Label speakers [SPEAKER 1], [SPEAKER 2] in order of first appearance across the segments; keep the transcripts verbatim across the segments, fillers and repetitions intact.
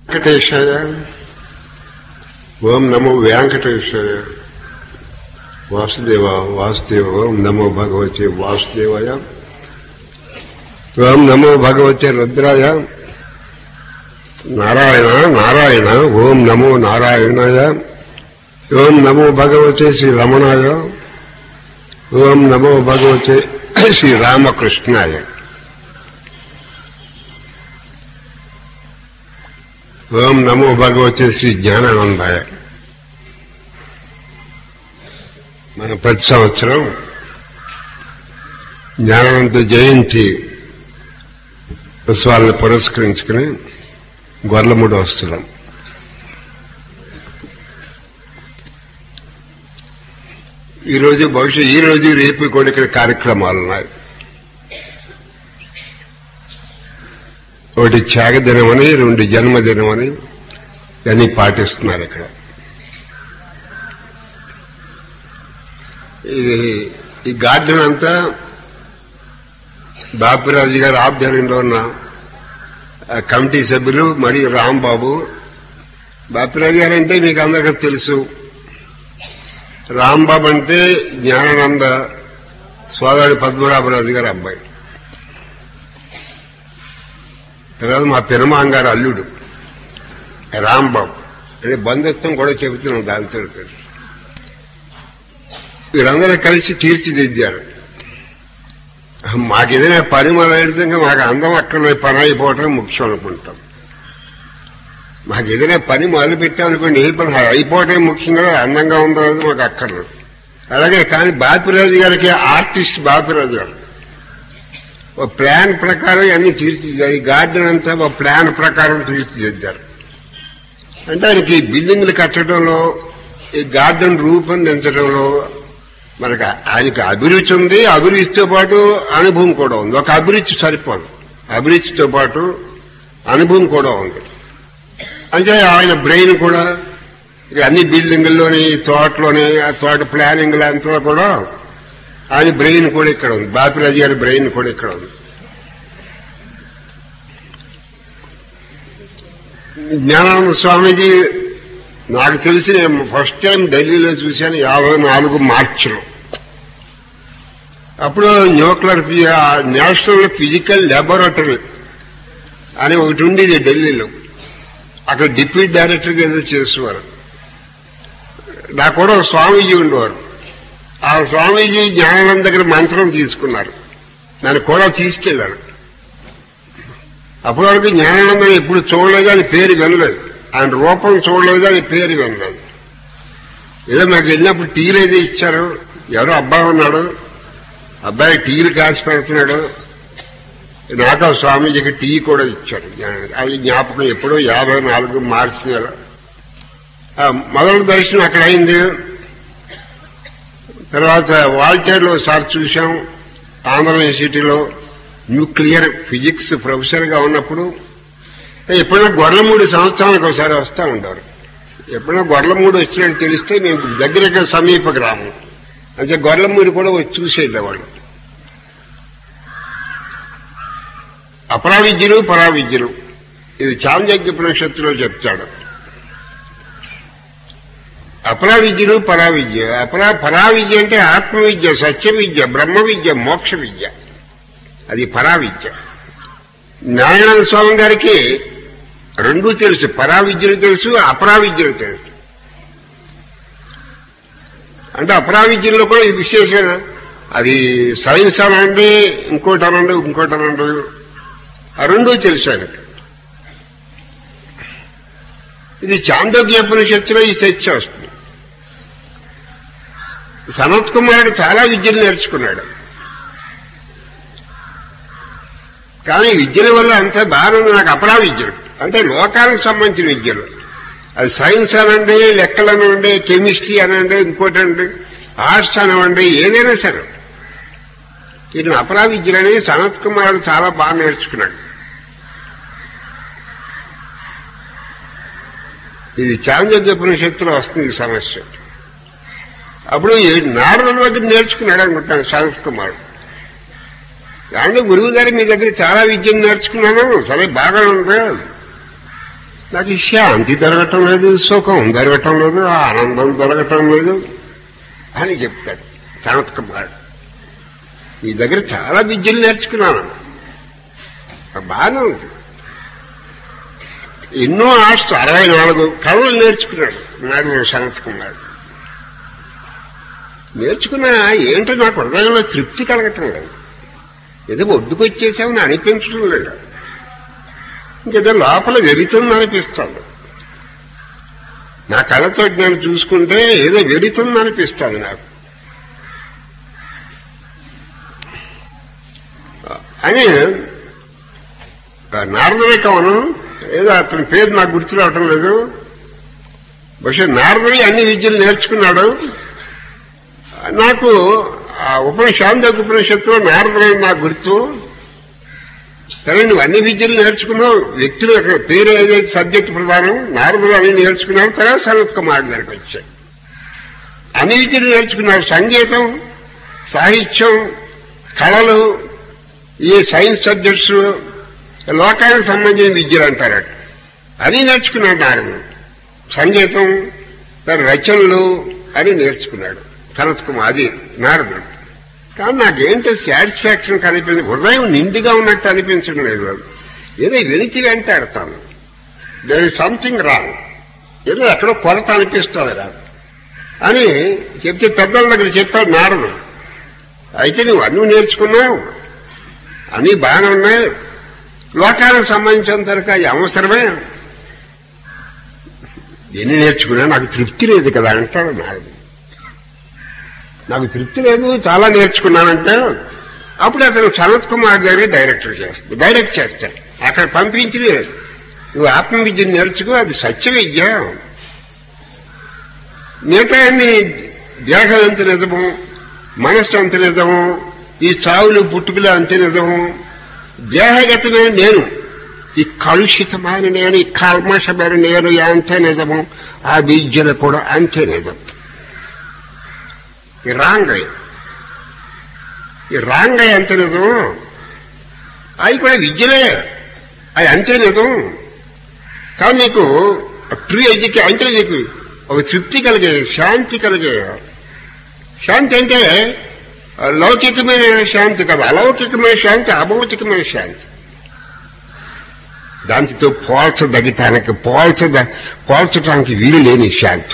[SPEAKER 1] వెంకటేశాయ. ఓం నమో వెంకటేశాయ. వాసుదేవ వాసుదేవ. ఓం నమో భగవతే వాసుదేవాయ. ఓం నమో భగవతే రుద్రాయ. నారాయణ నారాయణ. ఓం నమో నారాయణాయ. ఓం నమో భగవతే శ్రీ రమణాయ. ఓం నమో భగవతే శ్రీ రామకృష్ణాయ. ఓం నమో భగవతే శ్రీ జ్ఞానానందాయ. మన ప్రతి సంవత్సరం జ్ఞానానంద జయంతి ఉత్సవాలను పురస్కరించుకుని గొర్లమూడి వస్తున్నాం. ఈరోజు బహుశా ఈ రోజు రేపు కూడా ఇక్కడ కార్యక్రమాలు ఉన్నాయి. ఒకటి త్యాగదినమని, రెండు జన్మదినమని ఇవన్నీ పాటిస్తున్నారు ఇక్కడ. ఇది ఈ గార్డెన్ అంతా బాపిరాజు గారి ఆధ్వర్యంలో ఉన్న కమిటీ సభ్యులు మరియు రాంబాబు. బాపిరాజు గారు అంటే మీకు అందరికీ తెలుసు. రాంబాబు అంటే జ్ఞానానంద సోదరుడు పద్మనాభరాజు గారి అబ్బాయి. తర్వాత మా పెరుమాంగారు అల్లుడు రాంబాబు. అంటే బంధుత్వం కూడా చెబుతున్నాం దాంతో. వీరందరూ కలిసి తీర్చిదిద్దారు. మాకేదైనా పని మొదలెడితే మాకు అందం అక్కడ పని అయిపోవటం ముఖ్యం అనుకుంటాం. మాకు ఏదైనా పని మొదలు పెట్టామనుకోండి, ఏ పని అయిపోవటం ముఖ్యం కదా, అందంగా ఉందో మాకు అక్కర్లేదు. అలాగే కానీ బాపిరాజు గారికి ఆర్టిస్ట్ బాపిరాజు గారు ఒక ప్లాన్ ప్రకారం అన్ని తీర్చిదిద్దారు. ఈ గార్డెన్ అంతా ఒక ప్లాన్ ప్రకారం తీర్చిదిద్దారు. అంటే ఆయనకి బిల్డింగ్లు కట్టడంలో, ఈ గార్డెన్ రూపొందించడంలో మనకు ఆయనకి అభిరుచి ఉంది. అభిరుచితో పాటు అనుభవం కూడా ఉంది. ఒక అభిరుచి సరిపోదు, అభిరుచితో పాటు అనుభవం కూడా ఉంది. అంటే ఆయన బ్రెయిన్ కూడా అన్ని బిల్డింగుల్లోని, తోటలోని, ఆ తోట ప్లానింగ్ అంతా కూడా ఆయన బ్రెయిన్ కూడా ఇక్కడ ఉంది. బాపిరాజు గారి బ్రెయిన్ కూడా ఇక్కడ ఉంది. జ్ఞానానంద స్వామీజీ నాకు తెలిసి నేను ఫస్ట్ టైం ఢిల్లీలో చూశాను యాభై నాలుగు మార్చిలో. అప్పుడు న్యూక్లియర్ నేషనల్ ఫిజికల్ ల్యాబొరేటరీ అని ఒకటి ఉండేది ఢిల్లీలో. అక్కడ డిప్యూటీ డైరెక్టర్గా ఏదో చేసేవారు. నాకు కూడా స్వామీజీ ఉండేవారు. ఆ స్వామీజీ జ్ఞానానంద దగ్గర మంత్రం తీసుకున్నారు, నన్ను కూడా తీసుకెళ్లారు. అప్పటి వరకు జ్ఞానానందం ఎప్పుడు చూడలేదు, అని పేరు వినలేదు. ఆయన రూపం చూడలేదు, అని పేరు వినలేదు. ఏదో మాకు వెళ్ళినప్పుడు టీలు ఏదో ఇచ్చారు. ఎవరో అబ్బాయి ఉన్నాడు, అబ్బాయి టీలు కాసి పెడుతున్నాడు. నాకు ఆ స్వామీజీకి టీ కూడా ఇచ్చారు. అది జ్ఞాపకం ఎప్పుడో యాభై నాలుగు మార్చి నెల మొదటి దర్శనం అక్కడ అయింది. తర్వాత వాల్టేర్లో సార్ చూశాం. ఆంధ్ర యూనివర్సిటీలో న్యూక్లియర్ ఫిజిక్స్ ప్రొఫెసర్ గా ఉన్నప్పుడు ఎప్పుడైనా గొర్లమూడి సంవత్సరానికి ఒకసారి వస్తూ ఉంటారు. ఎప్పుడైనా గొర్లమూడి వచ్చినట్టు తెలిస్తే మేము దగ్గర సమీప గ్రామం అంటే గొర్లమూడి కూడా వచ్చి చూసేళ్ళేవాళ్ళు. అపరావిద్యులు పరావిద్యులు ఇది చాంద్రోపనిషత్తులో చెప్తాడు. అపరావిద్యులు పరావిద్య. అపరా పరావిద్య అంటే ఆత్మవిద్య, సత్య విద్య, బ్రహ్మ విద్య, మోక్ష విద్య. అది పరావిద్య. నారాయణ స్వామి గారికి రెండూ తెలుసు. పరావిద్యలు తెలుసు, అపరావిద్యలు తెలుసు. అంటే అపరావిద్యలో కూడా విశేషం. అది సైన్స్ అనండి, ఇంకోటి అనండి, ఇంకోటి అనండి, ఆ రెండూ తెలుసు ఆయనకి. ఇది చాంద్రోపనిషత్తులో ఈ చర్చ వస్తుంది. సనత్ కుమారుడు చాలా విద్యలు నేర్చుకున్నాడు. కానీ విద్యల వల్ల అంత బాగుంది. నాకు అపరా విద్యలు అంటే లోకానికి సంబంధించిన విద్యలు. అది సైన్స్ అనండి, లెక్కలు అనండి, కెమిస్ట్రీ అనండి, ఇంకోటి అండి, ఆర్ట్స్ అనండి, ఏదైనా సరే ఇట్లా అపరా విద్యలని సనత్ కుమారుడు చాలా బాగా నేర్చుకున్నాడు. ఇది చాంద్రోపనిషత్తులో వస్తుంది ఈ సమస్య. అప్పుడు నారదుల దగ్గర నేర్చుకున్నాడు అనుకుంటాను సనత్ కుమారుడు. అంటే గురువు గారు మీ దగ్గర చాలా విద్యను నేర్చుకున్నాను, సరే బాగా ఉంది. నాకు ఈ శాంతి దొరకటం లేదు, సుఖం దొరకటం లేదు, ఆనందం దొరకటం లేదు అని చెప్తాడు సనత్ కుమారుడు. నీ దగ్గర చాలా విద్యలు నేర్చుకున్నాను, బాగానే ఉంది. ఎన్నో ఆస్టు అరవై నాలుగు కళలు నేర్చుకున్నాడు నాడు సనత్ కుమారుడు. నేర్చుకున్నా ఏంటో నాకు హృదయంలో తృప్తి కలగటం లేదు. ఏదో ఒడ్డుకొచ్చేసామని అనిపించడం లేదు, ఇంకేదో లోపల వెలుతుంది అనిపిస్తుంది. నా కళ్ళతో నేను చూసుకుంటే ఏదో వెలుతుంది అనిపిస్తుంది నాకు అని. నారదుని కవనం ఏదో అతని పేరు నాకు గుర్తు రావటం లేదు. బహుశా నారదుని అన్ని విద్యలు నేర్చుకున్నాడు. నాకు ఆ ఉపనిషాంత ఉపనిషత్తులో నారదుని నాకు గుర్తు. సరే నువ్వు అన్ని విద్యలు నేర్చుకున్నావు, వ్యక్తులు అక్కడ పేరు ఏదైతే సబ్జెక్టు ప్రధానం, నారదులు అన్ని నేర్చుకున్నావు. తర్వాత సనత్ కుమార్ దగ్గరికి వచ్చాయి. అన్ని విద్యలు నేర్చుకున్నావు, సంగీతం, సాహిత్యం, కళలు, ఈ సైన్స్ సబ్జెక్ట్స్, లోకానికి సంబంధించిన విద్యలు అంటారు, అది నేర్చుకున్నాడు నారదుడు. సంగీతం, తన రచనలు అని నేర్చుకున్నాడు సనత్ కుమార్, అది నారదుడు. కానీ నాకేంటో సాటిస్ఫాక్షన్ కనిపించదు, హృదయం నిండుగా ఉన్నట్టు అనిపించడం లేదు. ఏదో వెలిచి వెంటాడతాను, దేర్ ఇస్ సంథింగ్ రాంగ్, ఏదో ఎక్కడో కొరత అనిపిస్తుంది రా అని చెప్తే పెద్దల దగ్గర చెప్పాడు నారదుడు. అయితే నువ్వు అన్నీ నేర్చుకున్నావు, అన్నీ బాగానే ఉన్నాయి, లోకానికి సంబంధించినంత వరకు అది అవసరమే, ఎన్ని నేర్చుకున్నా నాకు తృప్తి లేదు కదా అంటాడు నారదుడు. నాకు తృప్తి లేదు, చాలా నేర్చుకున్నానంటే అప్పుడు అతను సనత్ కుమార్ గారి డైరెక్టర్ చేస్తాడు డైరెక్ట్ చేస్తాడు అక్కడ పంపించి నువ్వు ఆత్మ విద్యను నేర్చుకో, అది సత్య విద్య, మిగతా అన్ని దేహం ఎంత నిజము, మనస్సు అంత నిజము, ఈ చావులు పుట్టుకలు అంతే నిజము, దేహగతమైన నేను, ఈ కలుషితమైన నేను, ఈ కల్మషమైన నేను అంతే నిజము, ఆ విద్యలు కూడా అంతే నిజం. ఈ రాంగయ్య ఈ రాంగయ్య అంతే నిజం, అవి కూడా విద్యలే, అవి అంతే నిజం. కానీ నీకు ట్రూ ఎడ్యుకే అంటే నీకు ఒక తృప్తి కలిగే, శాంతి కలిగే. శాంతి అంటే లౌకికమైన శాంతి కాదు, అలౌకికమైన శాంతి, అభౌతికమైన శాంతి. దాంతో పోల్చదగటానికి పోల్చద పోల్చడానికి వీలు లేని శాంతి.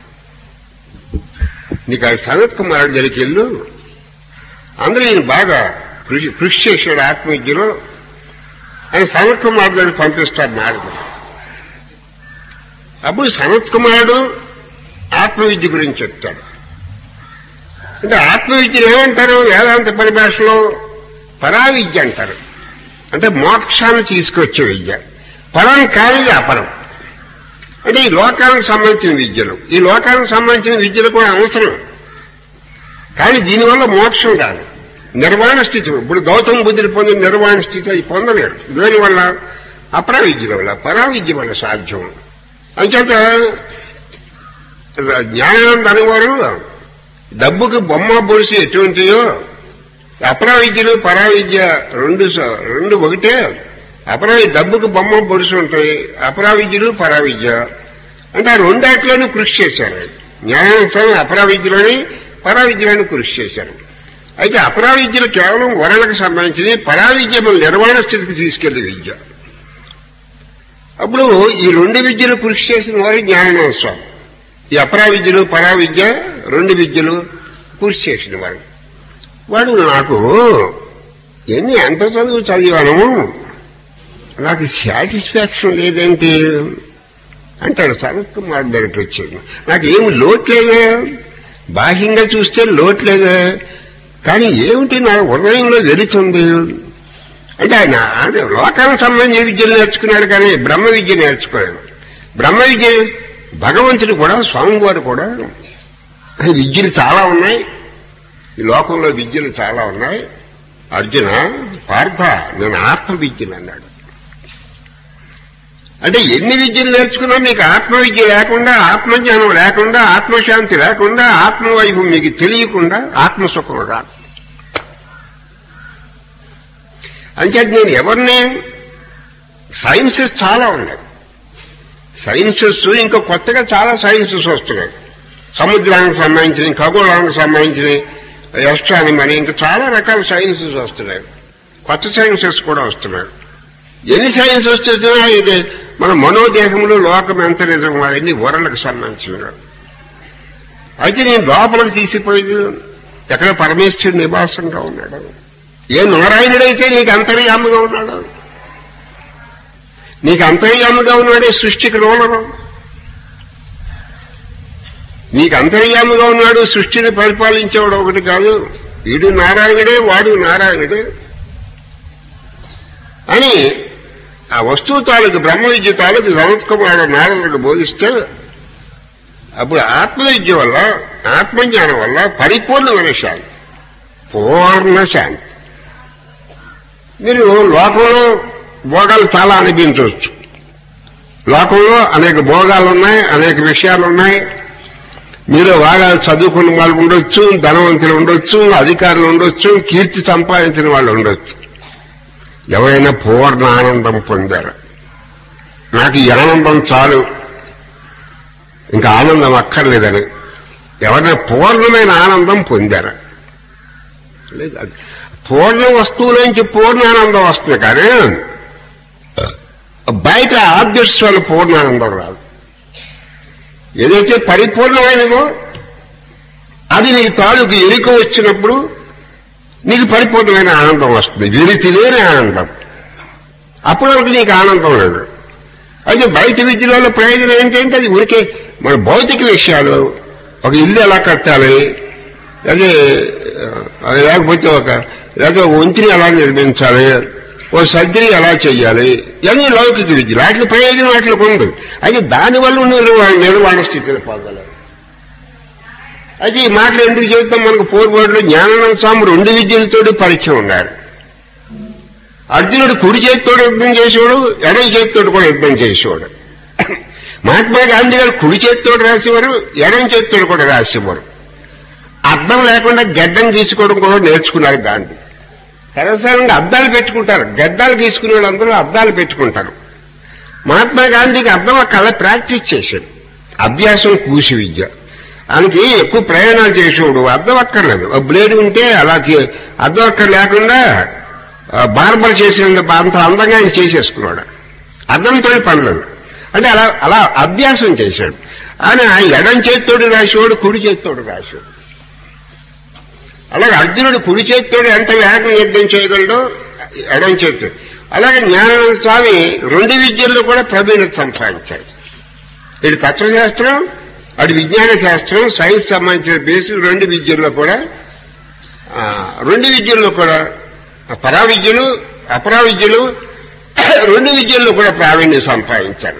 [SPEAKER 1] నీకు ఆ సనత్ కుమార్ దగ్గరికి వెళ్ళు, అందరూ ఈయన బాగా కృషి కృషి చేశాడు ఆత్మవిద్యలో అని సనత్ కుమార్ దగ్గరికి పంపిస్తారు నారదుడు. అప్పుడు సనత్ కుమారుడు ఆత్మవిద్య గురించి చెప్తాడు. అంటే ఆత్మవిద్యను ఏమంటారు వేదాంత పరిభాషలో? పరావిద్య అంటారు. అంటే మోక్షాన్ని తీసుకొచ్చే విద్య. పరం కానిది అపరం. అంటే ఈ లోకానికి సంబంధించిన విద్యలు, ఈ లోకానికి సంబంధించిన విద్యలు కూడా అవసరం, కానీ దీనివల్ల మోక్షం కాదు, నిర్వాణ స్థితి. ఇప్పుడు గౌతమ బుద్ధుడు పొందిన నిర్వాణ స్థితి అది పొందలేడు. దేనివల్ల? అపరావిద్యల వల్ల, పరావిద్య వల్ల సాధ్యం. అంచేత జ్ఞానానంద అనేవారు డబ్బుకి బొమ్మ బొడిసి ఎటువంటియో అపరావిద్యలు పరావిద్య రెండు రెండు ఒకటే. అపరావి డబ్బుకి బొమ్మ బొడిసి ఉంటాయి, అపరావిద్యలు పరావిద్య. అంటే ఆ రెండాట్లోనూ కృషి చేశారు. జ్ఞానానంద స్వామి అపరావిద్యలోని పరావిద్యలోని కృషి చేశారు. అయితే అపరావిద్యలు కేవలం వరలకు సంబంధించినవి, పరావిద్య మన నిర్వాణ స్థితికి తీసుకెళ్లే విద్య. అప్పుడు ఈ రెండు విద్యలు కృషి చేసిన వారి జ్ఞానానంద స్వామి. ఈ అపరావిద్యలు పరావిద్య రెండు విద్యలు కృషి చేసిన వారు. వాడు నాకు ఎన్ని ఎంత చదువు చదివాను, నాకు సాటిస్ఫాక్షన్ లేదేంటి అంటాడు. సనత్ కుమార్ దగ్గరికి వచ్చాడు. నాకు ఏమి లోటు లేదే, బాహ్యంగా చూస్తే లోటు లేదే, కానీ ఏమిటి నా హృదయంలో వెలుతుంది అంటే ఆయన లోకానికి సంబంధించిన విద్యలు నేర్చుకున్నాడు, కానీ బ్రహ్మ విద్య నేర్చుకోలేదు. బ్రహ్మ విద్య భగవంతుడు కూడా, స్వామివారు కూడా విద్యలు చాలా ఉన్నాయి, ఈ లోకంలో విద్యలు చాలా ఉన్నాయి. అర్జున పార్థ నేను ఆత్మ విద్యలు అన్నాడు. అంటే ఎన్ని విద్యలు నేర్చుకున్నా మీకు ఆత్మ విద్య లేకుండా, ఆత్మజ్ఞానం లేకుండా, ఆత్మశాంతి లేకుండా, ఆత్మవైభవం మీకు తెలియకుండా ఆత్మసుఖం రాదు. అంచేది నేను ఎవరిని సైన్సెస్ చాలా ఉన్నాయి, సైన్సెస్ ఇంకా కొత్తగా చాలా సైన్సెస్ వస్తున్నాయి. సముద్రానికి సంబంధించిన, ఖగోళానికి సంబంధించిన, ఎస్ట్రానమీ అని ఇంకా చాలా రకాల సైన్సెస్ వస్తున్నాయి. కొత్త సైన్సెస్ కూడా వస్తున్నాయి. ఎన్ని సైన్స్ వచ్చినా ఇది మన మనోదేహంలో లోకం ఎంత నిజం అవన్నీ వరలకు సంబంధించినవి. అయితే నేను లోపలికి తీసిపోయేది ఎక్కడ పరమేశ్వరుడు నివాసంగా ఉన్నాడు. ఏ నారాయణుడైతే నీకు అంతర్యాముగా ఉన్నాడు, నీకు అంతర్యాముగా ఉన్నాడే సృష్టికి రోలరు, నీకు అంతర్యాముగా ఉన్నాడు సృష్టిని పరిపాలించేవాడు ఒకటి కాదు. వీడు నారాయణుడే, వాడు నారాయణుడే అని ఆ వస్తువు తాలూకు బ్రహ్మ విద్య తాలూకు సనత్ కుమారుడు నారదుడికి బోధిస్తే అప్పుడు ఆత్మవిద్య వల్ల, ఆత్మజ్ఞానం వల్ల పరిపూర్ణమైన శాంతి, పూర్ణ శాంతి. మీరు లోకంలో భోగాలు చాలా అనిపించవచ్చు. లోకంలో అనేక భోగాలు ఉన్నాయి, అనేక విషయాలు ఉన్నాయి. మీరు బాగా చదువుకున్న వాళ్ళు ఉండొచ్చు, ధనవంతులు ఉండొచ్చు, అధికారులు ఉండొచ్చు, కీర్తి సంపాదించిన వాళ్ళు ఉండొచ్చు. ఎవరైనా పూర్ణ ఆనందం పొందారు, నాకు ఈ ఆనందం చాలు ఇంకా ఆనందం అక్కర్లేదని ఎవరైనా పూర్ణమైన ఆనందం పొందారా? లేదు. పూర్ణ వస్తువులోంచి పూర్ణ ఆనందం వస్తుంది, కానీ బయట ఆబ్జెక్ట్స్ వల్ల పూర్ణ ఆనందం రాదు. ఏదైతే పరిపూర్ణమైనదో అది నీకు తాలూకు ఎరుక వచ్చినప్పుడు నీకు పరిపూర్ణమైన ఆనందం వస్తుంది, విరితి లేని ఆనందం. అప్పటి వరకు నీకు ఆనందం లేదు. అయితే బయట విద్యలో ప్రయోజనం ఏంటంటే అది ఊరికే మన భౌతిక విషయాలు, ఒక ఇల్లు ఎలా కట్టాలి, అదే లేకపోతే ఒక లేదా వంతిని ఎలా నిర్మించాలి, ఓ సర్జరీ ఎలా చెయ్యాలి, ఇవన్నీ లౌకిక విద్యలు. వాటి ప్రయోజనం వాటికి ఉంది. అయితే దానివల్ల నిర్వహణ నిర్వహణ స్థితిలో పోగలరు. అయితే ఈ మాటలు ఎందుకు చెబుతాం? మనకు పూర్వోళ్ళు జ్ఞానానంద స్వామి రెండు విద్యలతోటి పరిచయం ఉన్నారు. అర్జునుడు కుడి చేతితోడు యుద్ధం చేసేవాడు, ఎడమ చేతితోడు కూడా యుద్ధం చేసేవాడు. మహాత్మా గాంధీ గారు కుడి చేతితోడు రాసేవారు, ఎడమ చేతితోడు కూడా రాసేవారు. అద్దం లేకుండా గడ్డం గీసుకోవడం కూడా నేర్చుకున్నారు గాంధీ. సర్వసాధారణంగా అద్దాలు పెట్టుకుంటారు, గడ్డాలు గీసుకునే వాళ్ళందరూ అద్దాలు పెట్టుకుంటారు. మహాత్మా గాంధీకి అద్దం కళ ప్రాక్టీస్ చేశాడు. అభ్యాసం కూసి విద్య. ఆయనకి ఎక్కువ ప్రయాణాలు చేసేవాడు, అద్దం అక్కర్లేదు. బ్లేడ్ ఉంటే అలా అద్దం అక్కర్ లేకుండా బార్బర్ చేసినంత అంత అందంగా ఆయన చేసేసుకున్నాడు. అద్దంతో పనిలేదు. అంటే అలా అలా అభ్యాసం చేశాడు. ఆయన ఎడం చేతితోడు రాసేవాడు, కుడి చేతితోడు రాసేవాడు. అలాగే అర్జునుడు కుడి చేతితోడు ఎంత వేగంగా యుద్ధం చేయగలడో ఎడం చేతి. అలాగే జ్ఞానానంద స్వామి రెండు విద్యల్లో కూడా ప్రవీణత సంపాదించాడు. ఇటు తత్వశాస్త్రం, అటు విజ్ఞాన శాస్త్రం, సైన్స్ సంబంధించిన బేసిక్ రెండు విద్యల్లో కూడా రెండు విద్యల్లో కూడా పరా విద్యలు, అపరా విద్యలు రెండు విద్యల్లో కూడా ప్రావీణ్యం సంపాదించారు.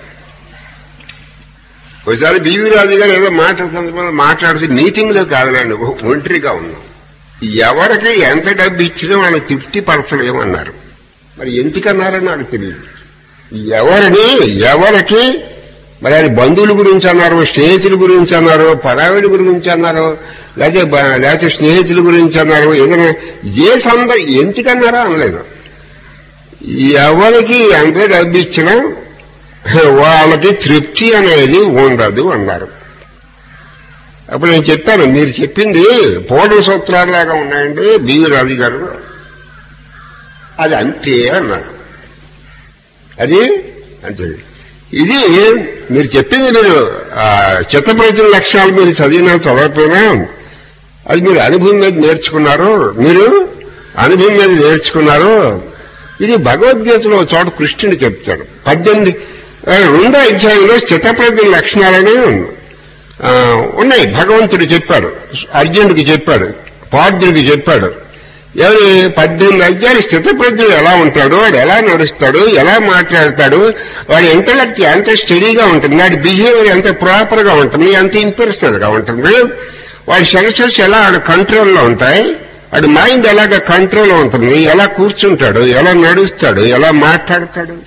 [SPEAKER 1] ఒకసారి బివి రాజు గారు ఏదో మాట్లాడే సందర్భంలో మాట్లాడితే మీటింగ్ లో కాదులేండి, ఒంటరిగా ఉన్నాం. ఎవరికి ఎంత డబ్బు ఇచ్చినా వాళ్ళకి తృప్తి పరచలేమన్నారు. మరి ఎందుకన్నారని నాకు తెలియదు. ఎవరిని ఎవరికి మరి ఆయన బంధువుల గురించి అన్నారు, స్నేహితుల గురించి అన్నారు, పరావిడి గురించి అన్నారు, లేకపోతే లేకపోతే స్నేహితుల గురించి అన్నారు, ఏదైనా ఏ సంద ఎందుకన్నారా అనలేదు. ఎవరికి ఎంత డబ్బు ఇచ్చినా వాళ్ళకి తృప్తి అనేది ఉండదు అన్నారు. అప్పుడు నేను చెప్పాను, మీరు చెప్పింది పూర్ణ సూత్రాలాగా ఉన్నాయండి బివి రాజు గారు, అది అంతే అన్నారు. అది అంతే. ఇది మీరు చెప్పింది మీరు చిత్తప్రజ్ఞ లక్షణాలు మీరు చదివినా చదవకపోయినా అది మీరు అనుభవం మీద నేర్చుకున్నారు, మీరు అనుభవం మీద నేర్చుకున్నారు. ఇది భగవద్గీతలో చోట కృష్ణుడు చెప్తాడు. పద్దెనిమిది రెండో అధ్యాయంలో స్థితప్రజ్ఞ లక్షణాలని ఉన్నాయి. భగవంతుడు చెప్పాడు, అర్జునుడికి చెప్పాడు, పార్థుడికి చెప్పాడు. ఎవరి పద్దెనిమిది అధ్యాయులు స్థితప్రజ్ఞుడు ఎలా ఉంటాడు, వాడు ఎలా నడుస్తాడు, ఎలా మాట్లాడతాడు, వాడి ఇంటలెక్ట్ ఎంత స్టడీగా ఉంటుంది, వాడి బిహేవియర్ ఎంత ప్రాపర్ గా ఉంటుంది, ఎంత ఇంపర్సనల్ గా ఉంటుంది, వాడి సెన్సెస్ ఎలా వాడి కంట్రోల్లో ఉంటాయి, వాడి మైండ్ ఎలాగ కంట్రోల్లో ఉంటుంది, ఎలా కూర్చుంటాడు, ఎలా నడుస్తాడు, ఎలా మాట్లాడతాడు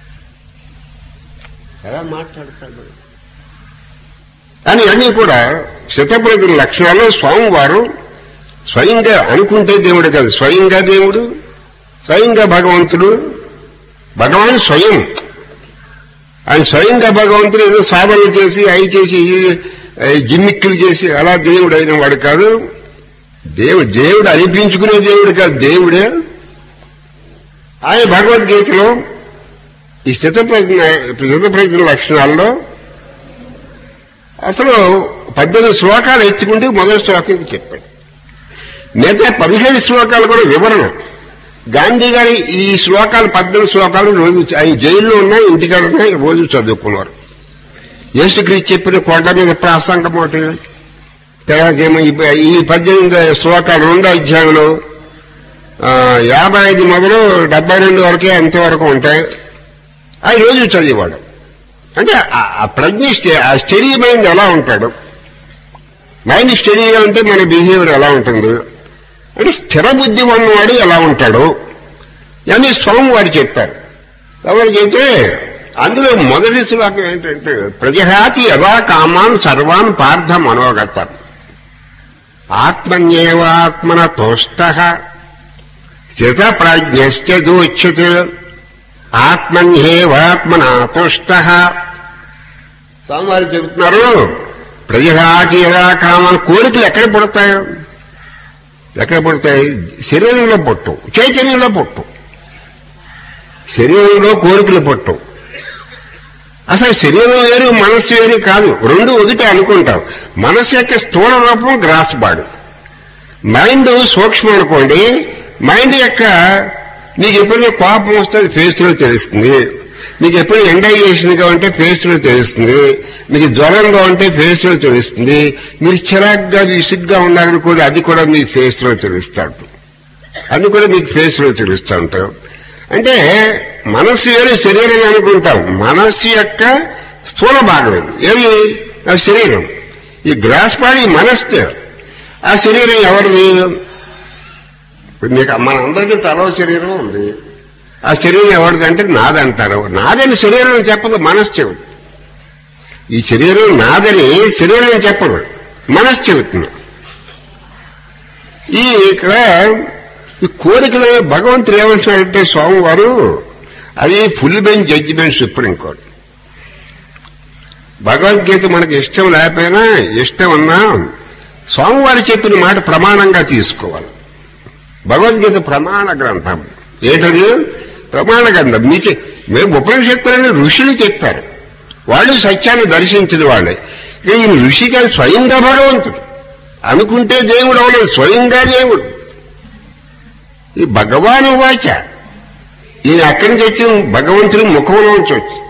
[SPEAKER 1] ఎలా మాట్లాడతాడు అని అన్నీ కూడా స్థితప్రజ్ఞ లక్షణాలు స్వామివారు స్వయంగా అనుకుంటే దేవుడు కాదు, స్వయంగా దేవుడు, స్వయంగా భగవంతుడు, భగవాన్ స్వయం ఆయన స్వయంగా భగవంతుడు ఏదో సాధనలు చేసి అవి చేసి జిమ్మిక్కులు చేసి అలా దేవుడు అయిన వాడు కాదు. దేవుడు దేవుడు అనిపించుకునే దేవుడు కాదు, దేవుడే. ఆయన భగవద్గీతలో ఈ స్థితప్రజ్ఞ స్థితప్రజ్ఞ లక్షణాల్లో అసలు పద్దెనిమిది శ్లోకాలు ఎత్తుకుంటే మొదటి శ్లోకం చెప్పాడు. మిగతా పదిహేడు శ్లోకాలు కూడా వివరణ. గాంధీ గారి ఈ శ్లోకాలు పద్దెనిమిది శ్లోకాలు రోజు ఆయన జైల్లో ఉన్నా ఇంటికాడ ఉన్నా రోజు చదువుకున్నారు. యేసుక్రీస్తు చెప్పిన కొండ మీద ప్రాసంగం ఒకటి, తర్వాత ఏమో ఈ పద్దెనిమిది శ్లోకాలు రెండో అధ్యాయంలో యాభై ఐదు మొదలు డెబ్బై రెండు వరకే అంతవరకు ఉంటాయి. అవి రోజు చదివేవాడు. అంటే ఆ ప్రజ్ఞ ఆ స్టడీ మైండ్ ఎలా ఉంటాడు, మైండ్ స్టడీగా ఉంటే మన బిహేవియర్ ఎలా ఉంటుంది, అంటే స్థిర బుద్ధి ఉన్నవాడు ఎలా ఉంటాడు అని స్వామి వారు చెప్పారు. ఎవరికైతే అందులో మొదటి శ్లోకం ఏంటంటే ప్రజహాతి యథా కామాన్ సర్వాన్ పార్థ మనోగత ఆత్మన్యేవాత్మన తోష్ట స్థిత ప్రాజ్ఞశ్చ దోచ్యతే ఆత్మన్యేవాత్మన తోష్ట. స్వామివారు చెబుతున్నారు ప్రజహాతి యథా కామాన్ కోరికలు ఎక్కడ పుడతాయో, ఎక్కడ పుడతాయి? శరీరంలో పుట్టవు, చైతన్యంలో పుట్టవు. శరీరంలో కోరికలు పుట్టవు. అసలు శరీరం వేరు మనస్సు వేరు కాదు, రెండు ఒకటే అనుకుంటాం. మనస్సు యొక్క స్థూల రూపం గ్రాస్ బాడీ, మైండ్ సూక్ష్మం అనుకోండి. మైండ్ యొక్క మీకు ఎప్పుడైనా కోపం వస్తే అది ఫేస్ లో తెలుస్తుంది, మీకు ఎప్పుడైనా ఎండైజేషన్గా ఉంటే ఫేస్ లో తెలుస్తుంది, మీకు జ్వరంగా ఉంటే ఫేస్ లో తెలుస్తుంది, మీరు చిరాగ్గా విసుగ్గా ఉన్నారనుకోండి అది కూడా మీ ఫేస్ లో తెలుస్తాడు, అది కూడా మీకు ఫేస్ లో తెలుస్తూ ఉంటాం. అంటే మనస్సు వేరు శరీరం అనుకుంటాం. మనస్సు యొక్క స్థూల భాగం ఇది, ఏది? ఆ శరీరం. ఈ గ్రాస్ బాడీ మనస్సు. ఆ శరీరం ఎవరిది? మీకు మనందరికీ తలో శరీరం ఉంది. ఆ శరీరం ఎవరిది అంటే నాదంటారు. నాదని శరీరం చెప్పదు, మనస్సు చెబుతుంది. ఈ శరీరం నాదని శరీరం చెప్పదు, మనస్సు చెబుతుంది. ఈ ఇక్కడ ఈ కోరికలు భగవంతుడు ఏమంటున్నాడంటే స్వామివారు అది ఫుల్ బెంచ్ జడ్జిమెంట్ సుప్రీంకోర్టు. భగవద్గీత మనకు ఇష్టం లేకపోయినా ఇష్టం ఉన్నా స్వామివారు చెప్పిన మాట ప్రమాణంగా తీసుకోవాలి. భగవద్గీత ప్రమాణ గ్రంథం. ఏంటది? ప్రమాణ గ్రంథం. మీ మేము ఉపనిషత్తులని ఋషులు చెప్పారు, వాళ్ళు సత్యాన్ని దర్శించిన వాళ్ళే. ఈయన ఋషి కాదు, స్వయంగా భగవంతుడు. అనుకుంటే దేవుడు అవలేదు, స్వయంగా దేవుడు. ఈ భగవాను వాచ ఈయన అక్కడి నుంచి వచ్చింది, భగవంతుడి ముఖంలోంచి వచ్చింది.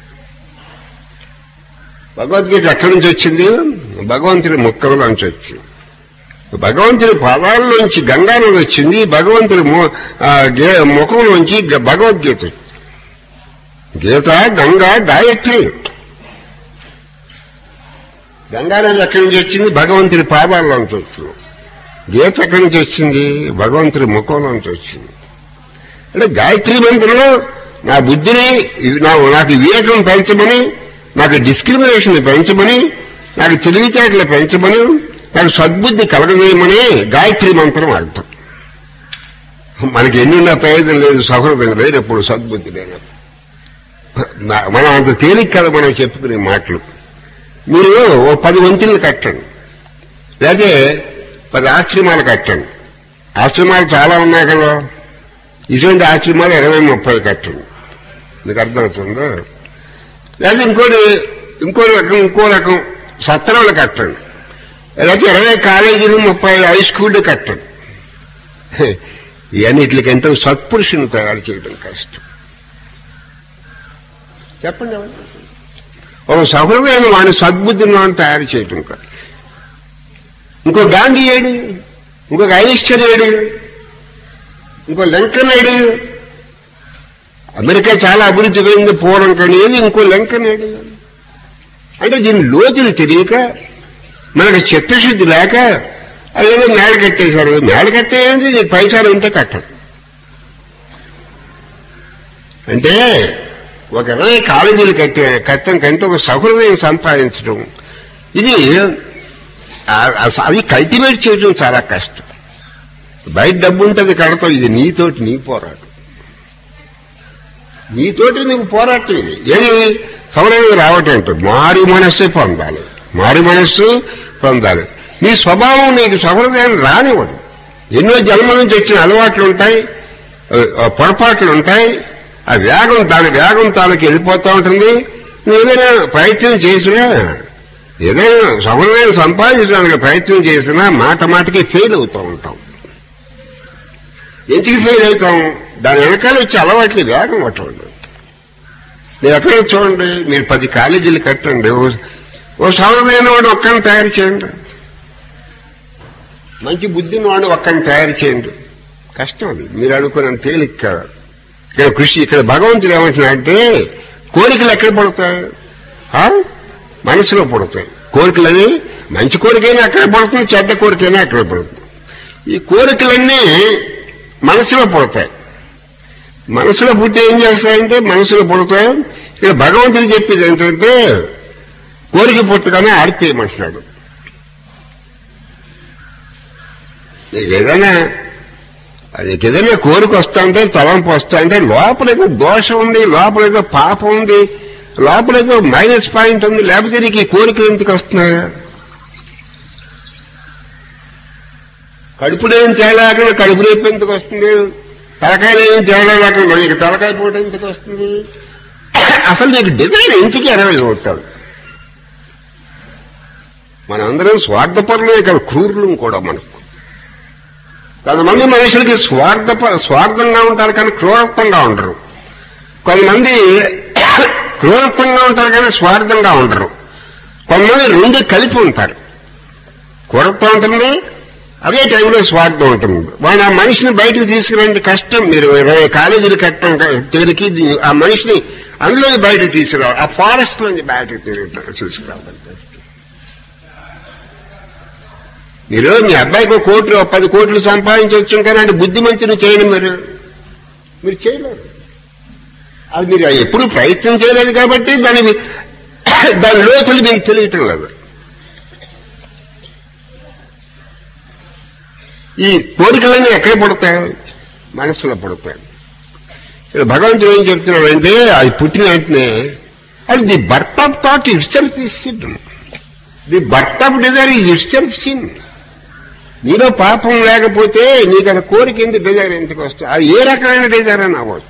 [SPEAKER 1] భగవద్గీత ఎక్కడి నుంచి వచ్చింది? భగవంతుడి ముఖంలోంచి వచ్చింది. భగవంతుడి పాదాల్లోంచి గంగానది వచ్చింది, భగవంతుడి ముఖంలోంచి భగవద్గీత వచ్చింది. గీత, గంగా, గాయత్రి. గంగానది ఎక్కడి నుంచి వచ్చింది? భగవంతుడి పాదాల్లోంచి వచ్చింది. గీత ఎక్కడి నుంచి వచ్చింది? భగవంతుడి ముఖంలోంచి వచ్చింది. అంటే గాయత్రి మంత్రంలో నా బుద్ధిని నాకు వివేకం పెంచమని, నాకు డిస్క్రిమినేషన్ పెంచమని, నాకు తెలివితేటలు పెంచమని, నాకు సద్బుద్ధి కలగజేయమని గాయత్రి మంత్రం అర్థం. మనకి ఎన్నున్న ప్రయోజనం లేదు, సహృదయం లేనప్పుడు, సద్బుద్ధి లేనప్పుడు. మనం అంత తేలిక కదా మనం చెప్పుకునే మాటలు. మీరు ఓ పది వంతులు కట్టండి, లేకపోతే పది ఆశ్రమాలు కట్టండి. ఆశ్రమాలు చాలా ఉన్నాయి కదా, ఇటువంటి ఆశ్రమాలు ఇరవై ముప్పై కట్టండి. మీకు అర్థమవుతుందో? లేదా ఇంకోటి ఇంకో రకం ఇంకో రకం సత్రాలు కట్టండి, లేకపోతే ఇరవై కాలేజీలు ముప్పై హై స్కూళ్ళు కట్టండి. ఇవన్నిటికంటే సత్పురుషుని తయారు చేయడం కష్టం. చెప్పండి, ఒక సహృదయం వాడిని సద్బుద్ధిని వాడిని తయారు చేయటం కాదు. ఇంకో గాంధీ ఏడు, ఇంకొక ఐన్స్టైన్ ఏడు, ఇంకో లింకన్ ఏడు. అమెరికా చాలా అభివృద్ధి పోయింది పూర్వం కానీ ఏది, ఇంకో లింకన్ ఏడు. అంటే దీని లోతులు తెలియక, మనకు చిత్తశుద్ధి లేక అదేదో మేడ కట్టేశారు. మేడ కట్టేయండి, నీకు పైసలు ఉంటే కట్టదు. అంటే ఒక ఇరవై కాలేజీలు కట్టే కట్టడం కంటే ఒక సహృదయం సంపాదించడం, ఇది అది కల్టివేట్ చేయడం చాలా కష్టం. బయట డబ్బు ఉంటుంది కడతావు, ఇది నీతోటి నీ పోరాటం, నీతోటి నీకు పోరాటం. ఇది ఏది? సౌలైన రావటం ఉంటుంది. మారి మనస్సే పొందాలి, మారి మనస్సు పొందాలి. నీ స్వభావం నీకు సౌలైన రానివ్వదు. ఎన్నో జన్మల నుంచి వచ్చిన అలవాట్లు ఉంటాయి, పొరపాట్లు ఉంటాయి. ఆ వేగం దాని వేగం తాలూకు వెళ్ళిపోతూ ఉంటుంది. నువ్వు ఏదైనా ప్రయత్నం చేసినా, ఏదైనా సఫలమైన సంపాదించడానికి ప్రయత్నం చేసినా మాట మాటకి ఫెయిల్ అవుతూ ఉంటాం. ఎందుకు ఫెయిల్ అవుతాం? దాని వెనకాల వచ్చే అలవాట్లు వేగం పట్టండి. మీరు ఎక్కడ చూడండి, మీరు పది కాలేజీలు కట్టండి, ఓ సఫలమైన వాడు ఒక్కరిని తయారు చేయండి, మంచి బుద్ధిని వాడు ఒక్కరిని తయారు చేయండి. కష్టం అది, మీరు అనుకున్న తేలిక కాదు. ఇక్కడ కృషి, ఇక్కడ భగవంతుడు ఏమంటున్నాడంటే కోరికలు ఎక్కడ పడతాయి? మనసులో పడతాయి కోరికలని. మంచి కోరికైనా అక్కడ పడుతుంది, చెడ్డ కోరికైనా అక్కడ పడుతుంది. ఈ కోరికలన్నీ మనసులో పడతాయి. మనసులో పుట్టి ఏం చేస్తాయంటే మనసులో పడతాయి. ఇక్కడ భగవంతుడు చెప్పేది ఏంటంటే కోరిక పుట్టగానే ఆడిపోయమంటున్నాడు. నీకు ఏదైనా నీకు ఏదైనా కోరిక వస్తా అంటే, తలంపు వస్తా అంటే లోపలేదో దోషం ఉంది, లోపలేదో పాపం ఉంది, లోపలేదో మైనస్ పాయింట్ ఉంది. లేకపోతే నీకు ఈ కోరికలు ఎందుకు వస్తున్నాయా? కడుపులో ఏం తేలాకుండా కడుపు రేపు ఎందుకు వస్తుంది? తలకాయలు ఏం తేలాకుండా నీకు తలకాయ పూట ఎందుకు వస్తుంది? అసలు నీకు డిజైన్ ఎందుకు ఎరవై అవుతాడు? మనందరం స్వార్థపరులే కదా, క్రూరులు కూడా. మనకు కొంతమంది మనుషులకి స్వార్థ స్వార్థంగా ఉంటారు కానీ క్రూరత్వంగా ఉండరు. కొంతమంది క్రూరత్వంగా ఉంటారు కానీ స్వార్థంగా ఉండరు. కొంతమంది రెండు కలిపి ఉంటారు. క్రూరత్వం ఉంటుంది, అదే టైంలో స్వార్థం ఉంటుంది. వాళ్ళు ఆ మనిషిని బయటకు తీసుకురండి కష్టం. మీరు ఇరవై కాలేజీలు కట్టడం తేలికి ఆ మనిషిని అందులో బయటకు తీసుకురావాలి, ఆ ఫారెస్ట్ నుంచి బయటకు తీసుకురావాలి. మీరు మీ అబ్బాయికి కోట్లు పది కోట్లు సంపాదించవచ్చు కానీ అంటే బుద్ధిమంతుని చేయండి, మీరు మీరు చేయలేరు. అది మీరు ఎప్పుడు ప్రయత్నం చేయలేదు కాబట్టి దాని దాని లోతులు మీకు తెలియటం లేదు. ఈ కోరికలన్నీ ఎక్కడ పడతాయి? మనసులో పడతాయి. భగవంతుడు ఏం చెప్తున్నాడంటే అది పుట్టిన వెంటనే అది the birth of thought itself is sin, the birth of desire is itself sin. నీలో పాపం లేకపోతే నీకు అది కోరిక ఎందుకు డిజైర్ ఎందుకు వస్తుంది? అది ఏ రకమైన డిజైర్ అని అవ్వచ్చు.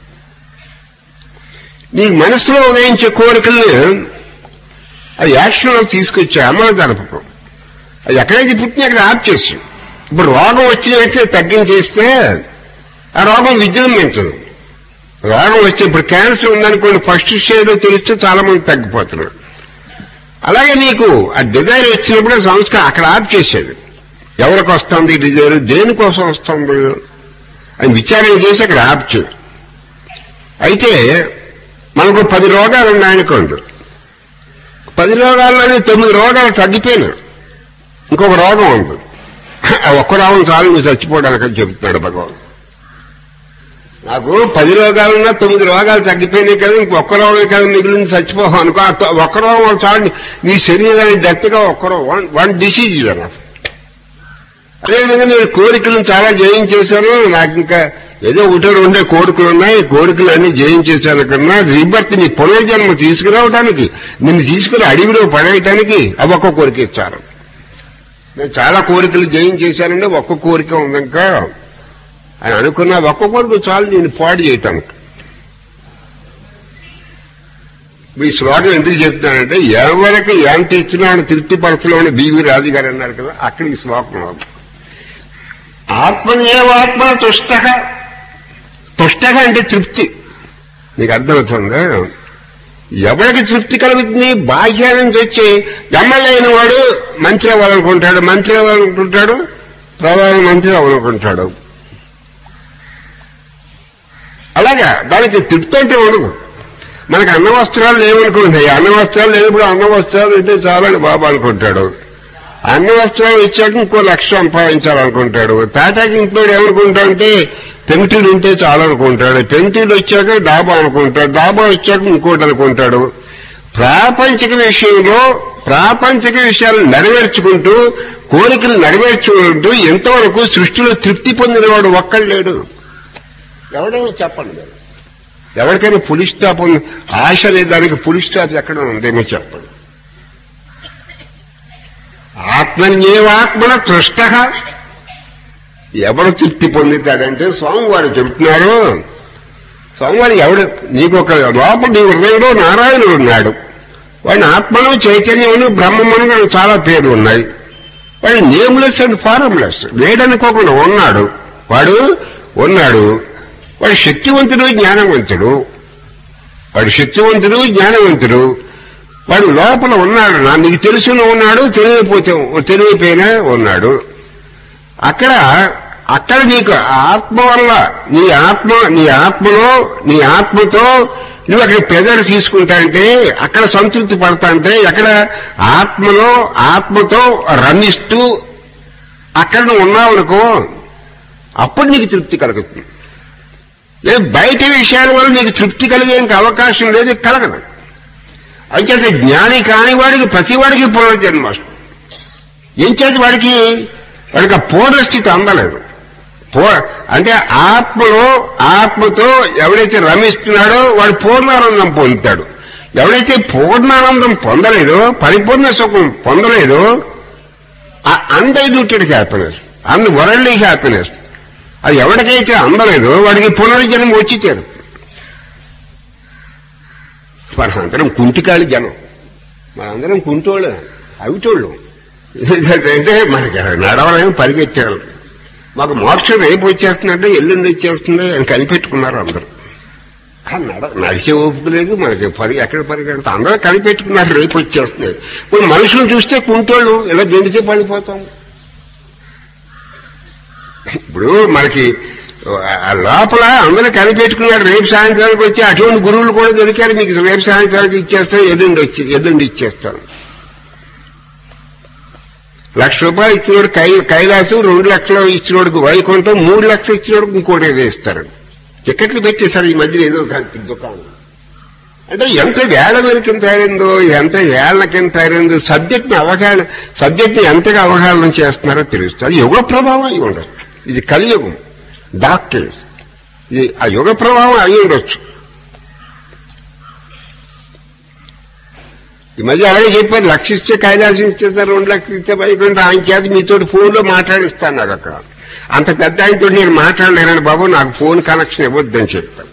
[SPEAKER 1] నీకు మనసులో ఉదయించే కోరికల్ని అది యాక్షన్లో తీసుకొచ్చే అమలు జరపకం. అది ఎక్కడైతే పుట్టిన అక్కడ ఆప్ చేసి, ఇప్పుడు రోగం వచ్చినట్లే తగ్గించేస్తే ఆ రోగం విజృంభించదు. రోగం వచ్చి ఇప్పుడు క్యాన్సర్ ఉందనుకోండి, ఫస్ట్ స్టేజ్లో తెలిస్తే చాలా మంది తగ్గిపోతున్నారు. అలాగే నీకు ఆ డిజైర్ వచ్చినప్పుడు సంస్కారం అక్కడ ఆప్ చేసేది. ఎవరికి వస్తుంది డిజైర్, దేనికోసం వస్తుంది అని విచారణ చేసి అక్కడ ఆప్ చేయదు. అయితే మనకు పది రోగాలు ఉన్నాయనుకోండి, పది రోగాల్లోనే తొమ్మిది రోగాలు తగ్గిపోయినాయి, ఇంకొక రోగం ఉంది. ఒక్క రోగం చాలు నువ్వు చచ్చిపోవడానికి అని చెబుతున్నాడు భగవాన్. నాకు పది రోగాలున్నా తొమ్మిది రోగాలు తగ్గిపోయినాయి కదా, ఇంకొక్క రోగం కదా మిగిలింది, చచ్చిపోవు అనుకో. ఒక్క రోగం చాలు నీ శరీరానికి డెత్గా ఒక్క రోగం, వన్ డిసీజ్ అన్న. అదేవిధంగా నేను కోరికలను చాలా జయించేశాను, నాకు ఇంకా ఏదో ఒకటో రెండే కోరికలు ఉన్నాయి, కోరికలు అన్ని జయించేశాను కన్నా రీబర్త్ నీ పునర్జన్మ తీసుకురావడానికి, నిన్ను తీసుకుని అడవిలో పడేయటానికి అవి ఒక్క కోరిక ఇచ్చారు. నేను చాలా కోరికలు జయించేశానంటే ఒక్క కోరిక ఉంది ఇంకా అని అనుకున్నా. ఒక్క కోరిక చాలు నేను పాడు చేయటానికి. ఈ శ్లోకం ఎందుకు చెప్తానంటే ఎవరికి ఎంత ఇచ్చినా తృప్తిపరచలో బీవీ రాజు గారు అన్నారు కదా, అక్కడ ఈ శ్లోకం. ఆత్మనేవాత్మ తుష్టక, తుష్టక అంటే తృప్తి. నీకు అర్థమవుతుందా? ఎవరికి తృప్తి కలుగుతుంది? బాహ్య నుంచి వచ్చి ఎమ్మెల్యే అయిన వాడు మంత్రి అవ్వాలనుకుంటాడు, మంత్రి అవ్వాలనుకుంటాడు, ప్రధానమంత్రి అవ్వాలనుకుంటాడు. అలాగా దానికి తృప్తి అంటే ఉండదు. మనకు అన్న వస్త్రాలు లేవనుకుంటాయి, అన్న వస్త్రాలు లేనప్పుడు అన్న వస్త్రాలు అయితే చాలని బాబా అనుకుంటాడు. అన్న వస్త్రాలు ఇచ్చాక ఇంకో లక్ష సంపాదించాలనుకుంటాడు. తాటాకి ఇంట్లో ఏమనుకుంటాడంటే పెంకుటీలు ఉంటే చాలనుకుంటాడు, పెంకుటీలు వచ్చాక డాబా అనుకుంటాడు, డాబా వచ్చాక ఇంకోటి అనుకుంటాడు. ప్రాపంచిక విషయంలో ప్రాపంచిక విషయాలు నెరవేర్చుకుంటూ కోరికలు నెరవేర్చుకుంటూ ఎంతవరకు సృష్టిలో తృప్తి పొందినవాడు ఒక్కడు లేడు. ఎవడైనా చెప్పండి. ఎవరికైనా పులి స్టాప్ ఉంది, ఆశ అనే దానికి పులి స్టాప్ ఎక్కడ ఉందేమో చెప్పండి. ఆత్మన్యేవాత్మన తృష్ట. ఎవరు తృప్తి పొందుతాడంటే స్వామివారు చెబుతున్నారు. స్వామివారు ఎవడు నీకు ఒక లోపల నీ హృదయంలో నారాయణుడు ఉన్నాడు. వాడిని ఆత్మను చైతన్యమును బ్రహ్మమును చాలా పేర్లు ఉన్నాయి. వాడు నేమ్లెస్ అండ్ ఫారంలెస్, లేడనుకోకుండా ఉన్నాడు. వాడు ఉన్నాడు వాడు శక్తివంతుడు, జ్ఞానవంతుడు. వాడు శక్తివంతుడు, జ్ఞానవంతుడు. వాడు లోపల ఉన్నాడు. నా నీకు తెలుసును ఉన్నాడు, తెలియకపోతే తెలియపోయినా ఉన్నాడు. అక్కడ అక్కడ నీకు ఆత్మ వల్ల నీ ఆత్మ నీ ఆత్మలో నీ ఆత్మతో నువ్వు అక్కడ పెదడు తీసుకుంటా అంటే అక్కడ సంతృప్తి పడతా అంటే ఎక్కడ ఆత్మలో ఆత్మతో రమిస్తూ అక్కడ నువ్వు ఉన్నావనుకో అప్పుడు నీకు తృప్తి కలుగుతుంది. బయట విషయాల వల్ల నీకు తృప్తి కలిగే ఇంకా అవకాశం లేదు, కలగదు. అయితే జ్ఞాని కాని వాడికి ప్రతి వాడికి పునర్జన్మ వస్తుంది. ఏం చేసి వాడికి వాడికి ఆ పూర్ణస్థితి అందలేదు. పూ అంటే ఆత్మలో ఆత్మతో ఎవడైతే రమిస్తున్నాడో వాడు పూర్ణానందం పొందుతాడు. ఎవడైతే పూర్ణానందం పొందలేదో, పరిపూర్ణ సుఖం పొందలేదో, undiluted happiness, unworldly happiness అది ఎవరికైతే అందలేదో వాడికి పునర్జన్మ వచ్చి చేరుతుంది. మనందరం కుంటికాళి జనం, మనందరం కుంటోళ్ళే, అవిటోళ్ళు. అంటే మనకి నడవలేము, పరిగెట్టాలి. మాకు మోక్షం రేపు వచ్చేస్తుందంటే ఎల్లుండి వచ్చేస్తుంది అని కనిపెట్టుకున్నారు అందరూ. నడ నడిచే ఓపిక లేదు మనకి, పరి ఎక్కడ పరిగెడతా అందరూ కనిపెట్టుకున్నారు రేపు వచ్చేస్తుంది. ఇప్పుడు మనుషులు చూస్తే కుంటోళ్ళు ఇలా గెండితే పడిపోతాం. ఇప్పుడు మనకి లోపల అందరూ కనిపెట్టుకున్నారు రేపు సాయంత్రానికి వచ్చి అటువంటి గురువులు కూడా దొరికారు. మీకు రేపు సాయంత్రానికి ఇచ్చేస్తాను, ఎల్లుండి వచ్చి ఎల్లుండి ఇచ్చేస్తాను. లక్ష రూపాయలు ఇచ్చినోడు కై కైలాసం, రెండు లక్షలు ఇచ్చినోడికి వైకుంఠం, మూడు లక్షలు ఇచ్చినోడికి ఇంకోటి ఏదో ఇస్తారు. టికెట్లు పెట్టేశారు ఈ మధ్యలో ఏదో దుకాణం. అంటే ఎంత వేళ మేరకింత తయారైందో, ఎంత ఏళ్ల కింద తయారైందో, సబ్జెక్ట్ని అవగాహన సబ్జెక్ట్ని ఎంతగా అవగాహన చేస్తున్నారో తెలుస్తుంది. అది యుగ ప్రభావం అయి ఉండొచ్చు. ఇది కలియుగం, డార్క్ ఏజ్. ఇది ఆ యుగ ప్రభావం అయి ఉండొచ్చు. ఈ మధ్య అలాగే చెప్పారు, లక్ష ఇస్తే కైలాసం ఇచ్చేస్తారు, రెండు లక్షలు ఇస్తే అయిపోయింది. ఆయన చేత మీతో ఫోన్లో మాట్లాడిస్తాను. నాకు అక్కడ అంత పెద్ద ఆయనతో నేను మాట్లాడలేనండి బాబు, నాకు ఫోన్ కనెక్షన్ ఇవ్వద్దని చెప్పాను.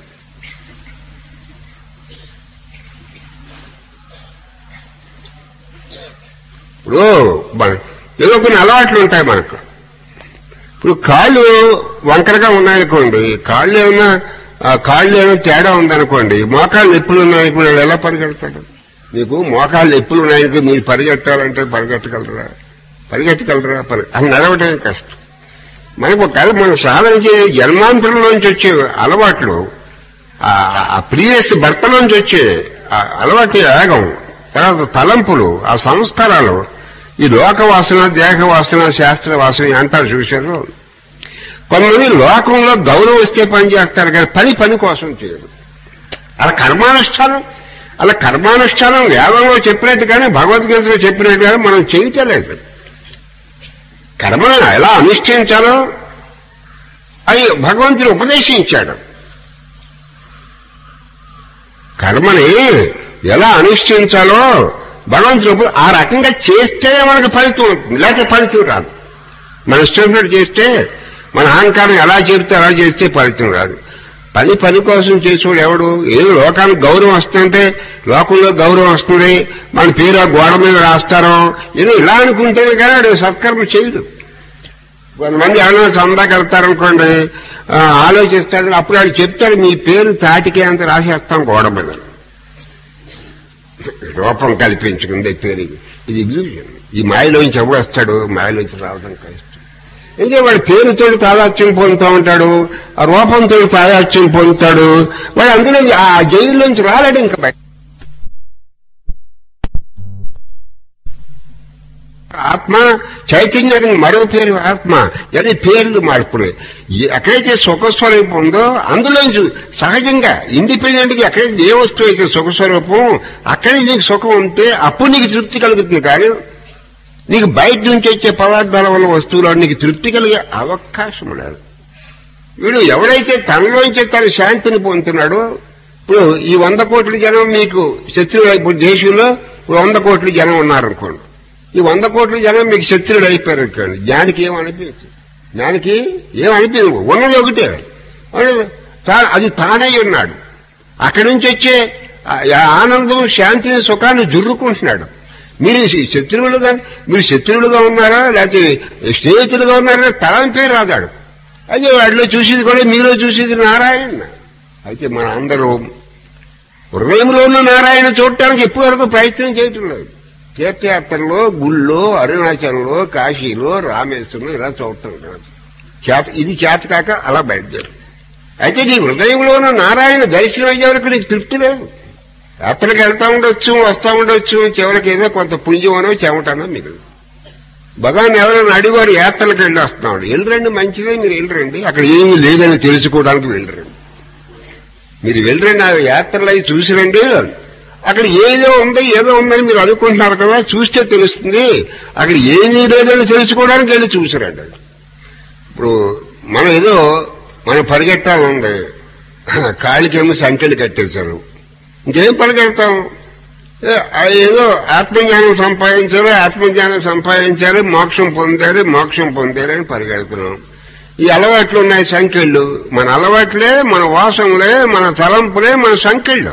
[SPEAKER 1] ఇప్పుడు ఏదో కొన్ని అలవాట్లు ఉంటాయి మనకు. ఇప్పుడు కాళ్ళు వంకరగా ఉన్నాయనుకోండి, కాళ్ళు ఏమైనా కాళ్ళు ఏమైనా తేడా ఉందనుకోండి, మోకాళ్ళు ఎప్పుడు ఉన్నాయనుకోండి, ఎలా పరిగెడతాడు? మీకు మోకాళ్ళు ఎప్పుడు ఉన్నాయనుకో మీరు పరిగెట్టాలంటే పరిగెట్టగలరా? పరిగెట్టగలరా? పరి అది నడవటమే కష్టం. మనకు ఒకవేళ మనం సాధన చేసే జన్మాంతరంలోంచి వచ్చే అలవాట్లు, ఆ ప్రీవియస్ భర్తలోంచి వచ్చే అలవాటు వేగం, తర్వాత తలంపులు, ఆ సంస్కారాలు, ఈ లోకవాసన, దేహవాసన, శాస్త్ర వాసన అంటారు చూశారు. కొంతమంది లోకంలో గౌరవం వస్తే పని చేస్తారు కానీ పని పని కోసం చేయరు. అలా కర్మానుష్ఠానం అలా కర్మానుష్ఠానం వేదంలో చెప్పినట్టు కానీ భగవద్గీతలో చెప్పినట్టు కానీ మనం చేయటలేదు. కర్మను ఎలా అనుష్ఠించాలో అది భగవంతుడు ఉపదేశించాడు. కర్మని ఎలా అనుష్ఠించాలో భగవంతుడు ఆ రకంగా చేస్తే మనకు ఫలితం అవుతుంది, లేకపోతే ఫలితం రాదు. మన ఇష్టం చేస్తే మన అహంకారం ఎలా చెబితే అలా చేస్తే ఫలితం రాదు. పని పని కోసం చేసేవాడు ఎవడు? ఏదో లోకానికి గౌరవం వస్తుంటే లోకంలో గౌరవం వస్తుంది, మన పేరు గోడ మీద రాస్తారో ఏదో ఇలా అనుకుంటేనే కానీ వాడు సత్కర్మ చేయడు. కొంతమంది ఎవరైనా చందాకి వెళ్తారనుకోండి, ఆలోచిస్తాడు, అప్పుడు వాడు చెప్తాడు మీ పేరు తాటికే అంత రాసేస్తాం గోడ మీద. రూపం కల్పించుకుంది పేరు. ఇది ఇల్యూజన్. ఈ మాయలోంచి ఎవడు వస్తాడు? మాయలోంచి రావడం కష్టం. అయితే వాడి పేరుతో తాదాత్యం పొందుతూ ఉంటాడు, ఆ రూపంతో తాదాత్యం పొందుతాడు. వాడు అందులో ఆ జైల్లోంచి రాలేడు. ఇంకా బయట ఆత్మ చైతన్యానికి మరో పేరు ఆత్మ. అది పేర్లు మార్పులు. ఎక్కడైతే సుఖస్వరూపం ఉందో అందులోంచి సహజంగా ఇండిపెండెంట్ గా ఎక్కడైతే ఏ వస్తువు అయితే సుఖస్వరూపం అక్కడే నీకు సుఖం ఉంటే అప్పుడు నీకు తృప్తి కలుగుతుంది. కానీ నీకు బయట నుంచి వచ్చే పదార్థాల వల్ల వస్తువులో నీకు తృప్తి కలిగే అవకాశం లేదు. వీడు ఎవడైతే తనలోంచి తన శాంతిని పొందుతున్నాడో ఇప్పుడు ఈ వంద కోట్ల జనం మీకు శత్రువులు. ఇప్పుడు దేశంలో వంద కోట్ల జనం ఉన్నారనుకోండి. ఈ వంద కోట్ల జనం మీకు శత్రువులు అయిపోయారు అనుకోండి. జ్ఞానికి ఏం అనిపించదు. జ్ఞానికి ఏం అనిపించదు. ఉన్నది ఒకటే, అది తానై ఉన్నాడు. అక్కడి నుంచి వచ్చే ఆనందం, శాంతిని, సుఖాన్ని జుర్రుకుంటున్నాడు. మీరు శత్రువులుగా మీరు శత్రువులుగా ఉన్నారా లేకపోతే స్నేహితులుగా ఉన్నారా తలంపే రాదాడు. అయితే వాటిలో చూసేది కూడా మీలో చూసేది నారాయణ. అయితే మన అందరూ హృదయంలో ఉన్న నారాయణ చూడటానికి ఎప్పటి వరకు ప్రయత్నం చేయటం లేదు. తీర్థయాత్రలో, గుళ్ళో, అరుణాచలంలో, కాశీలో, రామేశ్వరంలో ఇలా చూడటం లేదు. చేత ఇది చేత కాక అలా బయలుదేరు. అయితే నీ హృదయంలో ఉన్న నారాయణ దర్శనం అయ్యే వరకు నీకు తృప్తి లేదు. యాత్రలకు వెళ్తా ఉండొచ్చు, వస్తా ఉండొచ్చు, చివరికి ఏదో కొంత పుంజమనో చెమటనో మిగులు. భగవాన్ ఎవరైనా అడిగారు యాత్రలకు వెళ్ళి వస్తున్నాడు. వెళ్ళరండి, మంచిదే, మీరు వెళ్ళరండి. అక్కడ ఏమీ లేదని తెలుసుకోవడానికి వెళ్ళరండి. మీరు వెళ్ళరండి, ఆ యాత్రలు అవి చూసిరండి. అక్కడ ఏదో ఉంది, ఏదో ఉందని మీరు అనుకుంటున్నారు కదా, చూస్తే తెలుస్తుంది. అక్కడ ఏమీ లేదని తెలుసుకోవడానికి వెళ్ళి చూసిరండి. ఇప్పుడు మనం ఏదో మనం పరిగెట్టాలంది, కాళ్ళకేమో సంఖ్యలు కట్టేశారు. ఇంకేం పరిగెడతాం? ఏదో ఆత్మజ్ఞానం సంపాదించాలి, ఆత్మజ్ఞానం సంపాదించాలి, మోక్షం పొందాలి, మోక్షం పొందాలి అని పరిగెడుతున్నాం. ఈ అలవాట్లు ఉన్నాయి, సంఖ్యలు. మన అలవాట్లే, మన వాసనలే, మన తలంపులే మన సంఖ్యలు.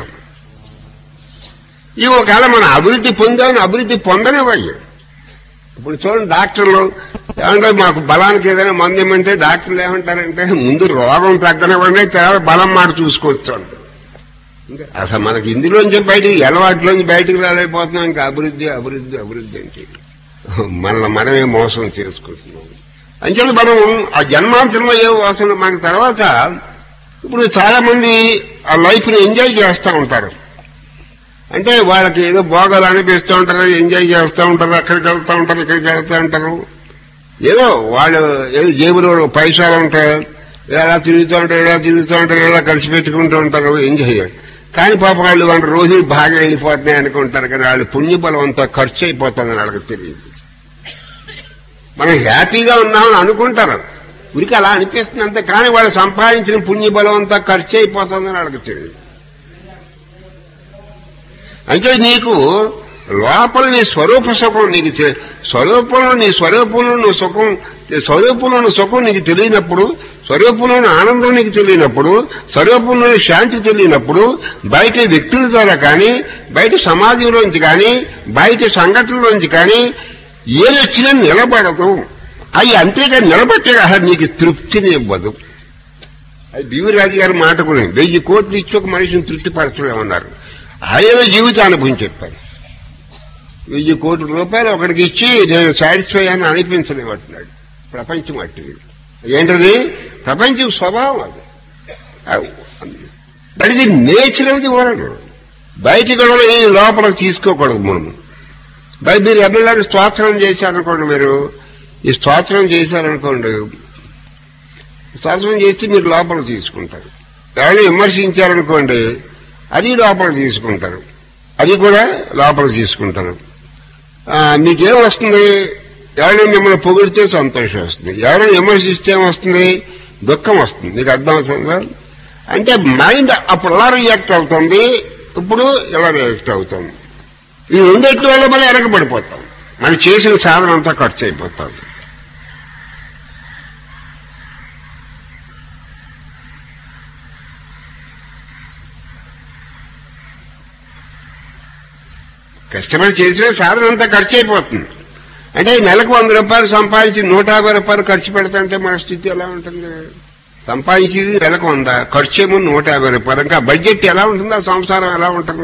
[SPEAKER 1] ఇవి ఒకవేళ మన అభివృద్ధి పొందామని అభివృద్ధి పొందనివ్వయ్యి. ఇప్పుడు చూడండి, డాక్టర్లు ఏమంటే మాకు బలానికి ఏదైనా మందు ఇవ్వమంటే డాక్టర్లు ఏమంటారంటే ముందు రోగం తగ్గనివ్వండి, తర్వాత బలం మాట చూసుకోవచ్చు అంటారు. అసలు మనకి ఇందులోంచి బయటికి అలవాట్లోంచి బయటికి రాలేకపోతున్నాం. ఇంకా అభివృద్ధి అభివృద్ధి అభివృద్ధి అంటే మనల్ని మనమే మోసం చేసుకుంటున్నాం. అంచేది మనం ఆ జన్మాంతరంలో ఏ వాసన మనకి. తర్వాత ఇప్పుడు చాలా మంది ఆ లైఫ్ ని ఎంజాయ్ చేస్తూ ఉంటారు. అంటే వాళ్ళకి ఏదో భోగాలు అనిపిస్తూ ఉంటారు, ఎంజాయ్ చేస్తూ ఉంటారు, అక్కడికి వెళ్తూ ఉంటారు, ఇక్కడికి వెళ్తూ ఉంటారు. ఏదో వాళ్ళు ఏదో జేబులో పైసలు ఉంటాయి, ఎలా తిరుగుతూ ఉంటారు, ఎలా తిరుగుతూ ఉంటారు, ఎలా కలిసి పెట్టుకుంటూ ఉంటారు, ఎంజాయ్. కానీ పాపం వాళ్ళు వాళ్ళ రోజులు బాగా వెళ్ళిపోతున్నాయి అనుకుంటారు. కానీ వాళ్ళు పుణ్యబలం అంతా ఖర్చు అయిపోతుందని వాళ్ళకి తెలియదు. మనం హ్యాపీగా ఉన్నామని అనుకుంటారు, ఉరికి అలా అనిపిస్తుంది అంతే. కానీ వాళ్ళు సంపాదించిన పుణ్యబలం అంతా ఖర్చు అయిపోతుందని వాళ్ళకి తెలియదు. అయితే నీకు లోపల నీ స్వరూప సుఖం నీకు స్వరూపంలో నీ స్వరూపంలో నువ్వు సుఖం స్వరూపంలోని సుఖం నీకు తెలియనప్పుడు, స్వరూపంలోని ఆనందం నీకు తెలియనప్పుడు, స్వరూపంలోని శాంతి తెలియనప్పుడు బయట వ్యక్తుల ద్వారా కానీ, బయట సమాజంలోంచి కానీ, బయట సంఘటనలోంచి కానీ ఏదొచ్చినా నిలబడదు. అవి అంతేగాని నిలబట్టే అసలు నీకు తృప్తిని ఇవ్వదు. అది బివిరాజు గారి మాట కూడా, వెయ్యి కోట్లు ఇచ్చి ఒక మనిషిని తృప్తిపరచలేమన్నారు. అదేదో జీవితానుభవం చెప్పారు. వెయ్యి కోట్ల రూపాయలు ఒకడికి ఇచ్చి నేను సాటిస్ఫై అని అనిపించలేమంటున్నాడు. ప్రపంచం అట్టిది. ఏంటది? ప్రపంచం స్వభావం అది. బట్ ఇది నేచర్ ఆఫ్ ది వరల్డ్. బయట గొడవలు ఏ లోపలికి తీసుకోకూడదు. మనము బయట మీరు ఎమ్మెల్యేని స్తోత్రం చేశారనుకోండి, మీరు ఈ స్తోత్రం చేశారనుకోండి, స్తోత్రం చేస్తే మీరు లోపలికి తీసుకుంటారు. ఎవరైనా విమర్శించారనుకోండి, అది లోపలికి తీసుకుంటారు, అది కూడా లోపలికి తీసుకుంటారు. మీకేం వస్తుంది? ఎవరైనా మిమ్మల్ని పొగిడితే సంతోషం వస్తుంది, ఎవరైనా విమర్శిస్తే ఏమొస్తుంది? దుఃఖం వస్తుంది. మీకు అర్థమవుతుందా? అంటే మైండ్ అప్పుడు ఎలా రియాక్ట్ అవుతుంది, ఇప్పుడు ఎలా రియాక్ట్ అవుతుంది. ఈ రెండింటి వల్ల మళ్ళీ వెనకబడిపోతాం. మనం చేసిన సాధన అంతా ఖర్చు అయిపోతుంది. కష్టపడి చేసిన సాధన అంతా ఖర్చు అయిపోతుంది. అంటే నెలకు వంద రూపాయలు సంపాదించి నూట యాభై రూపాయలు ఖర్చు పెడతాంటే మన స్థితి ఎలా ఉంటుంది? సంపాదించేది నెలకు వంద, ఖర్చు ఏమో నూట యాభై రూపాయలు. ఇంకా బడ్జెట్ ఎలా ఉంటుంది? ఆ సంసారం ఎలా ఉంటుంది?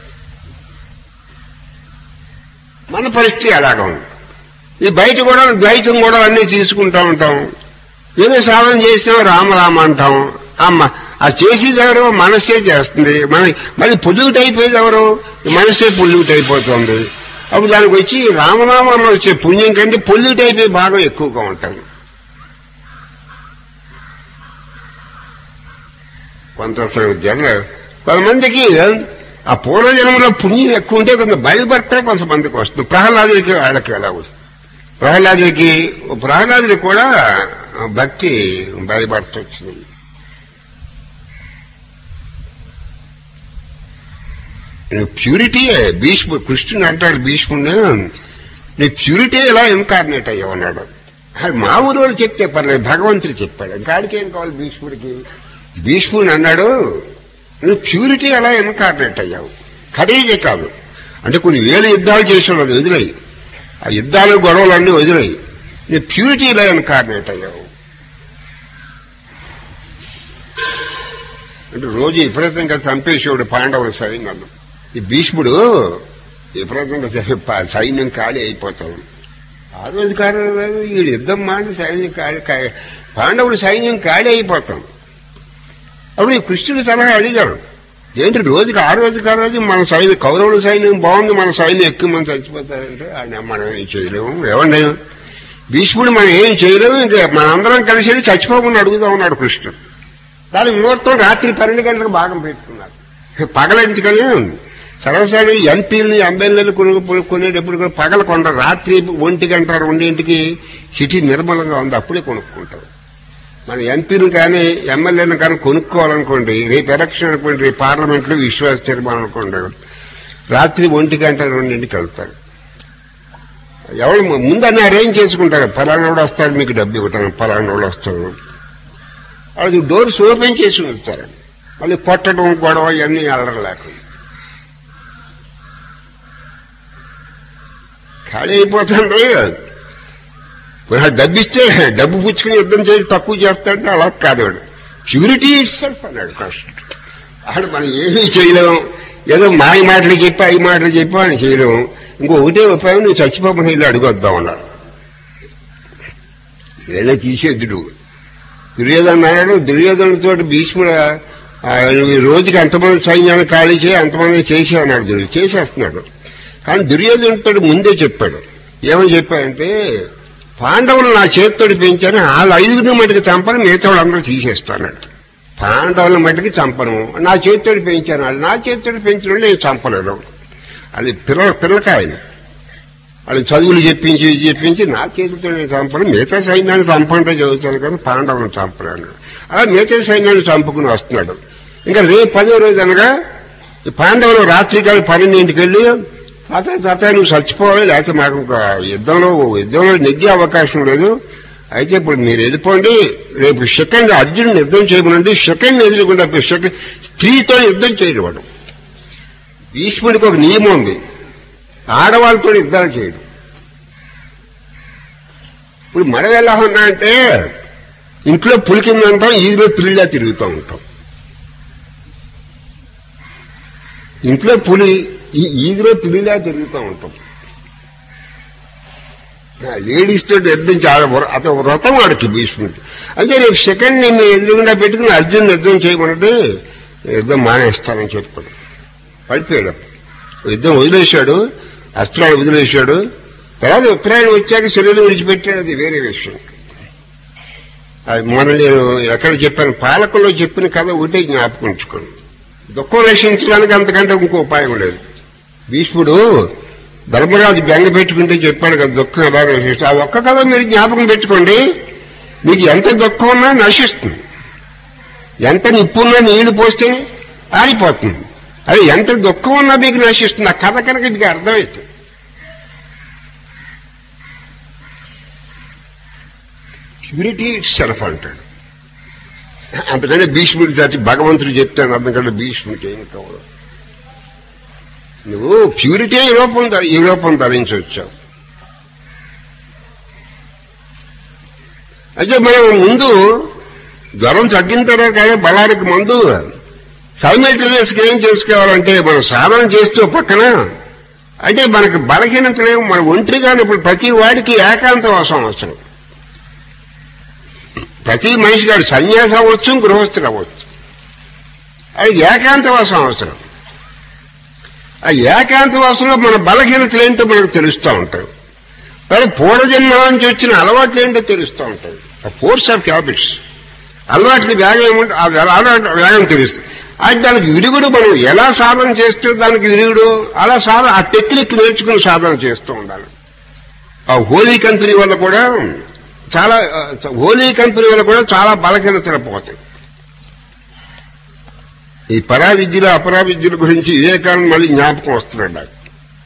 [SPEAKER 1] మన పరిస్థితి అలాగా ఉంది. ఈ బయట కూడా ద్వైతం కూడా అన్నీ తీసుకుంటా ఉంటాం. ఏదో సాధన చేసినా రామరామ అంటాం. అమ్మ ఆ చేసేది ఎవరో మనస్సే చేస్తుంది. మన మళ్ళీ పొల్యూట్ అయిపోయేది ఎవరో మనస్సే పొల్యూట్ అయిపోతుంది. అప్పుడు దానికి వచ్చి రామనామంలో వచ్చే పుణ్యం కంటే పొల్యూట్ అయిపోయే భాగం ఎక్కువగా ఉంటుంది. కొంత జన కొంతమందికి ఆ పూర్వజన్మలో పుణ్యం ఎక్కువ ఉంటే కొంత భయపడితే కొంతమందికి వస్తుంది. ప్రహ్లాదుడికి వాళ్ళకి ఎలా వస్తుంది? ప్రహ్లాదుడికి ప్రహ్లాదుడికి కూడా భక్తి భయపడుతూ వచ్చింది. ప్యూరిటీయే భీష్ముడు కృష్ణుడు అంటాడు భీష్ముడిని నీ ప్యూరిటీ ఎలా ఇన్కార్నేట్ అయ్యావు అన్నాడు. మా ఊరు వాళ్ళు చెప్తే పర్లేదు, భగవంతుడు చెప్పాడు. గాడికి ఏం కావాలి భీష్ముడికి? భీష్ముడు అన్నాడు నువ్వు ప్యూరిటీ ఎలా ఇన్కార్నేట్ అయ్యావు. ఖరీదే కాదు అంటే కొన్ని వేల యుద్ధాలు చేసాడు, అది వదిలేయి, ఆ యుద్ధాలు గొడవలన్నీ వదిలేయి, నీ ప్యూరిటీ ఎలా ఇన్కార్నేట్ అయ్యావు అంటే రోజు విపరీతంగా చంపేసేవాడు పాండవుల సైన్యాలు. ఈ భీష్ముడు విపరీతంగా సైన్యం ఖాళీ అయిపోతాడు. ఆ రోజు కారణం వీడు యుద్ధం మాండి సైన్యం ఖాళీ పాండవుల సైన్యం ఖాళీ అయిపోతాం. అప్పుడు ఈ కృష్ణుడు సలహా అడిగాడు, ఏంటి రోజుకి ఆ రోజుకి ఆ రోజు మన సైన్యం కౌరవుల సైన్యం బాగుంది, మన సైన్యం ఎక్కువ మంది చచ్చిపోతారంటే ఆయన మనం ఏం చేయలేము. ఏమండి భీష్ముడు మనం ఏం చేయలేము, ఇంకా మనందరం కలిసి చచ్చిపోకుండా అడుగుతా ఉన్నాడు కృష్ణుడు. దాని ముహూర్తం రాత్రి పన్నెండు గంటలకు భాగం పెట్టుకున్నారు. పగలెందుకని సర్వసారి ఎంపీలని ఎమ్మెల్యేలు కొను కొనేటప్పుడు కూడా పగల కొంటారు. రాత్రి ఒంటి గంట రెండింటికి సిటీ నిర్మలంగా ఉంది, అప్పుడే కొనుక్కుంటారు. మన ఎంపీలు కానీ ఎమ్మెల్యేలను కానీ కొనుక్కోవాలనుకోండి, రేపు ఎలక్షన్ అనుకోండి, రేపు పార్లమెంట్ లో విశ్వాస తీర్మానం అనుకోండి, రాత్రి ఒంటి గంట రెండింటికి వెళ్తారు. ఎవరు ముందన్నీ అరేంజ్ చేసుకుంటారు, ఫలానా వాడు వస్తాడు మీకు డబ్బు ఇవ్వటాను, ఫలానా వాడు వస్తాడు, అది డోర్స్ ఓపెన్ చేసి ఉంచుతారు. మళ్ళీ కొట్టడం గొడవ ఇవన్నీ వెళ్ళడం లేకుండా ఖాళీ అయిపోతుంది. డబ్బు ఇస్తే డబ్బు పుచ్చుకుని యుద్ధం చేసి తక్కువ చేస్తాడంటే అలా కాదు. వాడు ప్యూరిటీ ఇట్ సెల్ఫ్ అన్నాడు కృష్ణుడు. వాడు మనం ఏమీ చేయలేము, ఏదో మాయ మాటలు చెప్పి ఐ మాటలు చెప్పి అని చేయలేము. ఇంకో ఒకటే ఉపాయం, నువ్వు చచ్చిపోమని వెళ్ళి అడుగొద్దాం అన్నారు. ఏదో తీసేద్దుడు దుర్యోధన అన్నాడు. దుర్యోధనతో భీష్ముడు రోజుకి ఎంతమంది సైన్యాన్ని ఖాళీ చేయి అంతమంది చేసే అన్నాడు. దుర్యో చేసేస్తున్నాడు. కానీ దుర్యోధనతో ముందే చెప్పాడు. ఏమని చెప్పాడంటే, పాండవులు నా చేతితోటి పెంచాను, వాళ్ళ ఐదుగురు మటుకు చంపను, మిగతా వాళ్ళందరూ తీసేస్తాడు. పాండవుల మటుకు చంపను, నా చేతితోటి పెంచాను, వాళ్ళు నా చేతితోటి పెంచిన నేను చంపలేను. అది పిల్ల పిల్లకాయని వాళ్ళు చదువులు చెప్పించి చెప్పించి నా చేతితో నేను చంపను, మిగతా సైన్యాన్ని చంపంటే చదువుతాను కానీ పాండవులను చంపలేను. అలా మిగతా సైన్యాన్ని చంపుకుని వస్తున్నాడు. ఇంకా రేపు పదో రోజు అనగా పాండవులు రాత్రికాలు పన్నెండింటికి వెళ్ళి తాత తాత నువ్వు చచ్చిపోవాలి, లేకపోతే మాకు యుద్ధంలో యుద్ధంలో నెగ్గే అవకాశం లేదు, అయితే ఇప్పుడు మీరు వెళ్ళిపోండి, రేపు సెకండ్ అర్జునుడిని యుద్ధం చేయమనండి. సెకండ్ ఎదురుకుండా సెకండ్ స్త్రీతో యుద్ధం చేయడం. భీష్ముడికి ఒక నియమం ఉంది, ఆడవాళ్ళతో యుద్ధాలు చేయడం. ఇప్పుడు మనం ఎలా ఉన్నా అంటే ఇంట్లో పులి కింద ఉంటాం, ఈదిలో పిల్లిలా తిరుగుతూ ఉంటాం. ఇంట్లో పులి ఈ ఈదిలో పిల్లిలా తిరుగుతూ ఉంటాం. లేడీస్ తోటి యుద్ధం చాలా అతను వ్రతం వాడికి భీష్ముడికి. అయితే రేపు సెకండ్ నిన్ను ఎదురుగుండా పెట్టుకుని అర్జున్ యుద్ధం చేయమనంటే యుద్ధం మానేస్తానని చెప్పాడు. పడిపోయాడు. యుద్ధం వదిలేశాడు, అస్త్రాలు వదిలేశాడు. తర్వాత ఉత్తరాయణ వచ్చాక శరీరం విడిచిపెట్టాడు, అది వేరే విషయం. అది మొన్న నేను ఎక్కడ చెప్పాను, పాలకుల్లో చెప్పిన కథ ఒకటే జ్ఞాపకం ఉంచుకోండి. దుఃఖం రక్షించడానికి అంతకంటే ఇంకో ఉపాయం లేదు. భీష్ముడు ధర్మరాజు బెంగ పెట్టుకుంటే చెప్పాడు కదా దుఃఖం ఎలా నశిస్తుంది. ఆ ఒక్క కథ మీరు జ్ఞాపకం పెట్టుకోండి, మీకు ఎంత దుఃఖం ఉన్నా నశిస్తుంది. ఎంత నిప్పున్నా నీళ్లు పోస్తే ఆరిపోతుంది. అది ఎంత దుఃఖం ఉన్నా మీకు నశిస్తుంది. ఆ కథ కనుక మీకు అర్థమవుతుంది. ప్యూరిటీ ఇట్ సెల్ఫ్ అంటాడు. అంతకంటే భీష్ముడికి చచ్చి భగవంతుడు చెప్తాను, అందుకంటే భీష్ముడికి ఏం కావాలి. నువ్వు ప్యూరిటీ ఈ రూపం ఈ రూపం ధరించి వచ్చావు. అయితే మనం ముందు జ్వరం తగ్గిన తర్వాత కానీ బలానికి ముందు సైమల్టేనియస్గా ఏం చేసుకోవాలంటే మనం సాధన చేస్తూ పక్కన అంటే మనకి బలహీనతలేము. మన ఒంటరిగానే ఇప్పుడు ప్రతి వాడికి ఏకాంతవాసం అవసరం. ప్రతి మనిషి గారు సన్యాసం అవ్వచ్చు, గృహస్థులు అవ్వచ్చు, అది ఏకాంతవాసం అవసరం. ఆ ఏకాంతవాసంలో మన బలహీనతలు ఏంటో మనకు తెలుస్తూ ఉంటాయి. కానీ పూర్వజన్మ నుంచి వచ్చిన అలవాట్లు ఏంటో తెలుస్తూ ఉంటాయి. ఆ ఫోర్స్ ఆఫ్ హ్యాబిట్స్ అలవాట్లు వేగం ఏమంటే ఆ అలవాటు వేగం తెలుస్తుంది. అది దానికి విరుగుడు మనం ఎలా సాధన చేస్తే దానికి విరుగుడు అలా సాధన ఆ టెక్నిక్ నేర్చుకుని సాధన చేస్తూ ఉండాలి. ఆ హోలీ కంపెనీ వల్ల కూడా చాలా హోలీ కంపెనీ వల్ల కూడా చాలా బలహీనతలు పోతాయి. ఈ పరా విద్యలు అపరా విద్యల గురించి వివేకానంద మళ్ళీ జ్ఞాపకం వస్తున్నాడు నాకు.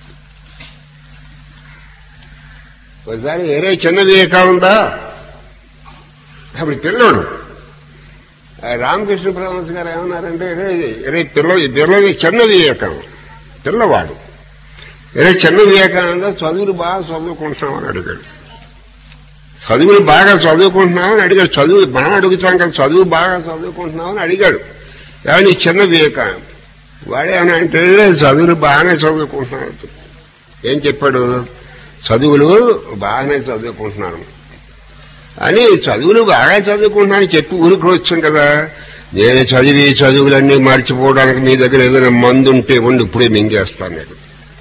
[SPEAKER 1] ఒకసారి వేరే చిన్న వివేకానంద అప్పుడు పిల్లోడు రామకృష్ణ పరమహంస గారు ఏమన్నారంటే రే పిల్ల పిల్లవి చిన్న వివేకానంద పిల్లవాడు రే చిన్న వివేకానంద చదువులు బాగా చదువుకుంటున్నామని అడిగాడు. చదువులు బాగా చదువుకుంటున్నామని అడిగాడు. చదువు మనం అడుగుతాం కదా, చదువు బాగా చదువుకుంటున్నామని అడిగాడు. కానీ చిన్న వివేకానంద వాడేమన్నా అంటే చదువులు బాగానే చదువుకుంటున్నాడు. ఏం చెప్పాడు? చదువులు బాగానే చదువుకుంటున్నాను అని. చదువులు బాగా చదువుకుంటున్నాను చెప్పి ఊరుకోవచ్చు కదా. నేను చదివి చదువులన్నీ మర్చిపోవడానికి మీ దగ్గర ఏదైనా మందు ఉంటే ఉండి ఇప్పుడే మింగేస్తాను నేను.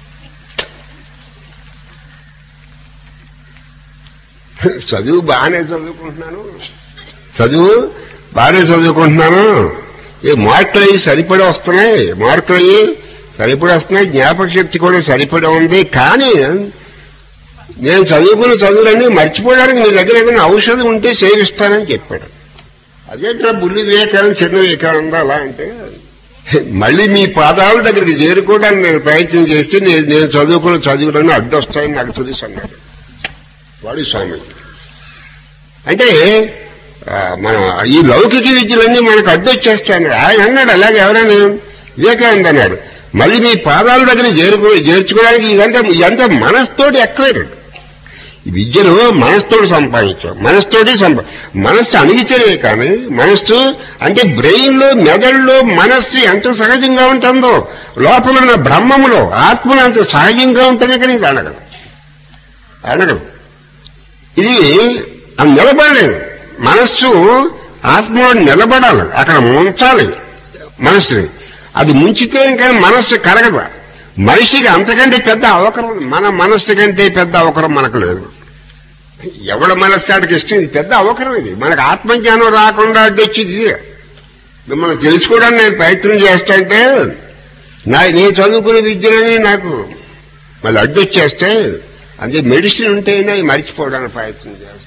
[SPEAKER 1] చదువు బాగానే చదువుకుంటున్నాను చదువు బాగానే చదువుకుంటున్నాను ఏ మార్కులు అయ్యి సరిపడి వస్తున్నాయి మార్కులు అయ్యి సరిపడి వస్తున్నాయి జ్ఞాపక శక్తి కూడా సరిపడి ఉంది. కానీ నేను చదువుకున్న చదువులన్నీ మర్చిపోవడానికి మీ దగ్గర ఏదైనా ఔషధం ఉంటే సేవిస్తానని చెప్పాడు. అదేంటా బుల్లి వివేకానంద చిన్న వివేకానంద అలా అంటే మళ్ళీ మీ పాదాల దగ్గరికి చేరుకోవడానికి నేను ప్రయత్నం చేస్తే నేను చదువుకున్న చదువులన్నీ అడ్డొస్తాయని నాకు తెలుసు అన్నాడు వాడి స్వామి. అంటే మనం ఈ లౌకిక విద్యలన్నీ మనకు అడ్డొచ్చేస్తాయి ఆయన అన్నాడు. అలాగే ఎవరైనా వివేకానంద అన్నాడు మళ్ళీ మీ పాదాల దగ్గర చేరుకో చేర్చుకోవడానికి ఇదంతా ఇదంతా మనస్తోటి ఎక్కువైనాడు. ఈ విద్యను మనస్తోటి సంపాదించాం మనస్తోటి సంపా మనస్సు అణిగితేనే కానీ మనస్సు అంటే బ్రెయిన్ లో మెదడులో మనస్సు ఎంత సహజంగా ఉంటుందో లోపల ఉన్న బ్రహ్మములో ఆత్మలో అంత సహజంగా ఉంటుంది కానీ ఇది అడగదు అడగదు ఇది అది నిలబడలేదు. మనస్సు ఆత్మలో నిలబడాలి, అక్కడ ముంచాలి మనస్సుని. అది ముంచితే కానీ మనస్సు కలగదు. మనిషికి అంతకంటే పెద్ద అవకరం మన మనస్సు కంటే పెద్ద అవకరం మనకు లేదు. ఎవడ మనస్సు ఆడికి ఇష్టం ఇది పెద్ద అవకరం. ఇది మనకు ఆత్మజ్ఞానం రాకుండా అడ్డొచ్చింది. మిమ్మల్ని తెలుసుకోవడానికి నేను ప్రయత్నం చేస్తాంటే నా నేను చదువుకునే విద్యలని నాకు మళ్ళీ అడ్డొచ్చేస్తే అదే మెడిసిన్ ఉంటేనే అవి మర్చిపోవడానికి ప్రయత్నం చేస్తాను.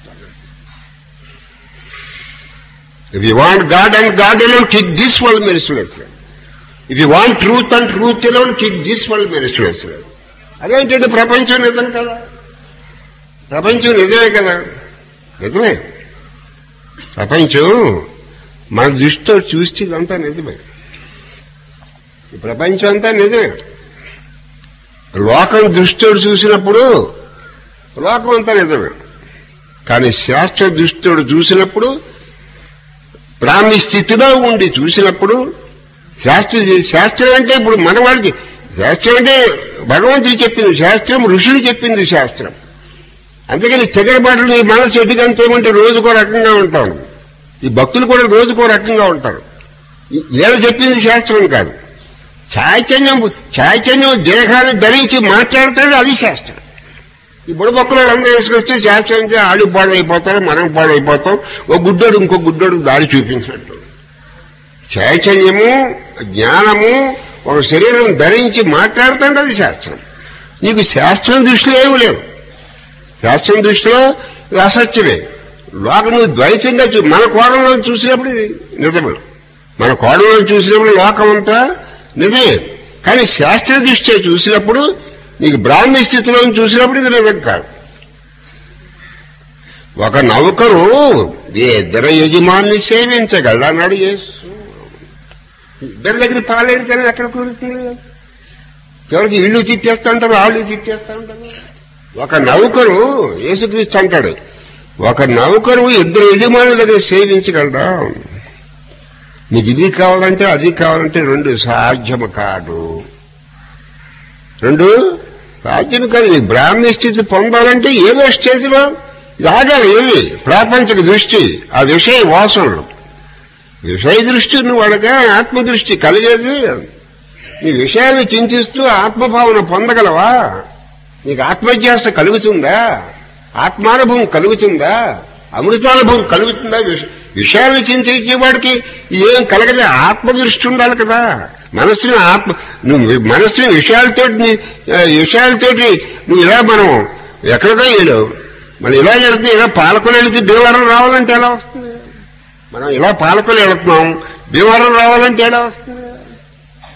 [SPEAKER 1] If you want God and God alone, kick this world merciless. If you want truth and truth alone, kick this world merciless. అదేంటంటే ప్రపంచం నిజం కదా, ప్రపంచం నిజమే కదా, నిజమే. ప్రపంచం మన దృష్టితో చూస్తే ఇదంతా నిజమే. ఈ ప్రపంచం అంతా నిజమే. లోకం దృష్టితో చూసినప్పుడు లోకం అంతా నిజమే. కానీ శాస్త్ర దృష్టితో చూసినప్పుడు బ్రాహ్మీ స్థితిలో ఉండి చూసినప్పుడు శాస్త్ర శాస్త్రం అంటే ఇప్పుడు మనవాడికి శాస్త్రం అంటే భగవంతుడు చెప్పింది శాస్త్రం, ఋషులు చెప్పింది శాస్త్రం. అందుకని తెగరబాట్లు నీ మనసు ఎటుకంతేమంటే రోజుకో రకంగా ఉంటాను. ఈ భక్తులు కూడా రోజుకో రకంగా ఉంటారు. ఏదో చెప్పింది శాస్త్రం కాదు. చైతన్యం చైతన్యం దేహాన్ని ధరించి మాట్లాడతాడు, అది శాస్త్రం. ఈ బుడబొక్కలు అందరూ వేసుకొస్తే శాస్త్రం అంటే ఆళ్ళు పాడైపోతారు, మనం పాడైపోతాం. ఓ గుడ్డోడు ఇంకో గుడ్డోడు దారి చూపించినట్టు. చైతన్యము జ్ఞానము ఒక శరీరం ధరించి మాట్లాడుతుంటే అది శాస్త్రం. నీకు శాస్త్రం దృష్టిలో ఏమీ లేదు. శాస్త్రం దృష్టిలో అసత్యమే. లోకం నువ్వు ద్వైతంగా చూ మన కోణంలో చూసినప్పుడు నిజమే, మన కోణంలో చూసినప్పుడు లోకం అంతా నిజమే. కానీ శాస్త్ర దృష్ట్యా చూసినప్పుడు నీకు బ్రాహ్మీ స్థితిలో చూసినప్పుడు ఇది నిజం కాదు. ఒక నౌకరు ఇద్దరు యజమాన్ని సేవించగలడు అన్నాడు యేసు. ఇద్దరి దగ్గర పాలేడితేనే ఎక్కడ కుదురుతుంది? ఎవరికి ఇల్లు తిట్టేస్తా ఉంటారు, వాళ్ళు తిట్టేస్తా ఉంటారు. ఒక నౌకరు యేసుక్రీస్తు అంటాడు, ఒక నౌకరు ఇద్దరు యజమానుల దగ్గర సేవించగలడా? నీకు ఇది కావాలంటే అది కావాలంటే రెండు సాధ్యము కాదు. రెండు సాధ్యం కాదు. నీ బ్రాహ్మీ స్థితి పొందాలంటే ఏదో స్టేజ్లో ఇది ఆగాలి. ఏది ప్రాపంచిక దృష్టి, ఆ విషయ వాసనలు, విషయ దృష్టి నువ్వు అడగా ఆత్మదృష్టి కలిగేది. నీ విషయాన్ని చింతిస్తూ ఆత్మభావన పొందగలవా? నీకు ఆత్మధ్యాస కలుగుతుందా? ఆత్మానుభవం కలుగుతుందా? అమృతానుభవం కలుగుతుందా? విషయాలను చింతించేవాడికి ఏం కలగదు. ఆత్మదృష్టి ఉండాలి కదా. మనస్సుని ఆత్మ నువ్వు మనస్సుని విషయాలతోటి విషయాలతోటి నువ్వు ఇలా మనం ఎక్కడికో వెళ్ళావు. మనం ఇలా వెళితే ఇలా పాలకులు వెళితే భీమవరం రావాలంటే ఎలా వస్తుంది? మనం ఇలా పాలకులు వెళుతున్నాం, భీమవరం రావాలంటే ఎలా వస్తుంది?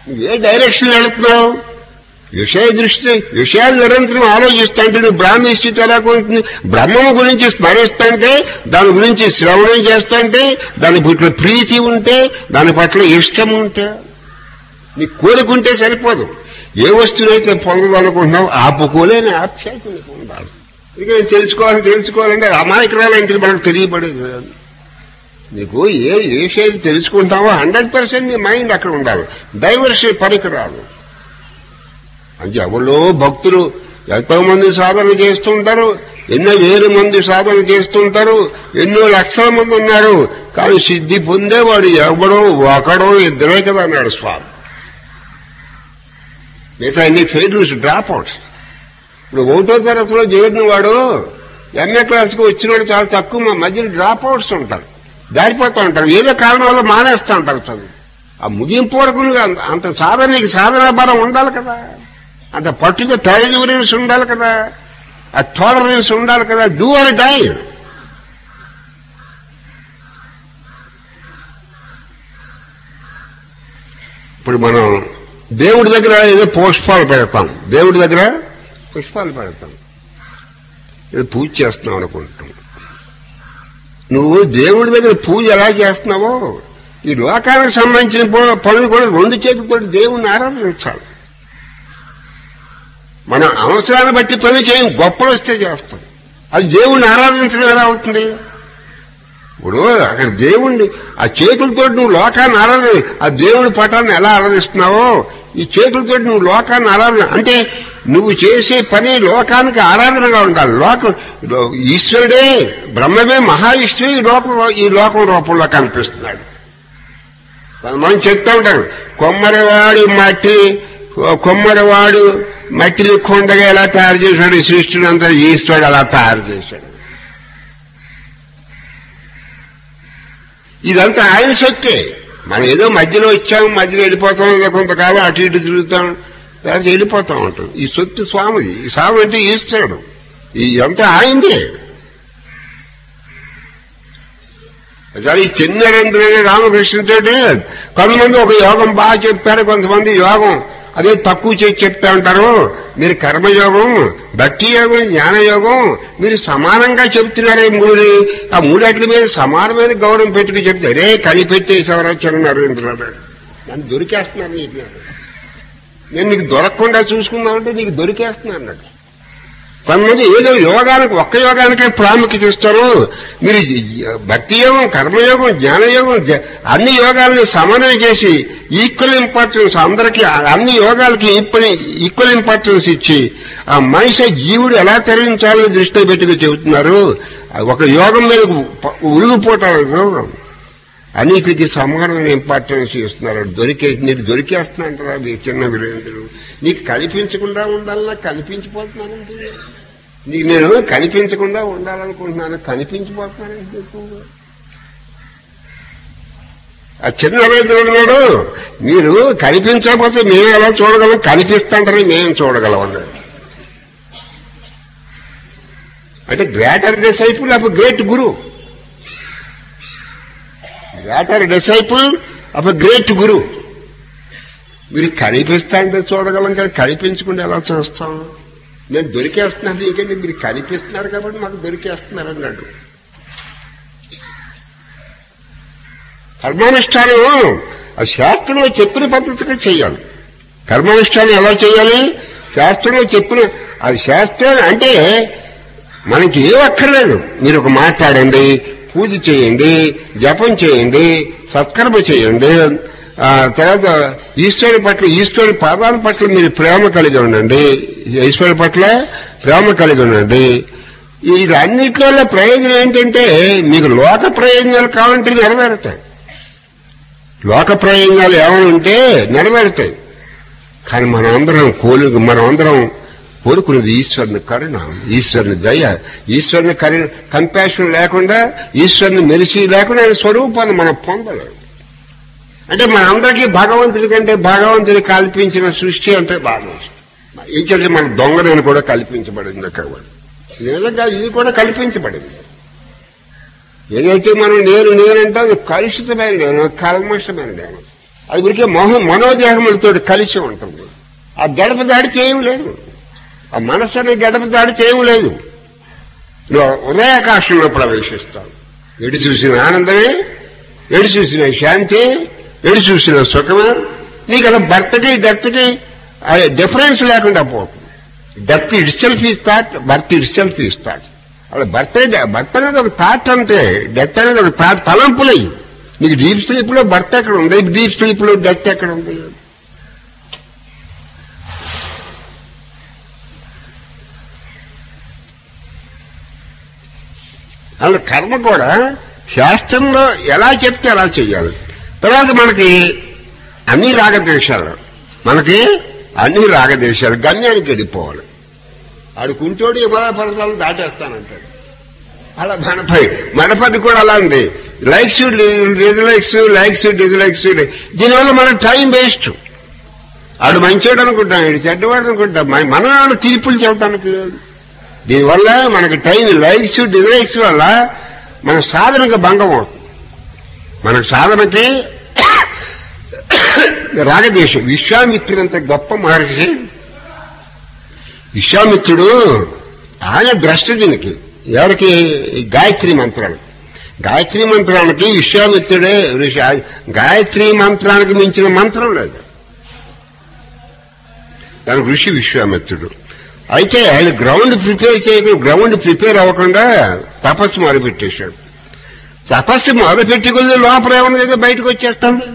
[SPEAKER 1] ఏ డైరెక్షన్ వెళుతున్నావు? విషయ దృష్టి, విషయాలు నిరంతరం ఆలోచిస్తుంటే నువ్వు బ్రాహ్మీ స్థితి ఎలాగొంటుంది? బ్రహ్మము గురించి స్మరిస్తుంటే, దాని గురించి శ్రవణం చేస్తుంటే, దాని పట్ల ప్రీతి ఉంటే, దాని పట్ల ఇష్టం ఉంటే, నీ కోరుకుంటే సరిపోదు. ఏ వస్తువునైతే పొందదనుకుంటున్నావు ఆపుకోలేని ఆప్యాయత నీకు ఉండాలి. ఇక నేను తెలుసుకోవాలి తెలుసుకోవాలంటే అమాయకురాలంటే మనకు తెలియబడేది. నీకు ఏ విషయం తెలుసుకుంటావో హండ్రెడ్ పర్సెంట్ నీ మైండ్ అక్కడ ఉండాలి. డైవర్షన్ పనికిరాదు. అంటే ఎవరో భక్తులు ఎంతో మంది సాధన చేస్తుంటారు, ఎన్నో వేల మంది సాధన చేస్తుంటారు, ఎన్నో లక్షల మంది ఉన్నారు. కానీ సిద్ధి పొందేవాడు ఎవడో ఒకడో ఇద్దరే కదా అన్నాడు స్వామి. మిగతా అన్ని ఫెయిల్యూర్స్, డ్రాప్ అవుట్స్. ఇప్పుడు ఒకటో తరగతిలో చేరిన వాడు ఎంఏ క్లాస్కి వచ్చినవాడు చాలా తక్కువ. మా మధ్యన డ్రాప్ అవుట్స్ ఉంటారు, దారిపోతూ ఉంటారు, ఏదో కారణం వల్ల మానేస్తూ ఉంటారు చదువు. ఆ ముగింపు వరకు అంత సాధనకి సాధనా బలం ఉండాలి కదా, అంత పట్టుగా థైజూరెన్స్ ఉండాలి కదా, ఆ టాలరెన్స్ ఉండాలి కదా. Do or die. ఇప్పుడు మనం దేవుడి దగ్గర ఏదో పుష్పాలు పెడతాం, దేవుడి దగ్గర పుష్పాలు పెడతాం, ఏదో పూజ చేస్తున్నావు అనుకుంటాం. నువ్వు దేవుడి దగ్గర పూజ ఎలా చేస్తున్నావో ఈ లోకానికి సంబంధించిన పనులు కూడా రెండు చేతులతో దేవుణ్ణి ఆరాధించాలి. మనం అవసరాన్ని బట్టి పని చేయం, గొప్పలు వస్తే చేస్తాం. అది దేవుణ్ణి ఆరాధించడం ఎలా అవుతుంది? ఇప్పుడు అక్కడ దేవుణ్ణి ఆ చేతులతో నువ్వు లోకాన్ని ఆరాధి ఆ దేవుడి పటాన్ని ఎలా ఆరాధిస్తున్నావో ఈ చేతులతో నువ్వు లోకాన్ని ఆరాధన అంటే నువ్వు చేసే పని లోకానికి ఆరాధనగా ఉండాలి. లోకం ఈశ్వరుడే, బ్రహ్మమే, మహావిష్ణువు ఈ లోకం ఈ లోకం రూపంలో కనిపిస్తున్నాడు. కొంతమంది చెప్తా ఉంటారు, కొమ్మరివాడు మట్టి కొమ్మరివాడు మట్టిని కొండగా ఎలా తయారు చేశాడు, సృష్టిని అంతా ఈశ్వరుడు అలా తయారు చేశాడు. ఇదంతా ఆయన సొత్తే. మనం ఏదో మధ్యలో వచ్చాం, మధ్యలో వెళ్ళిపోతాం, ఏదో కొంతకాలం అటు ఇటు తిరుగుతాం, లేకపోతే వెళ్ళిపోతా ఉంటాం. ఈ సొత్తు స్వామిది. ఈ స్వామి అంటే ఈశ్వరుడు, ఇదంతా ఆయనదే. సరే ఈ చిన్నరేంద్రుడు రామకృష్ణుడితోటి కొంతమంది ఒక యోగం బాగా చెప్పారు, కొంతమంది యోగం అదే తక్కువ చేసి చెప్తా ఉంటారు. మీరు కర్మయోగం, భక్తి యోగం, జ్ఞానయోగం మీరు సమానంగా చెప్తున్నారే మూడు. ఆ మూడట్ల మీద సమానమైన గౌరవం పెట్టుకు చెప్తే అరే కలిపెట్టేసేవరా చిన్న నరేంద్రరావు నన్ను దొరికేస్తున్నారు, నీకు నేను నీకు దొరకకుండా చూసుకుందామంటే నీకు దొరికేస్తున్నా అన్నట్టు. కొంతమంది ఏదో యోగానికి ఒక్క యోగానికే ప్రాముఖ్యత ఇస్తారు. మీరు భక్తి యోగం, కర్మయోగం, జ్ఞానయోగం అన్ని యోగాలని సమన్వయం చేసి ఈక్వల్ ఇంపార్టెన్స్ అందరికీ అన్ని యోగాలకి ఈక్వల్ ఇంపార్టెన్స్ ఇచ్చి ఆ మనిషి జీవుడు ఎలా తరించాలని దృష్టిలో పెట్టుకు చెబుతున్నారు. ఒక యోగం మీద ఉరిగిపోవటాలు అన్నిటికీ సమానమైన ఇంపార్టెన్స్ ఇస్తున్నారు. దొరికే నీకు దొరికేస్తున్నా మీ చిన్న వీరేంద్రుడు. నీకు కనిపించకుండా ఉండాలన్నా కనిపించిపోతున్నానంటే నీకు నేను కనిపించకుండా ఉండాలనుకుంటున్నాను, కనిపించిపోతున్నానంటే ఆ చిన్న వీరేంద్రుడు మీరు కనిపించకపోతే మేము ఎలా చూడగలం, కనిపిస్తాంటారని మేము చూడగలం అన్నాడు. అంటే greater disciple of great guru, greater disciple of great guru. మీరు కనిపిస్తా అంటే చూడగలం కానీ కనిపించకుండా ఎలా చూస్తాం? నేను దొరికేస్తున్నాను, ఎందుకంటే మీరు కనిపిస్తున్నారు కాబట్టి మాకు దొరికేస్తున్నారు అన్నాడు. కర్మానుష్ఠానం ఆ శాస్త్రంలో చెప్పిన పద్ధతిగా చేయాలి. కర్మానుష్ఠానం ఎలా చేయాలి? శాస్త్రంలో చెప్పిన అది శాస్త్రం అంటే మనకి ఏం అక్కర్లేదు. మీరు ఒక మాట్లాడండి, పూజ చేయండి, జపం చేయండి, సత్కర్మ చేయండి, ఆ తర్వాత ఈశ్వరుడి పట్ల ఈశ్వరుడి పాదాల పట్ల మీరు ప్రేమ కలిగి ఉండండి, ఈశ్వరుడి పట్ల ప్రేమ కలిగి ఉండండి. ఇది అన్నిట్లో ప్రయోజనం ఏంటంటే మీకు లోక ప్రయోజనాలు కావాలంటే నెరవేరుతాయి. లోక ప్రయోజనాలు ఏమైనా ఉంటే నెరవేరుతాయి. కానీ మనందరం కోలు మనమందరం కోరుకునేది ఈశ్వరుని కరుణ, ఈశ్వరుని దయ, ఈశ్వరుని కరుణ కంపాషన్ లేకుండా, ఈశ్వరుని మెరిసి లేకుండా ఆయన స్వరూపాన్ని మనం పొందలేము. అంటే మనందరికీ భగవంతుడి కంటే భగవంతుని కల్పించిన సృష్టి అంటే బాగా ఈ చదివి మన దొంగలను కూడా కల్పించబడింది కాబట్టి నిజంగా ఇది కూడా కల్పించబడింది. ఏదైతే మనం నేను నేనంటే అది కలుషితమైనదేమో, కల్మషమైనదేమో. అది ఉరికే మోహ మనోదేహములతో కలిసి ఉంటుంది. ఆ గడప దాడి చేయడం లేదు, ఆ మనస్సు అనే గడప దాడి చేయడం లేదు. ఉదయాకాశంలో ప్రవేశిస్తాం. ఎటు చూసిన ఆనందమే, ఎటు చూసిన శాంతి, ఎటు చూసిన సుఖమే. నీకు అలా భర్తకి డెత్కి డిఫరెన్స్ లేకుండా పోతుంది. Death itself is thought, birth itself is thought. అలా భర్త భర్త అనేది ఒక థాట్ అంతే, డెత్ అనేది ఒక థాట్, తలంపులై. నీకు డీప్ స్లీప్ లో భర్త ఎక్కడ ఉంది, డీప్ స్లీప్ లో డెత్ ఎక్కడ ఉంది? అలా కర్మ కూడా శాస్త్రంలో ఎలా చెప్తే అలా చెయ్యాలి. తర్వాత మనకి అన్ని రాగద్వేషాలు, మనకి అన్ని రాగద్వేషాలు గమ్యానికి వెళ్ళిపోవాలి. ఆడు కుంటోడు హిమాలయ పర్వతాలను దాటేస్తానంటాడు. అలా మనపై మనపది కూడా అలా ఉంది. Likes dislikes, likes dislikes. దీనివల్ల మన టైం వేస్ట్. ఆడు మంచివాడు అనుకుంటాం, ఇటు చెడ్డవాడు అనుకుంటాం, మనం ఆడు తీర్పులు చెప్పడానికి. దీనివల్ల మనకి టైం లైక్స్ డిజైక్స్ వల్ల మన సాధనకు భంగం అవుతుంది. మన సాధనకి రాగదేశం. విశ్వామిత్రుడంత గొప్ప మహర్షి విశ్వామిత్రుడు, ఆయన ద్రష్ట దీనికి. ఎవరికి? గాయత్రి మంత్రాలు. గాయత్రి మంత్రానికి విశ్వామిత్రుడే ఋషి. గాయత్రి మంత్రానికి మించిన మంత్రం లేదు, దానికి ఋషి విశ్వామిత్రుడు. అయితే ఆయన గ్రౌండ్ ప్రిపేర్ చేయకుండా, గ్రౌండ్ ప్రిపేర్ అవ్వకుండా తపస్సు మొదలుపెట్టేశాడు. తపస్సు మొదలుపెట్టి కొద్ది లోపల ఏమన్నా ఏదో బయటకు వచ్చేస్తుంది.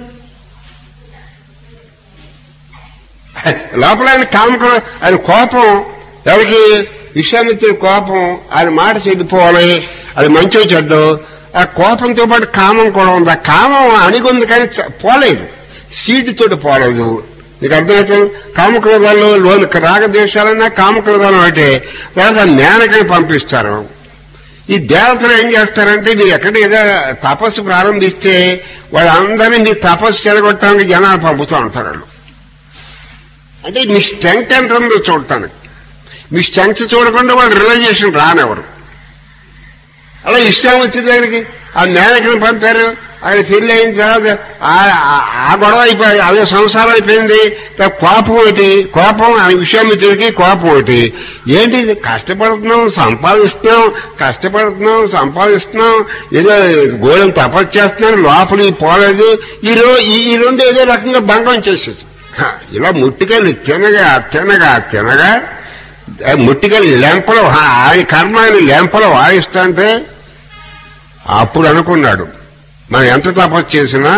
[SPEAKER 1] లోపల ఆయన కామకం, ఆయన కోపం. ఎవరికి? విశ్వామిత్రుడి కోపం. ఆయన మాట చెడిపోవాలి, అది మంచిగా చెడ్డం. ఆ కోపంతో పాటు కామం కూడా ఉంది. ఆ కామం అణిగుంది కానీ పోలేదు, సీటు తోటి పోలేదు. నీకు అర్థమవుతుంది? కామక్రోధాల్లో లోని రాగద్వేషాలన్నా కామక్రోధాలు అంటే తర్వాత మేనకని పంపిస్తారు. ఈ దేవతలు ఏం చేస్తారంటే, మీరు ఎక్కడ ఏదో తపస్సు ప్రారంభిస్తే వాళ్ళందరినీ మీ తపస్సు చెడగొట్టడానికి జనాలు పంపుతూ ఉంటారు. వాళ్ళు అంటే మీ స్ట్రెంగ్త్ ఎంత ఉందో చూడటానికి. మీ స్ట్రెంగ్త్ చూడకుండా వాళ్ళు రియలైజేషన్ రానివ్వరు. అలా విశ్వామిత్రుడి దగ్గరికి ఆ మేనకని పంపారు. ఆయన పెళ్లి అయిన తర్వాత ఆ గొడవ అయిపోయి అదే సంసారం అయిపోయింది. కోపం ఒకటి, కోపం ఆయన విశ్వామిత్రుడికి కోపం ఒకటి. ఏంటి కష్టపడుతున్నాం, సంపాదిస్తున్నాం, కష్టపడుతున్నాం సంపాదిస్తున్నాం, ఏదో గోళం తపస్సు చేస్తున్నాం, లోపలికి పోలేదు. ఈ రోజు ఈ రెండు ఏదో రకంగా భంగం చేసేది. ఇలా ముట్టికెళ్ళి తినగా తినగా తినగా ముట్టికెళ్ళి లెంపలు ఆయన కర్మ ఆయన లెంపలు వాయిస్తుంటే అప్పుడు అనుకున్నాడు, మనం ఎంత తపస్సు చేసినా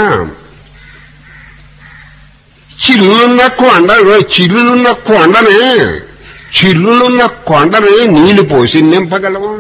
[SPEAKER 1] చిల్లులున్న కొండ, చిల్లులున్న కొండని చిల్లులున్న కొండని నీళ్లు పోసి నింపగలవా?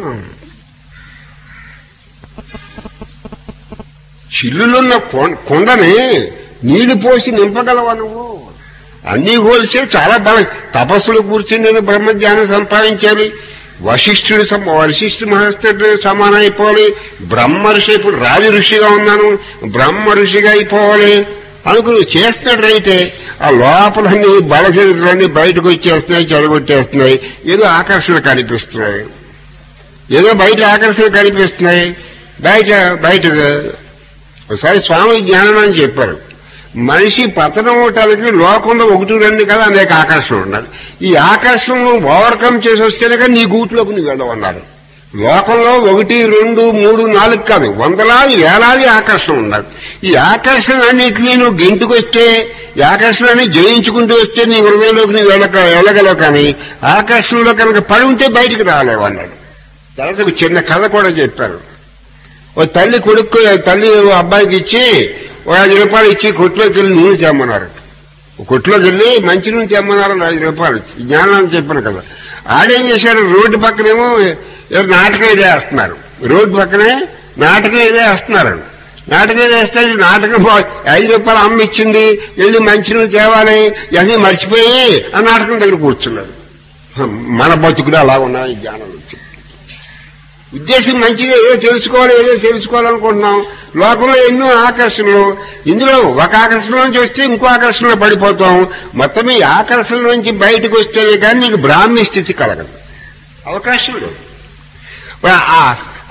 [SPEAKER 1] చిల్లులున్న కొండని నీళ్లు పోసి నింపగలవా నువ్వు? అన్నీ కోల్సే చాలా బలం. తపస్సులు కూర్చుని నేను బ్రహ్మజ్ఞానం సంపాదించాలి, వశిష్ఠుడు వశిష్ఠు మహర్షుడు సమానం అయిపోవాలి, బ్రహ్మ ఋషి ఇప్పుడు రాజు ఋషిగా ఉన్నాను, బ్రహ్మ ఋషిగా అయిపోవాలి అనుకుని చేస్తున్నాడు. అయితే ఆ లోపలన్నీ బలహీనతలన్నీ బయటకు వచ్చేస్తున్నాయి, చెడగొట్టేస్తున్నాయి. ఏదో ఆకర్షణ కనిపిస్తున్నాయి, ఏదో బయట ఆకర్షణ కనిపిస్తున్నాయి. బయట బయట ఒకసారి స్వామి జ్ఞానం అని చెప్పారు, మనిషి పతనం అవటానికి లోకంలో ఒకటి రెండు కదా అనేక ఆకర్షణ ఉండాలి. ఈ ఆకర్షణను ఓవర్కమ్ చేసి వస్తేనే కానీ నీ గూట్లోకి నువ్వు వెళ్ళవన్నారు. లోకంలో ఒకటి రెండు మూడు నాలుగు కాదు, వందలాది వేలాది ఆకర్షణ ఉండాలి. ఈ ఆకర్షణ అన్నింటినీ నువ్వు గెంటుకొస్తే, ఈ ఆకర్షణని జయించుకుంటూ వస్తే నీ హృదయంలోకి నువ్వు వెళ్ళక వెళ్ళగలవు. కానీ ఆకర్షణలో కనుక పడి ఉంటే బయటికి రాలేవు అన్నాడు. తర్వాత ఒక చిన్న కథ కూడా చెప్పారు. ఓ తల్లి కొడుకు తల్లి అబ్బాయికి ఇచ్చి ఒక ఐదు రూపాయలు ఇచ్చి కొట్లోకి వెళ్ళి నూనె తెమ్మన్నారు. కొట్లోకి వెళ్ళి మంచి నూనె తెమ్మన్నారు, ఐదు రూపాయలు ఇచ్చి. జ్ఞానాన్ని చెప్పాను కదా. ఆడేం చేశాడు, రోడ్డు పక్కనేమో ఏదో నాటకం ఇదే వేస్తున్నారు, రోడ్డు పక్కనే నాటకం ఇదే వేస్తున్నారు. నాటకం వేస్తే నాటకం ఐదు రూపాయలు అమ్మ ఇచ్చింది, వెళ్ళి మంచి నూనె తేవాలి ఇవన్నీ మర్చిపోయి ఆ నాటకం దగ్గర కూర్చున్నాడు. మన బతుకులు అలా ఉన్నాయి. జ్ఞానం ఉద్దేశం మంచిగా ఏదో తెలుసుకోవాలి, ఏదో తెలుసుకోవాలనుకుంటున్నాం. లోకంలో ఎన్నో ఆకర్షణలు, ఇందులో ఒక ఆకర్షణ నుంచి వస్తే ఇంకో ఆకర్షణలో పడిపోతాం. మొత్తం ఈ ఆకర్షణ నుంచి బయటకు వస్తేనే కానీ నీకు బ్రాహ్మీ స్థితి కలగదు, అవకాశం లేదు.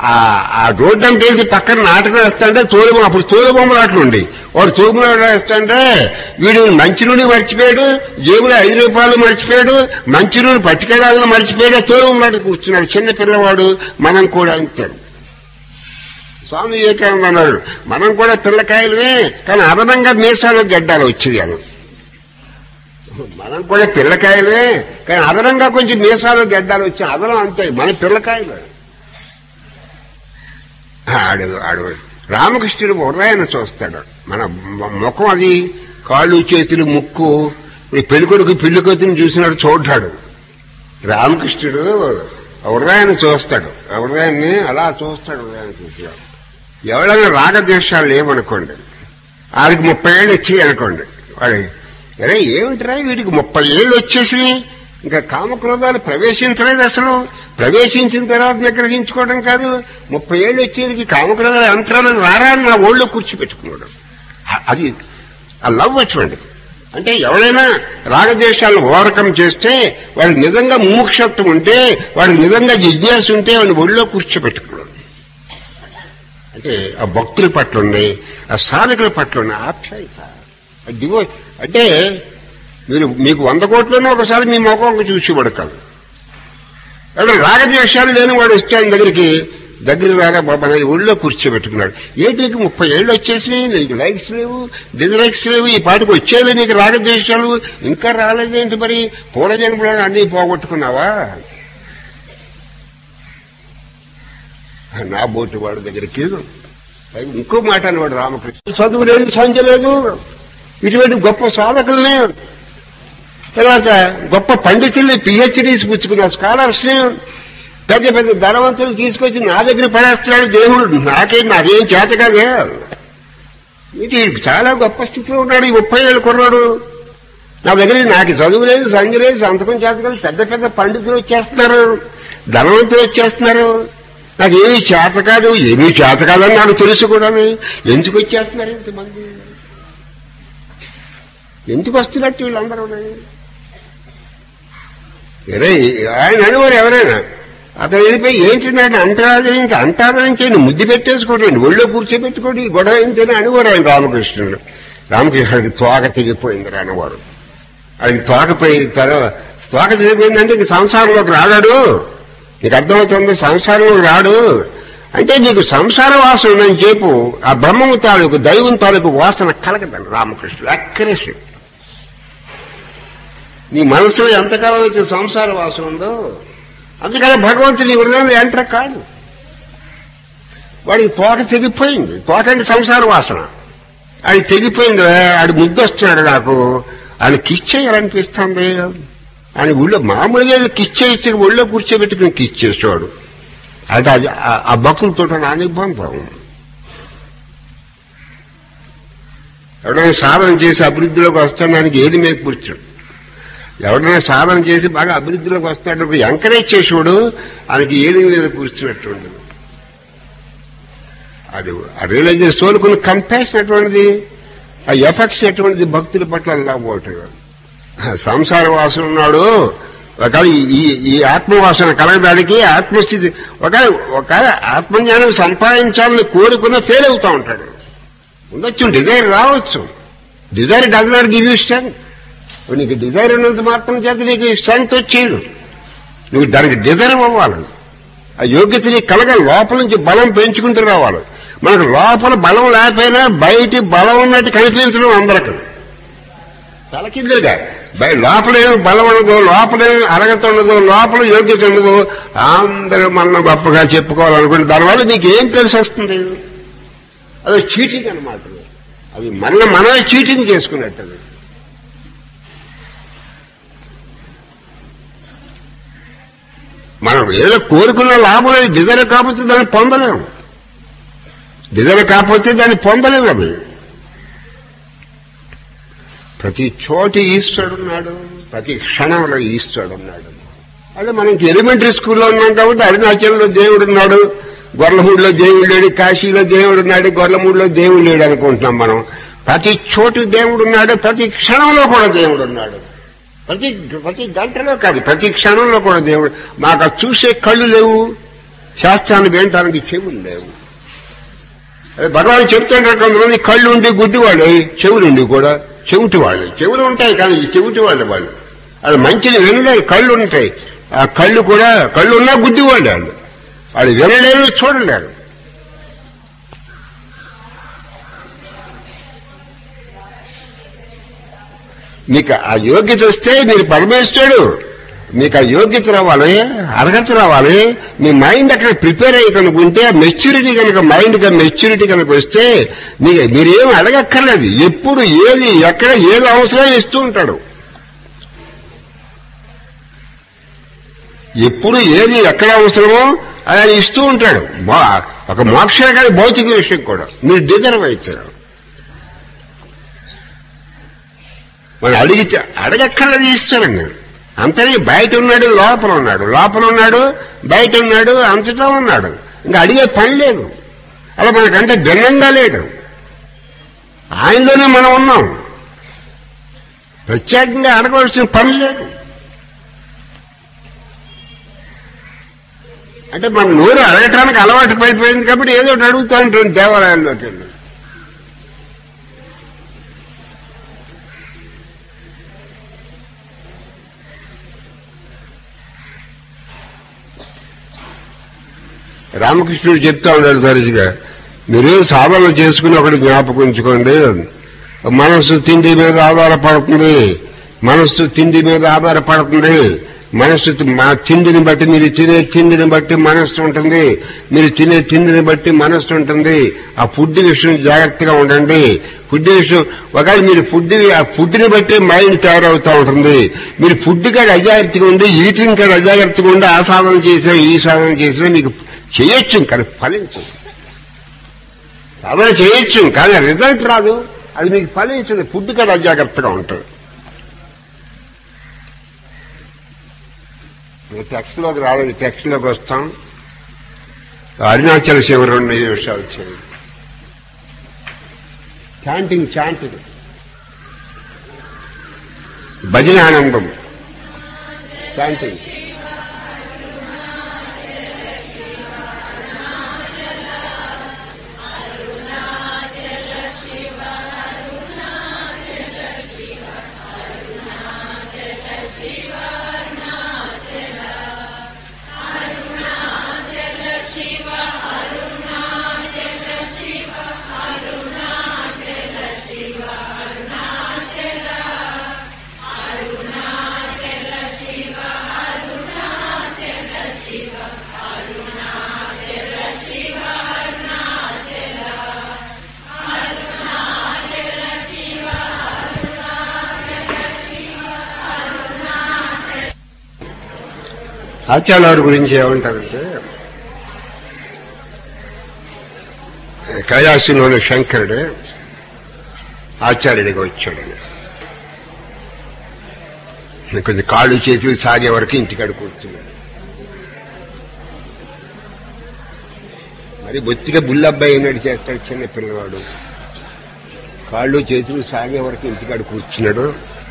[SPEAKER 1] ఆ రోడ్డు అంటే ఏంటి పక్కన నాటకం వేస్తాంటే తోలు అప్పుడు తోలు బొమ్మలు అట్లు ఉండి వాడు తోలు వేస్తాంటే వీడు మంచి నూనె మర్చిపోయాడు, జేబులో ఐదు రూపాయలు మర్చిపోయాడు, మంచి నూనె పట్టుకెళ్ళాలని మర్చిపోయాడు, తోలు బొమ్మలాట కూర్చున్నాడు చిన్న పిల్లవాడు. మనం కూడా అంతే. స్వామి వివేకానంద అన్నాడు మనం కూడా పిల్లకాయలమే కానీ అదనంగా మీసాలు గడ్డాలు వచ్చేయాలి. మనం కూడా పిల్లకాయలే కానీ అదనంగా కొంచెం మీసాలు గడ్డాలు వచ్చి అదనం అంతే మన పిల్లకాయలు. ఆడు ఆడు రామకృష్ణుడు హృదయాన్ని చూస్తాడు. మన ముఖం అది కాళ్ళు చేతులు ముక్కు పెళ్ళికొడుకు పెళ్లికొత్తిని చూసినాడు చూడ్డాడు. రామకృష్ణుడు హృదయాన్ని చూస్తాడు. హృదయాన్ని అలా చూస్తాడు. హృదయాన్ని చూస్తాడు. ఎవరైనా రాగద్వేషాలు లేవనుకోండి, వాడికి ముప్పై ఏళ్ళు వచ్చాయి అనుకోండి, వాడి అరే ఏమిటిరా వీడికి ముప్పై ఏళ్ళు వచ్చేసి ఇంకా కామక్రోధాలు ప్రవేశించలేదు, అసలు ప్రవేశించిన తర్వాత నిగ్రహించుకోవడం కాదు, ముప్పై ఏళ్ళు వచ్చేటికి కామక్రోధాలు యంత్రాలు రారా అని నా ఓళ్ళో కూర్చోపెట్టుకున్నాడు. అది ఆ లవ్ అటువంటిది. అంటే ఎవరైనా రాగద్వేషాలను ఓవర్కమ్ చేస్తే వాడికి నిజంగా ముముక్షత్వం ఉంటే, వాడికి నిజంగా జిజ్ఞాస ఉంటే వాడిని ఒళ్ళో కూర్చోపెట్టుకున్నాడు. అంటే ఆ భక్తుల పట్ల ఉన్నాయి, ఆ సాధకుల పట్ల ఉన్న ఆప్యాయత, డివో అంటే మీరు మీకు వంద కోట్లోనే ఒకసారి మీ ముఖం చూసి పడతారు. అంటే రాగద్వేషాలు లేని వాడు వస్తే ఆయన దగ్గరికి దగ్గర రాగా బాబా ఒళ్ళో కూర్చోబెట్టుకున్నాడు. ఏంటి ముప్పై ఏళ్ళు వచ్చేసినాయి, నీకు లైక్స్ లేవు, డిజలైక్స్ లేవు, ఈ పాటికి వచ్చేది నీకు రాగద్వేషాలు ఇంకా రాలేదేంటి, మరి పూల జన్మలో అన్నీ పోగొట్టుకున్నావా? నా బోటు వాడి దగ్గరికి ఇంకో మాట అనేవాడు రామకృష్ణ, చదువు లేదు సంజ లేదు, ఇటువంటి గొప్ప సాధకుల్ని తర్వాత గొప్ప పండితుల్ని పిహెచ్డీస్ పుచ్చుకున్న స్కాలర్స్ ని పెద్ద పెద్ద ధనవంతులు తీసుకొచ్చి నా దగ్గర పడేస్తున్నాడు దేవుడు. నాకేం నాకేం చేత కాదే, ఇది చాలా గొప్ప స్థితిలో ఉన్నాడు ఈ ముప్పై ఏళ్ళు కుర్రాడు. నా దగ్గర నాకు చదువు లేదు సంజ లేదు సంతకం చేత కాదు, పెద్ద పెద్ద పండితులు వచ్చేస్తున్నారు, ధనవంతులు వచ్చేస్తున్నారు, నాకు ఏమీ చేత కాదు ఏమీ చేత కాదని నాకు తెలుసు కూడా. ఎందుకు వచ్చేస్తున్నారు ఇంతమంది, ఎందుకు వస్తున్నట్టు వీళ్ళందరూ? ఆయన అనేవారు ఎవరైనా అతను వెళ్ళిపోయి ఏంటంటే అంతరాదరించి అంతాదరించండి, ముద్దు పెట్టేసుకోండి, ఒళ్ళో కూర్చోబెట్టుకోండి, గొడవ ఏంటని అనేవారు ఆయన రామకృష్ణుడు. రామకృష్ణుడికి తోక తెగిపోయింది అనేవారు. అది తోకపోయి తోక తెగిపోయిందంటే ఇంక సంసారంలోకి రాడాడు, నీకు అర్థమవుతుంది, సంసారంలోకి రాడు అంటే నీకు సంసార వాసన ఉందని చెప్పు, ఆ బ్రహ్మము తాలూకు దైవం తాలూకు వాసన కలగదండి రామకృష్ణుడు. అక్కరేసి నీ మనసులో ఎంతకాలం వచ్చే సంసార వాసన ఉందో అందుకని భగవంతుడు నీ హృదయంలో ఎంటర్ కాదు. వాడికి తోట తెగిపోయింది, తోట అంటే సంసార వాసన, అది తెగిపోయింది. ఆడు ముద్దొస్తున్నాడు, నాకు ఆయన కిస్ చేయాలనిపిస్తుంది. ఆయన ఊళ్ళో మామూలుగా కిస్ చేసి ఒళ్ళో కూర్చోబెట్టుకుని కిస్ చేసేవాడు. అంటే అది ఆ భక్తులతో నా నిబంధం. ఎవడైనా సాధన చేసి అభివృద్ధిలోకి వస్తాడు, దానికి ఏది మీద కూర్చోడు. ఎవడైనా సాధన చేసి బాగా అభివృద్ధిలోకి వస్తాడు, ఎంకరేజ్ చేసేవాడు, ఆయనకి ఏది మీద కూర్చున్నట్టు ఉండదు. అది ఆ రియలైజర్ సోలుకున్న కంపాషన్ అటువంటిది, ఆ ఎఫెక్షన్ అటువంటిది భక్తుల పట్ల అలా పోతాడు. సంసార వాసన ఉన్నాడు, ఒకవేళ ఈ ఈ ఆత్మవాసన కలగడానికి ఆత్మస్థితి ఒకవేళ ఒకవేళ ఆత్మజ్ఞానం సంపాదించాలని కోరుకున్న ఫెయిల్ అవుతా ఉంటాడు. ఉండొచ్చు, డిజైర్ రావచ్చు. Desire does not give you strength. నీకు డిజైర్ ఉన్నంత మాత్రం చేత నీకు స్ట్రెంగ్త్ వచ్చేది. నువ్వు దానికి డిజైర్ అవ్వాలి, ఆ యోగ్యత నీకు కలగ లోపల నుంచి బలం పెంచుకుంటూ రావాలి. మనకు లోపల బలం లేకపోయినా బయట బలం ఉన్నట్టు కనిపించడం అందరికీ తలకిందులుగా. లోపల ఏమో బలం ఉండదు, లోపల అర్హత ఉండదు, లోపల యోగ్యత ఉండదు, అందరూ మన గొప్పగా చెప్పుకోవాలనుకుంటే దానివల్ల నీకు ఏం తెలిసి వస్తుంది? అది చీటింగ్ అనమాట. అది మన మనమే చీటింగ్ చేసుకున్నట్టు. అది మనం ఏదో కోరుకున్న లాభం డిజైర్ కాకపోతే దాన్ని పొందలేము, డిజైర్ కాకపోతే దాన్ని పొందలేము. అది ప్రతి చోటి ఈశ్వరుడున్నాడు, ప్రతి క్షణంలో ఈశ్వరుడున్నాడు. అదే మనకి ఎలిమెంటరీ స్కూల్లో ఉన్నాం కాబట్టి అరుణాచలంలో దేవుడున్నాడు, గొర్లమూడిలో దేవుడు లేడు, కాశీలో దేవుడున్నాడు, గొర్లమూడిలో దేవుడు లేడు అనుకుంటున్నాం మనం. ప్రతి చోటు దేవుడున్నాడు, ప్రతి క్షణంలో కూడా దేవుడున్నాడు. ప్రతి ప్రతి గంటలో కాదు, ప్రతి క్షణంలో కూడా దేవుడు. మాకు చూసే కళ్ళు లేవు, శాస్త్రాన్ని వినటానికి చెవులు లేవు. అదే భగవాన్ చెప్తాడు, కొంతమంది కళ్ళు ఉండి గుడ్డి వాళ్ళు, చెవులుండి కూడా చెవిటి వాళ్ళు. చెవులు ఉంటాయి కానీ ఈ చెవిటి వాళ్ళు వాళ్ళు వాళ్ళు మంచిని వినలేరు. కళ్ళు ఉంటాయి, ఆ కళ్ళు కూడా కళ్ళు ఉన్నా గుడ్డి వాళ్ళు వాళ్ళు వాళ్ళు వినలేరు, చూడలేరు. మీకు ఆ యోగ్యత వస్తే మీరు పరమేశ్వరుడు, మీకు ఆ యోగ్యత రావాలి, అర్హత రావాలి. మీ మైండ్ అక్కడ ప్రిపేర్ అయ్యి కనుకుంటే, మెచ్యూరిటీ కనుక మైండ్ గా మెచ్యూరిటీ కనుక వస్తే మీరేం అడగక్కర్లేదు. ఎప్పుడు ఏది ఎక్కడ ఏది అవసరం ఇస్తూ ఉంటాడు. ఎప్పుడు ఏది ఎక్కడ అవసరమో ఆయన ఇస్తూ ఉంటాడు. ఒక మోక్షమే కాదు, భౌతిక విషయం కూడా మీరు డిజర్వ్ అవుతారు. మనం అడిగితే అడగక్కర్లేదు ఇస్తారండి. అంతనే బయట ఉన్నాడు, లోపల ఉన్నాడు, లోపల ఉన్నాడు, బయట ఉన్నాడు, అంతటా ఉన్నాడు. ఇంకా అడిగే పని లేదు. అలా మనకంటే భిన్నంగా లేడు. ఆయనలోనే మనం ఉన్నాం. ప్రత్యేకంగా అడగవలసిన పని లేదు. అంటే మన నోరు అడగటానికి అలవాటు పడిపోయింది కాబట్టి ఏదో ఒకటి అడుగుతూ ఉంటుంది దేవాలయాల్లోకి వెళ్ళి. రామకృష్ణుడు చెప్తా ఉన్నాడు తరచుగా, మీరు సాధన చేసుకుని ఒకటి జ్ఞాపకం ఉంచుకోండి, మనస్సు తిండి మీద ఆధారపడుతుంది, మనస్సు తిండి మీద ఆధారపడుతుంది. మనస్సు తిండిని బట్టి, మీరు తినే తిండిని బట్టి మనస్సు ఉంటుంది, మీరు తినే తిండిని బట్టి మనస్సు ఉంటుంది. ఆ ఫుడ్ విషయం జాగ్రత్తగా ఉండండి. ఫుడ్ విషయం ఒకవేళ మీరు ఫుడ్ ఆ ఫుడ్ని బట్టి మైండ్ తయారవుతూ ఉంటుంది. మీరు ఫుడ్ కాడ అజాగ్రత్తగా ఉండి, ఈటింగ్ కాడ అజాగ్రత్తగా ఉండి ఆ సాధన చేసే ఈ సాధన చేసే మీకు చేయొచ్చు, కానీ ఫలించదు. సాధన చేయొచ్చు కానీ రిజల్ట్ రాదు, అది మీకు ఫలించదు. ఫుడ్ కాడ అజాగ్రత్తగా ఉంటుంది. టెక్స్ట్ లోకి రాలేదు, టెక్స్ట్ లోకి వస్తాం. అరుణాచల శివ రెండు నిమిషాలు వచ్చాయి. చాంటింగ్ చాంటింగ్ భజన ఆనందం చాంటింగ్. ఆచార్యుల గురించి ఏమంటారంటే, కైలాసంలోని శంకరుడు ఆచార్యుడిగా వచ్చాడు. కొంచెం కాళ్ళు చేతులు సాగే వరకు ఇంటికాడ కూర్చున్నాడు. మరి బొత్తిగా బుల్లబ్బాయి అయినట్టు చేస్తాడు చిన్న పిల్లవాడు. కాళ్ళు చేతులు సాగే వరకు ఇంటికాడ కూర్చున్నాడు.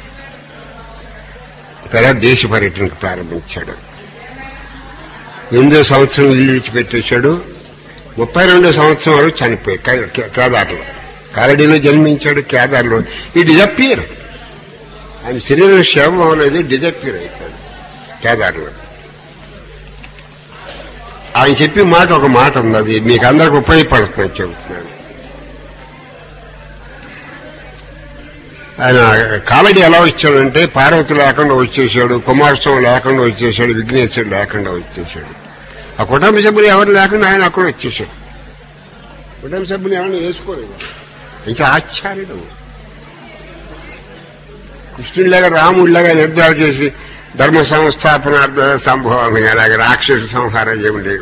[SPEAKER 1] తర్వాత దేశ పర్యటనకు ప్రారంభించాడు. ఎనిమిదో సంవత్సరం ఇల్లు విడిచిపెట్టేశాడు. ముప్పై రెండో సంవత్సరం వరకు చనిపోయాడు కేదార్లో. కారడీలో జన్మించాడు, కేదార్లో. ఈ డిజపియర్, ఆయన శరీరం శవం అనేది డిజపియర్ అయిపోయాడు కేదార్లో. ఆయన చెప్పే మాట ఒక మాట ఉంది, అది మీకు అందరికి ఉపయోగపడుతుందని చెబుతున్నాను. ఆయన కాలడి ఎలా వచ్చాడంటే, పార్వతి లేకుండా వచ్చేసాడు, కుమారస్వామి లేకుండా వచ్చేసాడు, విఘ్నేశ్వరుడు లేకుండా వచ్చేసాడు. ఆ కుటుంబ సభ్యులు ఎవరు లేకుండా ఆయన అక్కడ వచ్చేసాడు. కుటుంబ సభ్యులు ఎవరిని వేసుకోలేదు. ఇంకా ఆశ్చర్యుడు. కృష్ణుడిలాగా రాముడిలాగా నిర్ధారణ చేసి ధర్మ సంస్థాపనార్థ సంభవం, అలాగే రాక్షస సంహారం ఏమిటి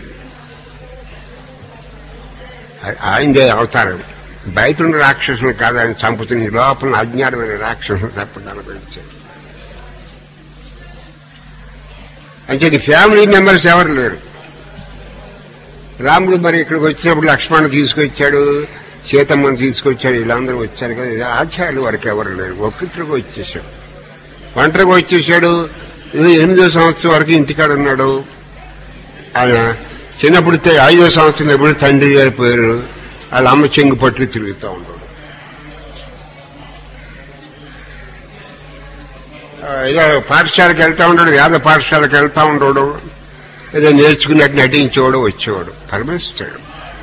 [SPEAKER 1] ఆయనదే అవతారం. బయట ఉన్న రాక్షసులు కాదు ఆయన చంపుతుంది, లోపల అజ్ఞానమైన రాక్షసులు తప్పడానికి వచ్చారు. అంటే ఫ్యామిలీ మెంబర్స్ ఎవరు లేరు. రాముడు మరి ఇక్కడికి వచ్చినప్పుడు లక్ష్మణ్ తీసుకొచ్చాడు, సీతమ్మని తీసుకొచ్చాడు, వీళ్ళందరూ వచ్చారు కదా. ఆచార్యులు వరకు ఎవరు లేరు. ఒక్కటిగా వచ్చేసాడు, ఒంటరిగా వచ్చేసాడు. ఎనిమిదో సంవత్సరం వరకు ఇంటికాడ ఉన్నాడు. ఆయన చిన్నప్పుడు ఐదో సంవత్సరం ఎప్పుడు తండ్రి గారిపోయారు, వాళ్ళ అమ్మ చెంగు పట్టుకు తిరుగుతూ ఉంటాడు. ఏదో పాఠశాలకు వెళ్తా ఉంటాడు, వేద పాఠశాలకు వెళ్తా ఉంటాడు, ఏదో నేర్చుకున్నట్టు నటించేవాడు, వచ్చేవాడు, పరమేశ్వరుడు.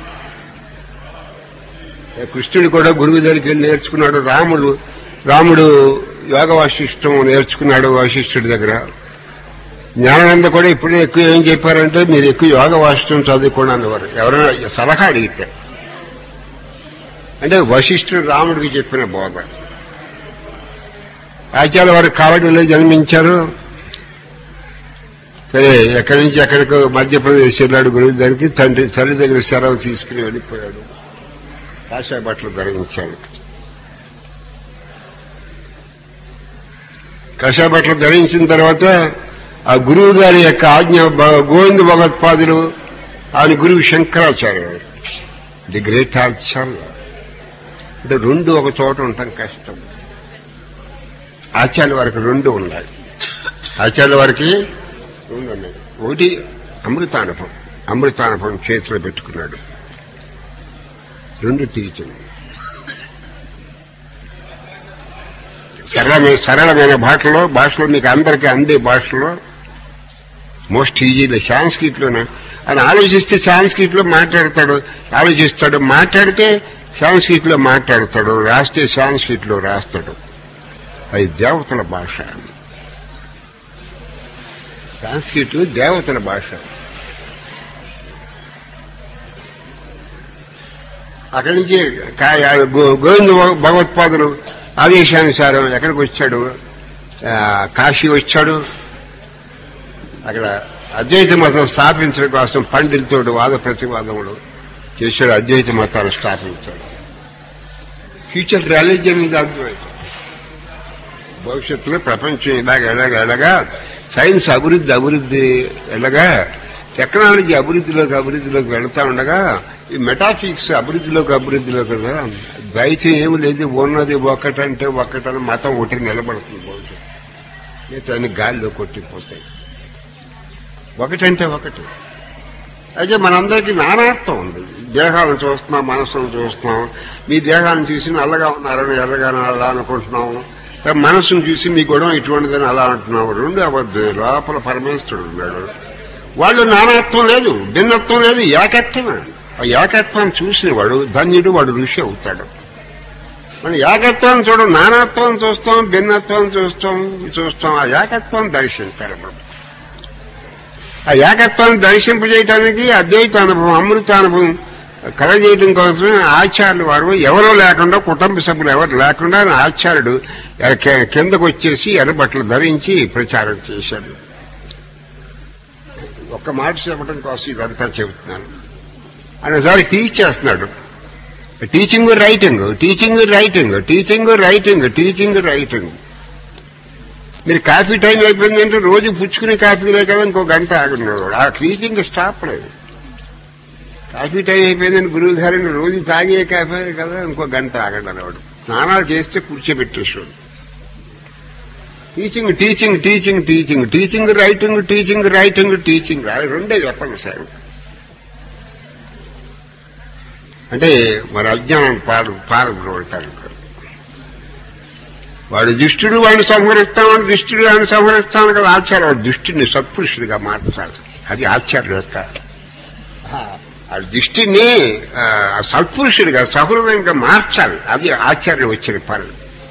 [SPEAKER 1] కృష్ణుడు కూడా గురువు దగ్గరికి వెళ్ళి నేర్చుకున్నాడు. రాముడు రాముడు యోగ వాసిష్టం నేర్చుకున్నాడు వశిష్ఠుడి దగ్గర. జ్ఞానానంద కూడా ఇప్పుడు ఎక్కువ ఏం చెప్పారంటే, మీరు ఎక్కువ యోగ వాసిష్టం చదువుకోండి అనేవారు ఎవరైనా సలహా అడిగితే. అంటే వశిష్ఠుడు రాముడికి చెప్పిన బోధ. ఆచార్య వారు కావడిలో జన్మించారు. సరే, ఎక్కడి నుంచి ఎక్కడికో మధ్యప్రదేశ్ వెళ్ళాడు గురువు దగ్గరికి. తండ్రి తల్లి దగ్గర సెలవు తీసుకుని వెళ్ళిపోయాడు. కాషాయ బట్టలు ధరించాడు. కాషాయ బట్టలు ధరించిన తర్వాత ఆ గురువు గారి యొక్క ఆజ్ఞ గోవింద భగవత్పాదులు, ఆయన గురువు శంకరాచార్యుడు, ది గ్రేట్ ఆచార్య. అంటే రెండు ఒక చోట ఉండటం కష్టం. ఆచార్య వారికి రెండు ఉన్నాయి. ఆచార్య వారికి రెండు ఉన్నాయి. ఒకటి అమృతానుభవం, అమృతానుభవం చేతిలో పెట్టుకున్నాడు. రెండు టీచింగ్. సరళమైన సరళమైన భాషలో భాషలో మీకు అందరికీ అందే భాషలో మోస్ట్ ఈజీలో సాంస్క్రిట్ లోనే ఆయన ఆలోచిస్తే సాంస్క్రిట్ లో మాట్లాడతాడు, ఆలోచిస్తాడు, మాట్లాడితే సాంస్క్రిట్ లో మాట్లాడతాడు, రాస్తే సాంస్క్రిట్ లో రాస్తాడు. అది దేవతల భాష. సాంస్క్రిట్ దేవతల భాష. అక్కడి నుంచి గోవింద భగవత్పాదులు ఆదేశానుసారం ఎక్కడికి వచ్చాడు, కాశీ వచ్చాడు. అక్కడ అద్వైత మతం స్థాపించడం కోసం పండితుడు వాద ప్రతివాదములు చేశాడు. అద్వైత మతాన్ని స్థాపించాడు. ఫ్యూచర్ రిలీజియన్ ఇది అద్వైతం. భవిష్యత్తులో ప్రపంచం ఇలాగ ఎలాగ ఎలాగా సైన్స్ అభివృద్ధి అభివృద్ధి ఎలాగా టెక్నాలజీ అభివృద్ధిలోకి అభివృద్ధిలోకి వెళతా ఉండగా ఈ మెటాఫిజిక్స్ అభివృద్ధిలోకి అభివృద్ధిలో కదా. ద్వైతం ఏమి లేదు, ఉన్నది ఒకటంటే ఒకటని మతం ఒకటి నిలబడుతుంది. భవిష్యత్తు గాలిలో కొట్టిపోతాయి. ఒకటంటే ఒకటి. అయితే మనందరికీ నానాత్వం ఉంది. దేహాలను చూస్తున్నాం, మనస్సును చూస్తున్నాం. మీ దేహాన్ని చూసి నల్లగా ఉన్నారని ఎర్రగానే అలా అనుకుంటున్నాం. మనస్సును చూసి మీ గొడవ ఇటువంటిదని అలా అంటున్నాం. రెండు అబద్ధం. లోపల పరమేశ్వరుడు ఉన్నాడు. వాళ్ళు నానాత్వం లేదు, భిన్నత్వం లేదు, ఏకత్వమే. ఆ ఏకత్వాన్ని చూసిన వాడు ధన్యుడు, వాడు ఋషి అవుతాడు. మనం ఏకత్వాన్ని చూడం, నానాత్వాన్ని చూస్తాం, భిన్నత్వాన్ని చూస్తాం చూస్తాం ఆ ఏకత్వాన్ని దర్శించాలి. మనం ఆ ఏకత్వాన్ని దర్శింపజేయటానికి అద్వైత అనుభవం, అమృత అనుభవం కలగజేయడం కోసం ఆచార్యులు వారు ఎవరో లేకుండా, కుటుంబ సభ్యులు ఎవరు లేకుండా ఆచార్యుడు కిందకు వచ్చేసి ఎర్రబట్టలు ధరించి ప్రచారం చేశాడు. ఒక్క మాట చెప్పడం కోసం ఇదంతా చెబుతున్నాను. ఆయన సారి టీచ్ చేస్తున్నాడు. Teaching writing, teaching writing, teaching writing, teaching writing. మీరు కాఫీ టైం అయిపోయిందంటే రోజు పుచ్చుకునే కాఫీలే కదా, ఇంకో గంట ఆగున్నాడు. ఆ టీచింగ్ స్టాప్ లేదు. కాఫీ టైం అయిపోయిందని గురువు గారిని రోజు తాగే కాఫీ కదా, ఇంకో గంట ఆగడవాడు. స్నానాలు చేస్తే కూర్చోబెట్టేసాడు. Teaching teaching teaching teaching teaching writing teaching writing teaching అది రెండే చెప్పండి సార్. అంటే మరి అజ్ఞానం పాలు పారద్రోడతారు. వాడు దుష్టుడు, వాడిని సంహరిస్తామని దుష్టుడు వాడిని సంహరిస్తాను కదా ఆచార్య. వాడు దుష్టుడిని సత్పురుషుడిగా మార్చాలి. అది ఆచార్య యొక్క ఆ దృష్టిని సత్పురుషుడిగా సహృదయంగా మార్చాలి. అది ఆచార్య వచ్చిన పని.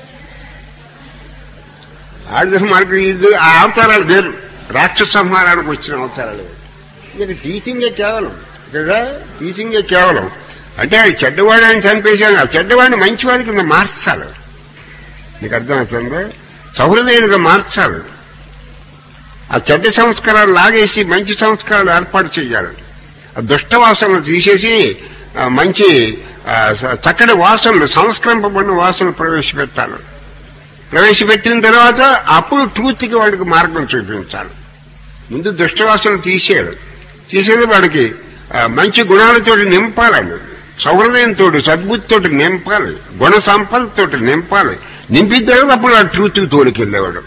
[SPEAKER 1] ఆయుధ మనకు ఆ అవతారాలు వేరు. రాక్షస సంహారానికి వచ్చిన అవతారాలు వేరు. ఇక టీచింగే కేవలం, ఇక్కడ టీచింగే కేవలం. అంటే అది చెడ్డవాడు అని చంపేశాను, ఆ చెడ్డవాడిని మంచివాడి కింద మార్చాలి. నీకు అర్థమవుతుంది? సహృదయంగా మార్చాలి. ఆ చెడ్డ సంస్కారాలు లాగేసి మంచి సంస్కారాలు ఏర్పాటు చేయాలి. ఆ దుష్ట వాసనలు తీసేసి మంచి చక్కటి వాసనలు, సంస్కరింపబడిన వాసనలు ప్రవేశపెట్టాలి. ప్రవేశపెట్టిన తర్వాత అప్పుడు ట్రూత్కి వాడికి మార్గం చూపించాలి. ముందు దుష్టవాసనలు తీసేది తీసేది వాడికి మంచి గుణాలతో నింపాలండి. సౌహృదయంతో, సద్బుద్ధితో నింపాలి. గుణ సంపదతో నింపాలి. నింపిన తర్వాత అప్పుడు ఆ ట్రూత్కి తోలికెళ్ళేవాడు.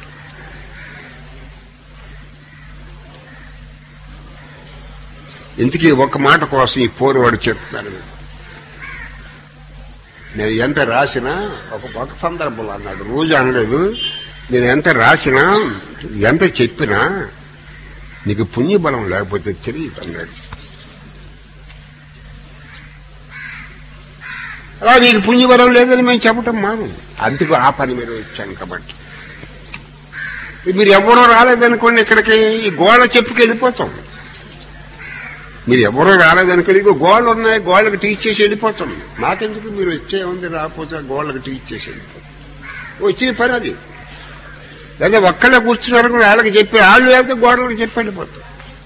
[SPEAKER 1] ఇంతకీ ఒక మాట కోసం ఈ పోరువాడు చెప్తున్నాను. నేను ఎంత రాసినా ఒక ఒక సందర్భంలో అన్నాడు, రోజు అనలేదు, నేను ఎంత రాసినా ఎంత చెప్పినా నీకు పుణ్యబలం లేకపోతే తెలియదు అన్నాడు. అలా నీకు పుణ్యబలం లేదని మేము చెప్పటం మాను, అందుకు ఆ పని మీద వచ్చాను. కాబట్టి మీరు ఎవరో రాలేదనుకోండి ఇక్కడికి, ఈ గోళ్ళ చెప్పుకి వెళ్ళిపోతాం. మీరు ఎవరో రాలేదనుకోండి, ఇక గోళ్ళు ఉన్నాయి, గోళ్ళకి టీచ్ చేసి వెళ్ళిపోతాం. నాకెందుకు, మీరు వచ్చే ఉంది, రాకపోతే గోళ్ళకి టీచ్ చేసి వెళ్ళిపోతాం. వచ్చిన పని అది. లేదా ఒక్కళ్ళే కూర్చున్నారు వాళ్ళకి చెప్పి, వాళ్ళు వెళ్తే గోడలకు చెప్పి వెళ్ళిపోతాం.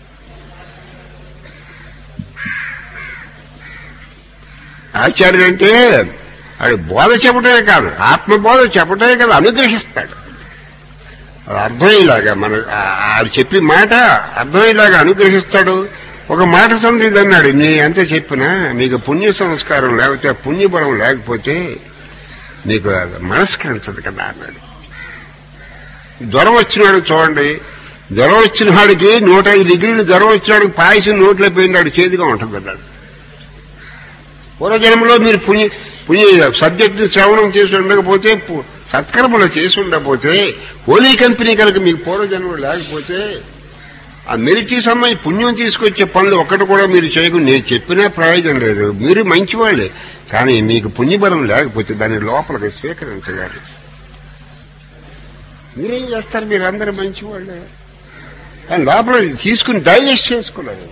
[SPEAKER 1] ఆచార్యుడు అంటే అది బోధ చెప్పటమే కాదు, ఆత్మబోధ చెప్పటమే కాదు, అనుగ్రహిస్తాడు. అది అర్థమయ్యేలాగా మన ఆడు చెప్పి మాట అర్థమయ్యేలాగా అనుగ్రహిస్తాడు. ఒక మాట సందర్భం అన్నాడు, నీ ఎంత చెప్పినా మీకు పుణ్య సంస్కారం లేకపోతే పుణ్యబలం లేకపోతే నీకు మనస్కరించదు కదా అన్నాడు. జ్వరం వచ్చినాడు చూడండి, జ్వరం వచ్చిన వాడికి నూట ఐదు డిగ్రీలు జ్వరం వచ్చినాడికి పాయసం నోట్లో పోయినాడు, చేదుగా ఉంటుంది అన్నాడు. పూర్వజన్మలో మీరు పుణ్య పుణ్య సబ్జెక్టు శ్రవణం చేసి ఉండకపోతే, సత్కర్మలు చేసి ఉండకపోతే, హోలీ కంపెనీ కనుక మీకు పూర్వజన్మలు లేకపోతే ఆ మెరిటీ సంబంధించి పుణ్యం తీసుకొచ్చే పనులు ఒక్కటి కూడా మీరు చేయకుండా నేను చెప్పినా ప్రయోజనం లేదు. మీరు మంచివాళ్లే, కానీ మీకు పుణ్యబలం లేకపోతే దాన్ని లోపలికి స్వీకరించగాలి. మీరేం చేస్తారు, మీరందరూ మంచివాళ్లే, కానీ లోపల తీసుకుని డైజెస్ట్ చేసుకోలేదు.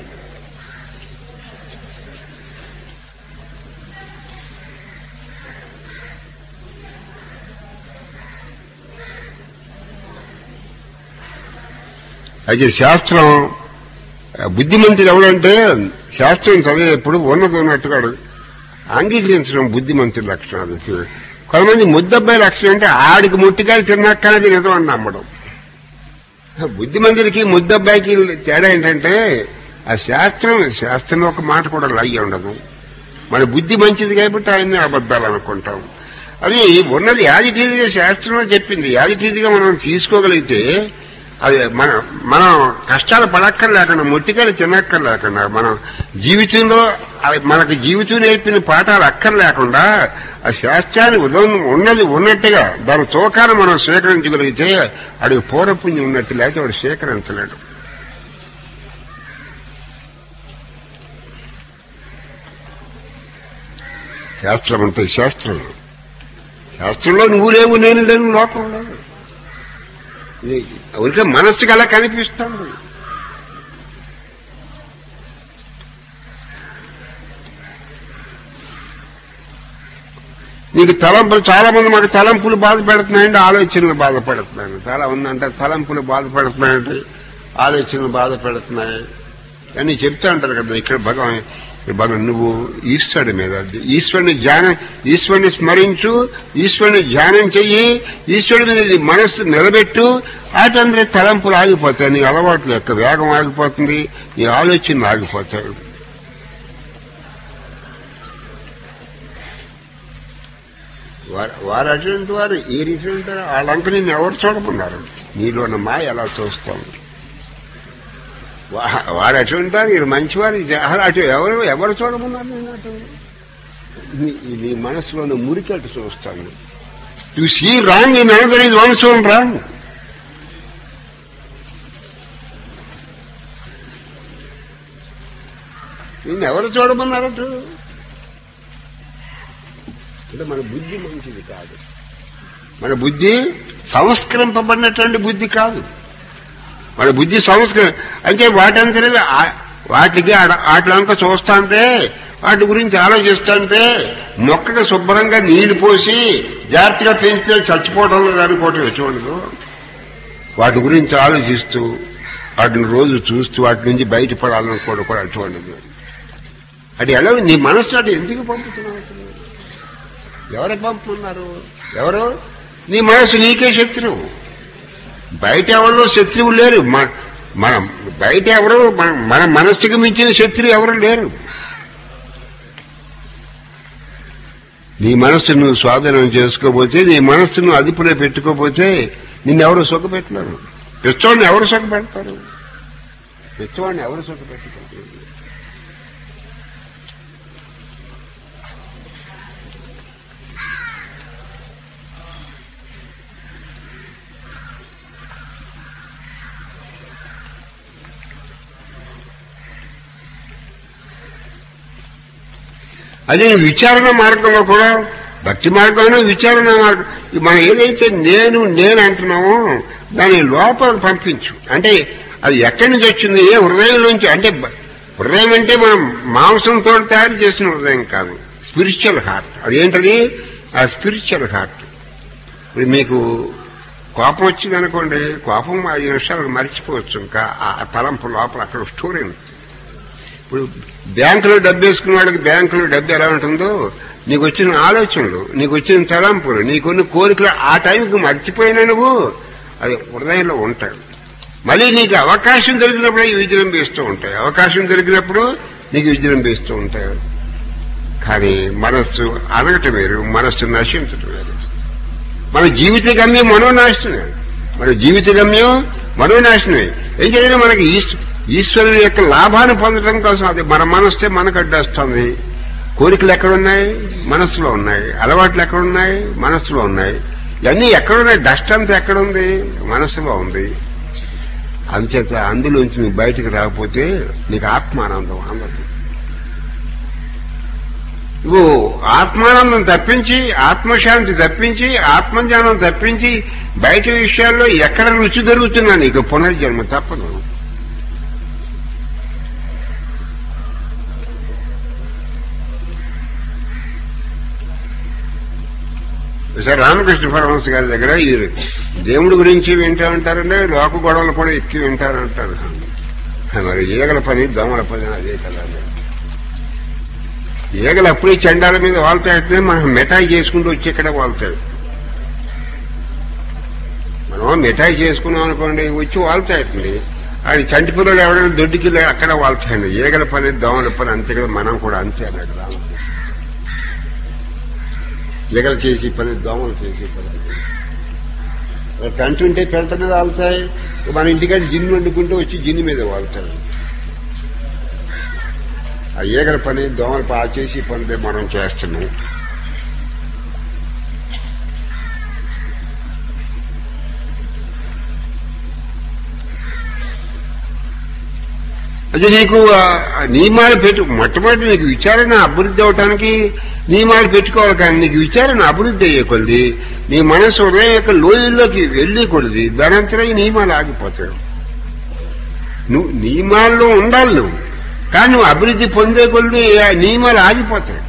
[SPEAKER 1] అయితే శాస్త్రం బుద్ధిమంతుడు ఎవడంటే శాస్త్రం చదివేప్పుడు ఉన్నది ఉన్నట్టుగా అంగీకరించడం బుద్ధిమంతుడి లక్షణం. అది కొంతమంది ముద్దబ్బాయి లక్షణం అంటే ఆడికి ముట్టికాయలు తిన్నాకనేది నిజం అని నమ్మడం. బుద్ధిమంతుడికి ముద్దబ్బాయికి తేడా ఏంటంటే ఆ శాస్త్రం శాస్త్రంలో ఒక మాట కూడా లయ్యి ఉండదు. మన బుద్ధి మంచిది కాబట్టి ఆయన్ని అబద్ధాలు అనుకుంటాం. అది ఉన్నది యాజిటీదిగా శాస్త్రంలో చెప్పింది, యాజిటీదిగా మనం తీసుకోగలిగితే అది మన మనం కష్టాలు పడక్కర్లేకుండా ముట్టికాయలు తినక్కర్లేకుండా మనం జీవితంలో మనకు జీవితం నేర్పిన పాఠాలు అక్కర్లేకుండా ఆ శాస్త్రాన్ని ఉదయం ఉన్నది ఉన్నట్టుగా దాని తోకాన్ని మనం స్వీకరించగలిగితే అడిగి పూర్వపుణ్యం ఉన్నట్టు, లేకపోతే వాడు స్వీకరించలేడు. శాస్త్రం అంటే శాస్త్రం, శాస్త్రంలో నువ్వు లేవు నేను లేను లోకం లేదు. ఊరికే మనస్సుకి అలా కనిపిస్తాను. నీకు తలంపులు, చాలా మంది మాకు తలంపులు బాధ పెడుతున్నాయంటే ఆలోచనలు బాధపడుతున్నాను. చాలా మంది అంటే తలంపులు బాధపడుతున్నాయంటే ఆలోచనలు బాధ పెడుతున్నాయి అని చెప్తా ఉంటారు కదా. ఇక్కడ భగవాన్ భగవాన్ నువ్వు ఈశ్వరుడి మీద ఈశ్వరుని ధ్యానం, ఈశ్వరుని స్మరించు, ఈశ్వరుని ధ్యానం చెయ్యి, ఈశ్వరుడి మీద నీ మనస్సు నిలబెట్టు. ఆటంటే తలంపులు ఆగిపోతాయి, నీ అలవాట్ల యొక్క వేగం ఆగిపోతుంది, నీ ఆలోచనలు ఆగిపోతాయి. వారు అటువంటి వారు ఈ రీతి వాళ్ళంక నిన్ను ఎవరు చూడమన్నారు, నీలోని మాయ ఎలా చూస్తాం. వారు అటువంటి వారు వీరు మంచివారు, అటు ఎవరు ఎవరు చూడమన్నారు నేను అటు నీ మనసులోని మురికి అటు చూస్తాను. You see wrong in another is one's own wrong. నిన్ను ఎవరు చూడమన్నారటు అంటే మన బుద్ధి మంచిది కాదు, మన బుద్ధి సంస్కరింపబడినటువంటి బుద్ధి కాదు. మన బుద్ధి సంస్కరి అంటే వాటంతా వాటికి వాటిలంక చూస్తాంటే వాటి గురించి ఆలోచిస్తాంటే మొక్కగా శుభ్రంగా నీళ్లు పోసి జాగ్రత్తగా పెంచే చచ్చిపోవడం లేదు అనుకోవటం ఎటు ఉండదు. వాటి గురించి ఆలోచిస్తూ వాటిని రోజు చూస్తూ వాటి నుంచి బయటపడాలనుకోవడం కూడా అటు ఉండదు. అది ఎలా నీ మనసు అటు ఎందుకు పంపుతున్నావు? ఎవరు పంపుతున్నారు? ఎవరు? నీ మనసు నీకే శత్రువు. బయట ఎవరిలో శత్రువు లేరు. మన బయట ఎవరు మన మనస్సుకి మించిన శత్రువు ఎవరు లేరు. నీ మనస్సు నువ్వు స్వాధీనం చేసుకోపోతే, నీ మనస్సు నువ్వు అదుపులో పెట్టుకోపోతే నిన్నెవరు సుఖపెట్టలేరు. పిచ్చవాడిని ఎవరు సుఖపెడతారు? పిచ్చవాడిని ఎవరు సుఖపెట్టుకుంటారు? అదే విచారణ మార్గంలో కూడా భక్తి మార్గంలో విచారణ మార్గం మనం ఏదైతే నేను నేను అంటున్నామో దాని లోపల పంపించు. అంటే అది ఎక్కడి నుంచి వచ్చింది, ఏ హృదయంలోంచి. అంటే హృదయం అంటే మనం మాంసంతో తయారు చేసిన హృదయం కాదు, స్పిరిచువల్ హార్ట్. అదేంటది? ఆ స్పిరిచువల్ హార్ట్. ఇప్పుడు మీకు కోపం వచ్చింది అనుకోండి, కోపం ఐదు నిమిషాలకు మర్చిపోవచ్చు. ఇంకా ఆ తలంపు లోపల అక్కడ స్టోర్ అయింది. ఇప్పుడు బ్యాంకులో డబ్బు వేసుకున్న వాళ్ళకి బ్యాంకులో డబ్బు ఎలా ఉంటుందో, నీకు వచ్చిన ఆలోచనలు, నీకు వచ్చిన తలంపులు, నీకున్న కోరికలు ఆ టైంకి మర్చిపోయినా నువ్వు అది హృదయంలో ఉంటాయి. మళ్ళీ నీకు అవకాశం దొరికినప్పుడు అవి విజృంభిస్తూ ఉంటాయి. అవకాశం దొరికినప్పుడు నీకు విజృంభిస్తూ ఉంటాయి. కానీ మనస్సు అనగటం వేరు, మనస్సు నశించటం వేరు. మన జీవిత గమ్యం మనోనాశనమే. మన జీవిత గమ్యం మనోనాశనమే. ఏం చేయాలి? మనకి ఈశ్వరుని యొక్క లాభాన్ని పొందడం కోసం అది మన మనస్తే మనకు అడ్డొస్తుంది. కోరికలు ఎక్కడున్నాయి? మనస్సులో ఉన్నాయి. అలవాట్లు ఎక్కడున్నాయి? మనస్సులో ఉన్నాయి. ఇవన్నీ ఎక్కడున్నాయి? డస్ట్ అంతా ఎక్కడుంది? మనస్సులో ఉంది. అందుచేత అందులోంచి నువ్వు బయటకు రాకపోతే నీకు ఆత్మానందం అందదు. నువ్వు ఆత్మానందం తప్పించి, ఆత్మశాంతి తప్పించి, ఆత్మజ్ఞానం తప్పించి బయట విషయాల్లో ఎక్కడ రుచి దొరుకుతున్నా నీకు పునర్జన్మ తప్పదు. సార్ రామకృష్ణ పరమహంస గారి దగ్గర ఈ దేవుడి గురించి వింటూ ఉంటారంటే లోక గొడవలు కూడా ఎక్కువ వింటారంటారు. మరి ఈగల పని దోమల పని అదే కదా. ఈగలు అప్పుడే చండాల మీద వాళ్తాయంటే మనం మిఠాయి చేసుకుంటూ వచ్చి ఇక్కడ వాళ్తాడు. మనం మిఠాయి చేసుకున్నాం అనుకోండి, వచ్చి వాళ్తాయండి. అది చంటి పిల్లలు ఎవరైనా దొడ్డికి అక్కడ వాళ్తాయండి. ఈగల పని దోమల పని అంతే కదా. మనం కూడా అంతే అన్నాడు రామ. ఈగలు చేసి పని, దోమలు చేసి పని. కంటుంటే పెంట మీద వాళ్తాయి. మన ఇంటికాడ జిన్ను వండుకుంటే వచ్చి జిన్ను మీద వాళ్తాడు. ఆ ఈగల పని, దోమల పని చేసి పనిదే మనం చేస్తున్నాం. అది నీకు నియమాలు పెట్టు. మొట్టమొదటి నీకు విచారణ అభివృద్ధి అవటానికి నియమాలు పెట్టుకోవాలి. కానీ నీకు విచారణ అభివృద్ధి అయ్యే కొద్ది నీ మనసు హృదయం యొక్క లోయల్లోకి వెళ్ళి కొద్ది దానంతరం ఈ నియమాలు ఆగిపోతాయి. నువ్వు నియమాల్లో ఉండాలి నువ్వు, కానీ నువ్వు అభివృద్ధి పొందే కొద్ది ఆ నియమాలు ఆగిపోతాయి.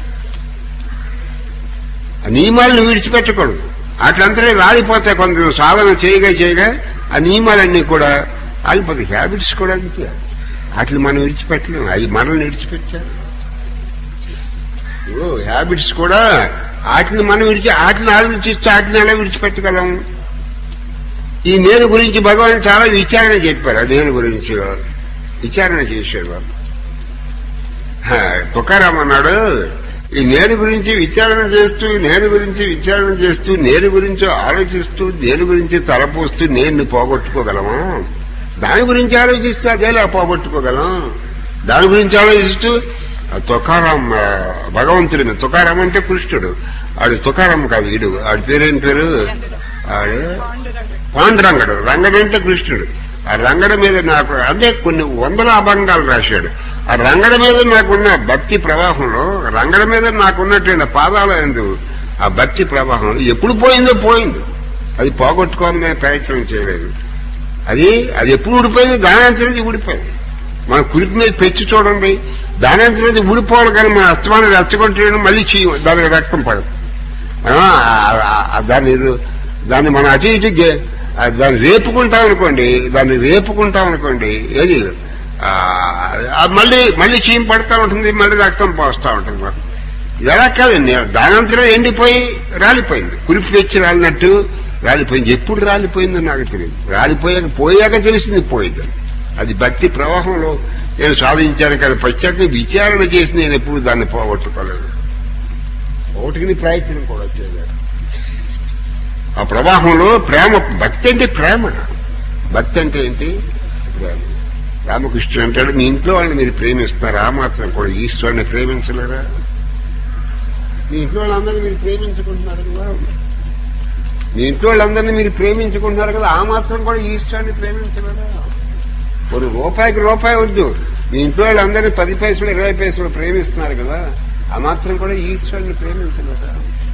[SPEAKER 1] ఆ నియమాలను విడిచిపెట్టకూడదు. అట్లంతరే రాలిపోతాయి. కొందరు సాధన చేయగా చేయగా ఆ నియమాలన్నీ కూడా ఆగిపోతాయి. హ్యాబిట్స్ కూడా అంతే. వాటిని మనం విడిచిపెట్టలేము, అవి మనల్ని విడిచిపెట్టారు. హ్యాబిట్స్ కూడా వాటిని మనం విడిచి వాటిని ఆలోచిస్తే వాటిని ఎలా విడిచిపెట్టగలం? ఈ నేను గురించి భగవాన్ చాలా విచారణ చెప్పారు. ఆ నేను గురించి విచారణ చేశాడు. తుకారాం అన్నాడు, ఈ నేను గురించి విచారణ చేస్తూ నేను గురించి విచారణ చేస్తూ నేను గురించి ఆలోచిస్తూ దేని గురించి తలపోస్తూ నేను పోగొట్టుకోగలమా? దాని గురించి ఆలోచిస్తే అదేలా పోగొట్టుకోగలం? దాని గురించి ఆలోచిస్తూ తుకారాం భగవంతుడి మీద, తుకారాం అంటే కృష్ణుడు, ఆడు తుకారాం కాదు, ఈడు ఆడి పేరేం పేరు? ఆడు పాండురంగడు. రంగడు అంటే కృష్ణుడు. ఆ రంగడి మీద నాకు అంటే కొన్ని వందల అభంగాలు రాశాడు. ఆ రంగడి మీద నాకున్న భక్తి ప్రవాహంలో, రంగడి మీద నాకున్నటువంటి పాదాల ఎందు ఆ భక్తి ప్రవాహంలో ఎప్పుడు పోయిందో పోయింది. అది పోగొట్టుకోవాలని నేను ప్రయత్నం చేయలేదు. అది అది ఎప్పుడు ఊడిపోయింది? దానంతరేది ఊడిపోయింది. మన కురికి మీద పెంచి చూడండి, దానంతరేది ఊడిపోవాలి. కానీ మన అస్తమాన్ని రెచ్చగొట్టే మళ్ళీ చీ దానికి రక్తం పడదు. దాన్ని దాన్ని మనం అటు ఇటు దాన్ని రేపుకుంటాం అనుకోండి, దాన్ని రేపుకుంటాం అనుకోండి, ఏది మళ్ళీ మళ్ళీ చీమ పడతా ఉంటుంది, మళ్ళీ రక్తం పోస్తూ ఉంటుంది. ఇది ఎలా కాదండి, దానంతరం ఎండిపోయి రాలిపోయింది. కురిపి తెచ్చి రాలినట్టు రాలిపోయింది. ఎప్పుడు రాలిపోయిందో నాకు తెలియదు. రాలిపోయాక పోయాక తెలిసింది పోయింది. అది భక్తి ప్రవాహంలో నేను సాధించాను. కానీ ప్రత్యేకంగా విచారణ చేసి నేను ఎప్పుడు దాన్ని పోగొట్టుకోలేదు. ఒకటికి ప్రయత్నం కూడా చేయలేదు. ఆ ప్రవాహంలో ప్రేమ, భక్తి అంటే ప్రేమ. భక్తి అంటే ఏంటి? ప్రేమ. రామకృష్ణుడు అంటాడు, మీ ఇంట్లో వాళ్ళని మీరు ప్రేమిస్తున్నారు, ఆ మాత్రం కూడా ఈశ్వరుని ప్రేమించలేరా? మీ ఇంట్లో వాళ్ళందరినీ మీరు ప్రేమించుకుంటున్నారు కదా, మీ ఇంట్లో వాళ్ళందరినీ మీరు ప్రేమించుకుంటున్నారు కదా, ఆ మాత్రం కూడా ఈశ్వరుని ప్రేమించలేరా? కొన్ని రూపాయికి రూపాయి వద్దు, మీ ఇంట్లో వాళ్ళందరినీ పది పైసలు ఇరవై పైసలు ప్రేమిస్తున్నారు కదా, ఆ మాత్రం కూడా ఈశ్వరుని ప్రేమించలేదా?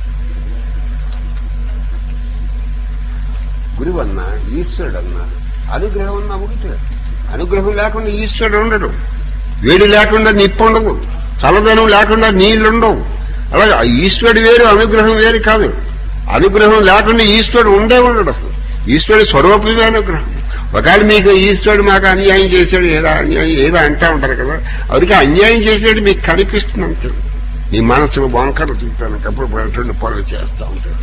[SPEAKER 1] గురువు అన్నా ఈశ్వరుడు అన్నా అనుగ్రహం అన్నా ఒకటి. అనుగ్రహం లేకుండా ఈశ్వరుడు ఉండడు. వేడి లేకుండా నిప్పు ఉండదు, చల్లదనం లేకుండా నీళ్లుండవు. అలాగే ఈశ్వరుడు వేరు, అనుగ్రహం వేరు కాదు. అనుగ్రహం లేకుండా ఈశ్వరుడు ఉండే ఉండడు. అసలు ఈశ్వరుడు స్వరూపమే అనుగ్రహం. ఒకవేళ మీకు ఈశ్వరుడు మాకు అన్యాయం చేశాడు, ఏదో అన్యాయం ఏదో అంటా ఉంటారు కదా, అందుకే అన్యాయం చేసేది మీకు కనిపిస్తుంది అంతే. మీ మనసులో వంకరలు చూస్తానికి అప్పుడు అటువంటి పనులు చేస్తూ ఉంటాడు.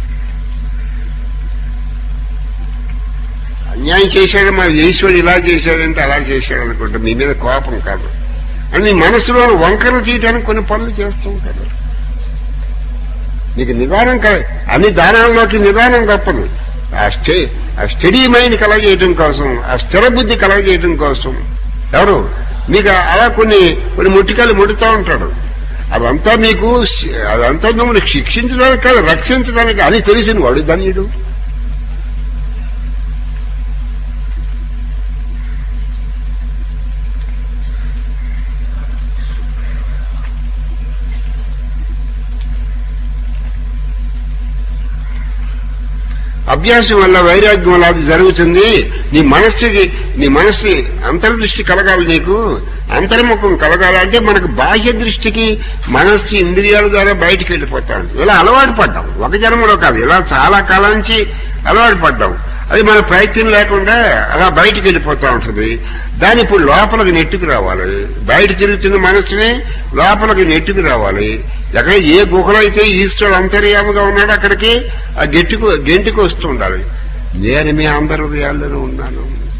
[SPEAKER 1] అన్యాయం చేశాడు, మరి ఈశ్వరుడు ఇలా చేశాడంటే అలా చేశాడు అనుకుంటా, మీ మీద కోపం కాదు అని మీ మనసులో వంకరలు తీయడానికి కొన్ని పనులు చేస్తూ ఉంటాడు. నీకు నిదానం క అన్ని దానాల్లోకి నిదానం గొప్పది. ఆ స్టే ఆ స్టడీ మైండ్ కలగజేయటం కోసం, ఆ స్థిర బుద్ధి కలగజేయటం కోసం ఎవరు మీకు అలా కొన్ని కొన్ని ముట్టికలు ముడుతూ ఉంటాడు. అదంతా మీకు అదంతా మిమ్మల్ని శిక్షించడానికి కాదు, రక్షించడానికి అని తెలిసిన వాడు ధన్యుడు. అభ్యాసం వల్ల వైరాగ్యం వల్ల అది జరుగుతుంది. నీ మనస్సుకి నీ మనస్సు అంతర్దృష్టి కలగాలి, నీకు అంతర్ముఖం కలగాలంటే మనకు బాహ్య దృష్టికి మనస్సు ఇంద్రియాల ద్వారా బయటికి వెళ్ళిపోతాం. ఇలా అలవాటు పడ్డాం, ఒక జన్మలో కాదు, ఇలా చాలా కాలం నుంచి అలవాటు పడ్డాం. అది మన ప్రయత్నం లేకుండా అలా బయటికి వెళ్ళిపోతూ ఉంటుంది. దాన్ని ఇప్పుడు లోపలికి నెట్టుకు రావాలి. బయట తిరుగుతున్న మనస్సుని లోపలికి నెట్టుకు రావాలి. ఎక్కడ ఏ గుహలో అయితే ఈశ్వరుడు అంతర్యాముగా ఉన్నాడో అక్కడికి ఆ గెట్టుకు గెంటుకు వస్తూ ఉండాలి. నేను మీ అందరి హృదయాల్లోనూ ఉన్నాను,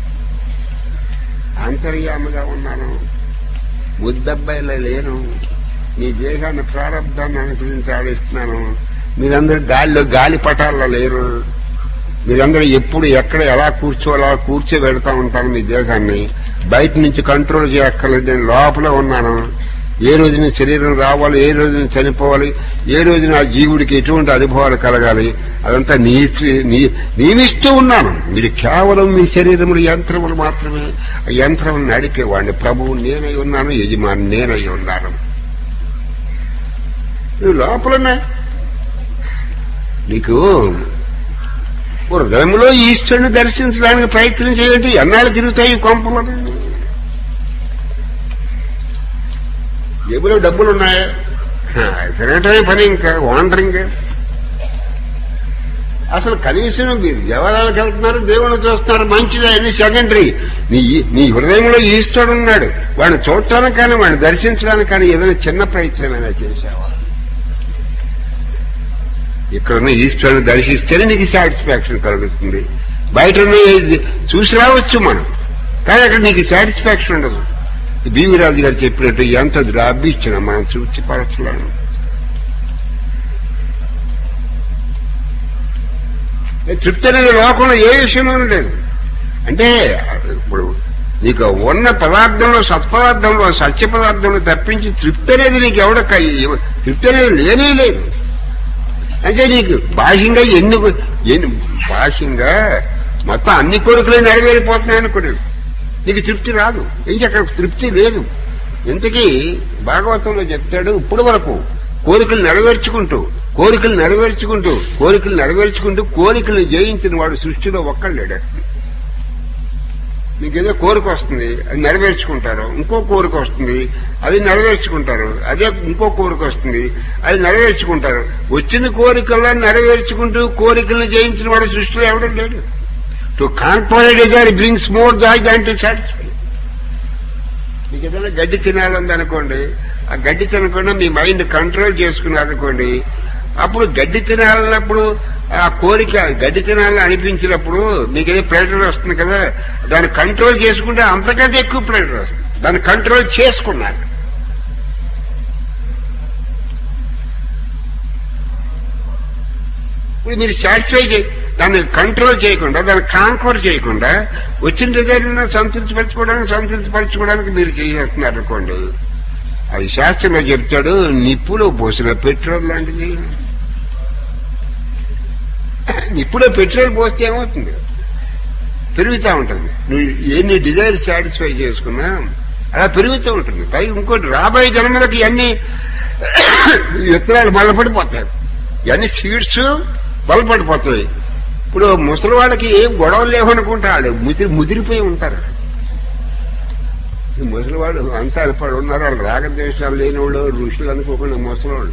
[SPEAKER 1] అంతర్యాముగా ఉన్నాను, ముద్దబ్బాయిలో లేను, మీ దేహాన్ని ప్రారంభాన్ని అనుసరించి ఆడిస్తున్నాను. మీరందరూ గాలిలో గాలి పటాల్లో లేరు. మీరందరూ ఎప్పుడు ఎక్కడ ఎలా కూర్చోవాలా కూర్చోబెడతా ఉంటాను. మీ దేహాన్ని బయట నుంచి కంట్రోల్ చేయక్కర్లేదు, నేను లోపల ఉన్నాను. ఏ రోజున శరీరం రావాలి, ఏ రోజున చనిపోవాలి, ఏ రోజున ఆ జీవుడికి ఎటువంటి అనుభవాలు కలగాలి, అదంతా నీ నియమిస్తూ ఉన్నాను. మీరు కేవలం మీ శరీరములు యంత్రములు మాత్రమే. ఆ యంత్రములు నడిపేవాడిని ప్రభువు నేనై ఉన్నాను, యజమాని నేనై ఉన్నాను. నువ్వు లోపలనే నీకు హృదయంలో ఈశ్వరుని దర్శించడానికి ప్రయత్నం చేయండి. ఎన్నాళ్ళు తిరుగుతాయి కొంపలని? జేబులో డబ్బులున్నాయా? తిరగటమే పని, ఇంకా వాండరింగ్. అసలు కనీసం మీరు దేవాలయాలకు వెళ్తున్నారు, దేవుణ్ణి చూస్తున్నారు, మంచిదే, అన్ని సెకండరీ. నీ నీ హృదయంలో ఈశ్వరుడు ఉన్నాడు, వాడిని చూడటానికి కానీ వాడిని దర్శించడానికి కానీ ఏదైనా చిన్న ప్రయత్నమైనా చేసావా? ఇక్కడున్న ఈశ్వరుని దర్శిస్తేనే నీకు సాటిస్ఫాక్షన్ కలుగుతుంది. బయట చూసి రావచ్చు మనం, కానీ అక్కడ నీకు సాటిస్ఫాక్షన్ ఉండదు. బీవీరాజు గారు చెప్పినట్టు ఎంత ద్రాభిచ్చిన మనం తృప్తి పరచలేము. తృప్తి అనేది లోకంలో ఏ విషయంలోనూ లేదు. అంటే ఇప్పుడు నీకు ఉన్న పదార్థంలో సత్పదార్థంలో సత్య పదార్థంలో తప్పించి తృప్తి అనేది నీకు ఎవడ తృప్తి అనేది లేనే లేదు. అంటే నీకు బాహ్యంగా ఎన్ని ఎన్ని బాహ్యంగా మొత్తం అన్ని కోరికలు నెరవేరిపోతున్నాయి అనుకున్నాడు, నీకు తృప్తి రాదు. ఇంక అక్కడ తృప్తి లేదు. ఇంతకీ భాగవతంలో చెప్తాడు, ఇప్పుడు వరకు కోరికలు నెరవేర్చుకుంటూ కోరికలు నెరవేర్చుకుంటూ కోరికలు నెరవేర్చుకుంటూ కోరికలు జయించిన వాడు సృష్టిలో ఒక్కళ్ళేడు. మీకేదో కోరిక వస్తుంది, అది నెరవేర్చుకుంటారు. ఇంకో కోరిక వస్తుంది, అది నెరవేర్చుకుంటారు. అదే ఇంకో కోరిక వస్తుంది, అది నెరవేర్చుకుంటారు. వచ్చిన కోరికల్లో నెరవేర్చుకుంటూ కోరికలను జయించిన వాడు సృష్టిలో ఎవడం లేడు. To confer desire brings more joy than to satisfy. మీకు ఏదైనా గడ్డి తినాలంది అనుకోండి, ఆ గడ్డి తినకుండా మీ మైండ్ కంట్రోల్ చేసుకున్నారనుకోండి, అప్పుడు గడ్డి తినాలన్నప్పుడు ఆ కోరిక గడ్డి తినాలని అనిపించినప్పుడు మీకు ఏదో ప్రెషర్ వస్తుంది కదా, దాన్ని కంట్రోల్ చేసుకుంటే అంతకంటే ఎక్కువ ప్రెషర్ వస్తుంది. దాన్ని కంట్రోల్ చేసుకున్నాక ఇప్పుడు మీరు సాటిస్ఫై చే దాన్ని కంట్రోల్ చేయకుండా, దాన్ని కాంకోర్ చేయకుండా వచ్చిన డిజైన్ సంతృప్తిపరచుకోవడానికి సంతృప్తిపరచుకోవడానికి మీరు చేసేస్తున్నారు అనుకోండి, అది శాస్త్రంలో చెప్తాడు నిప్పులో పోసిన పెట్రోల్ లాంటిది. నిప్పులో పెట్రోల్ పోస్తే ఏమవుతుంది? పెరుగుతూ ఉంటుంది. నువ్వు ఎన్ని డిజైర్ సాటిస్ఫై చేసుకున్నా అలా పెరుగుతూ ఉంటుంది. పైగా ఇంకోటి రాబోయే జన్మలకి అన్ని విత్తనాలు బలపడిపోతాయి, ఇవన్నీ సీడ్స్ బలపడిపోతాయి. ఇప్పుడు ముసలి వాళ్ళకి ఏం గొడవలు లేవనుకుంటా, వాళ్ళు ముదిరి ముదిరిపోయి ఉంటారు. ఈ ముసలి వాళ్ళు అంతా పడి ఉన్నారు, వాళ్ళు రాగద్వేషాలు లేని వాళ్ళు, ఋషులు అనుకోకుండా ముసలి వాళ్ళు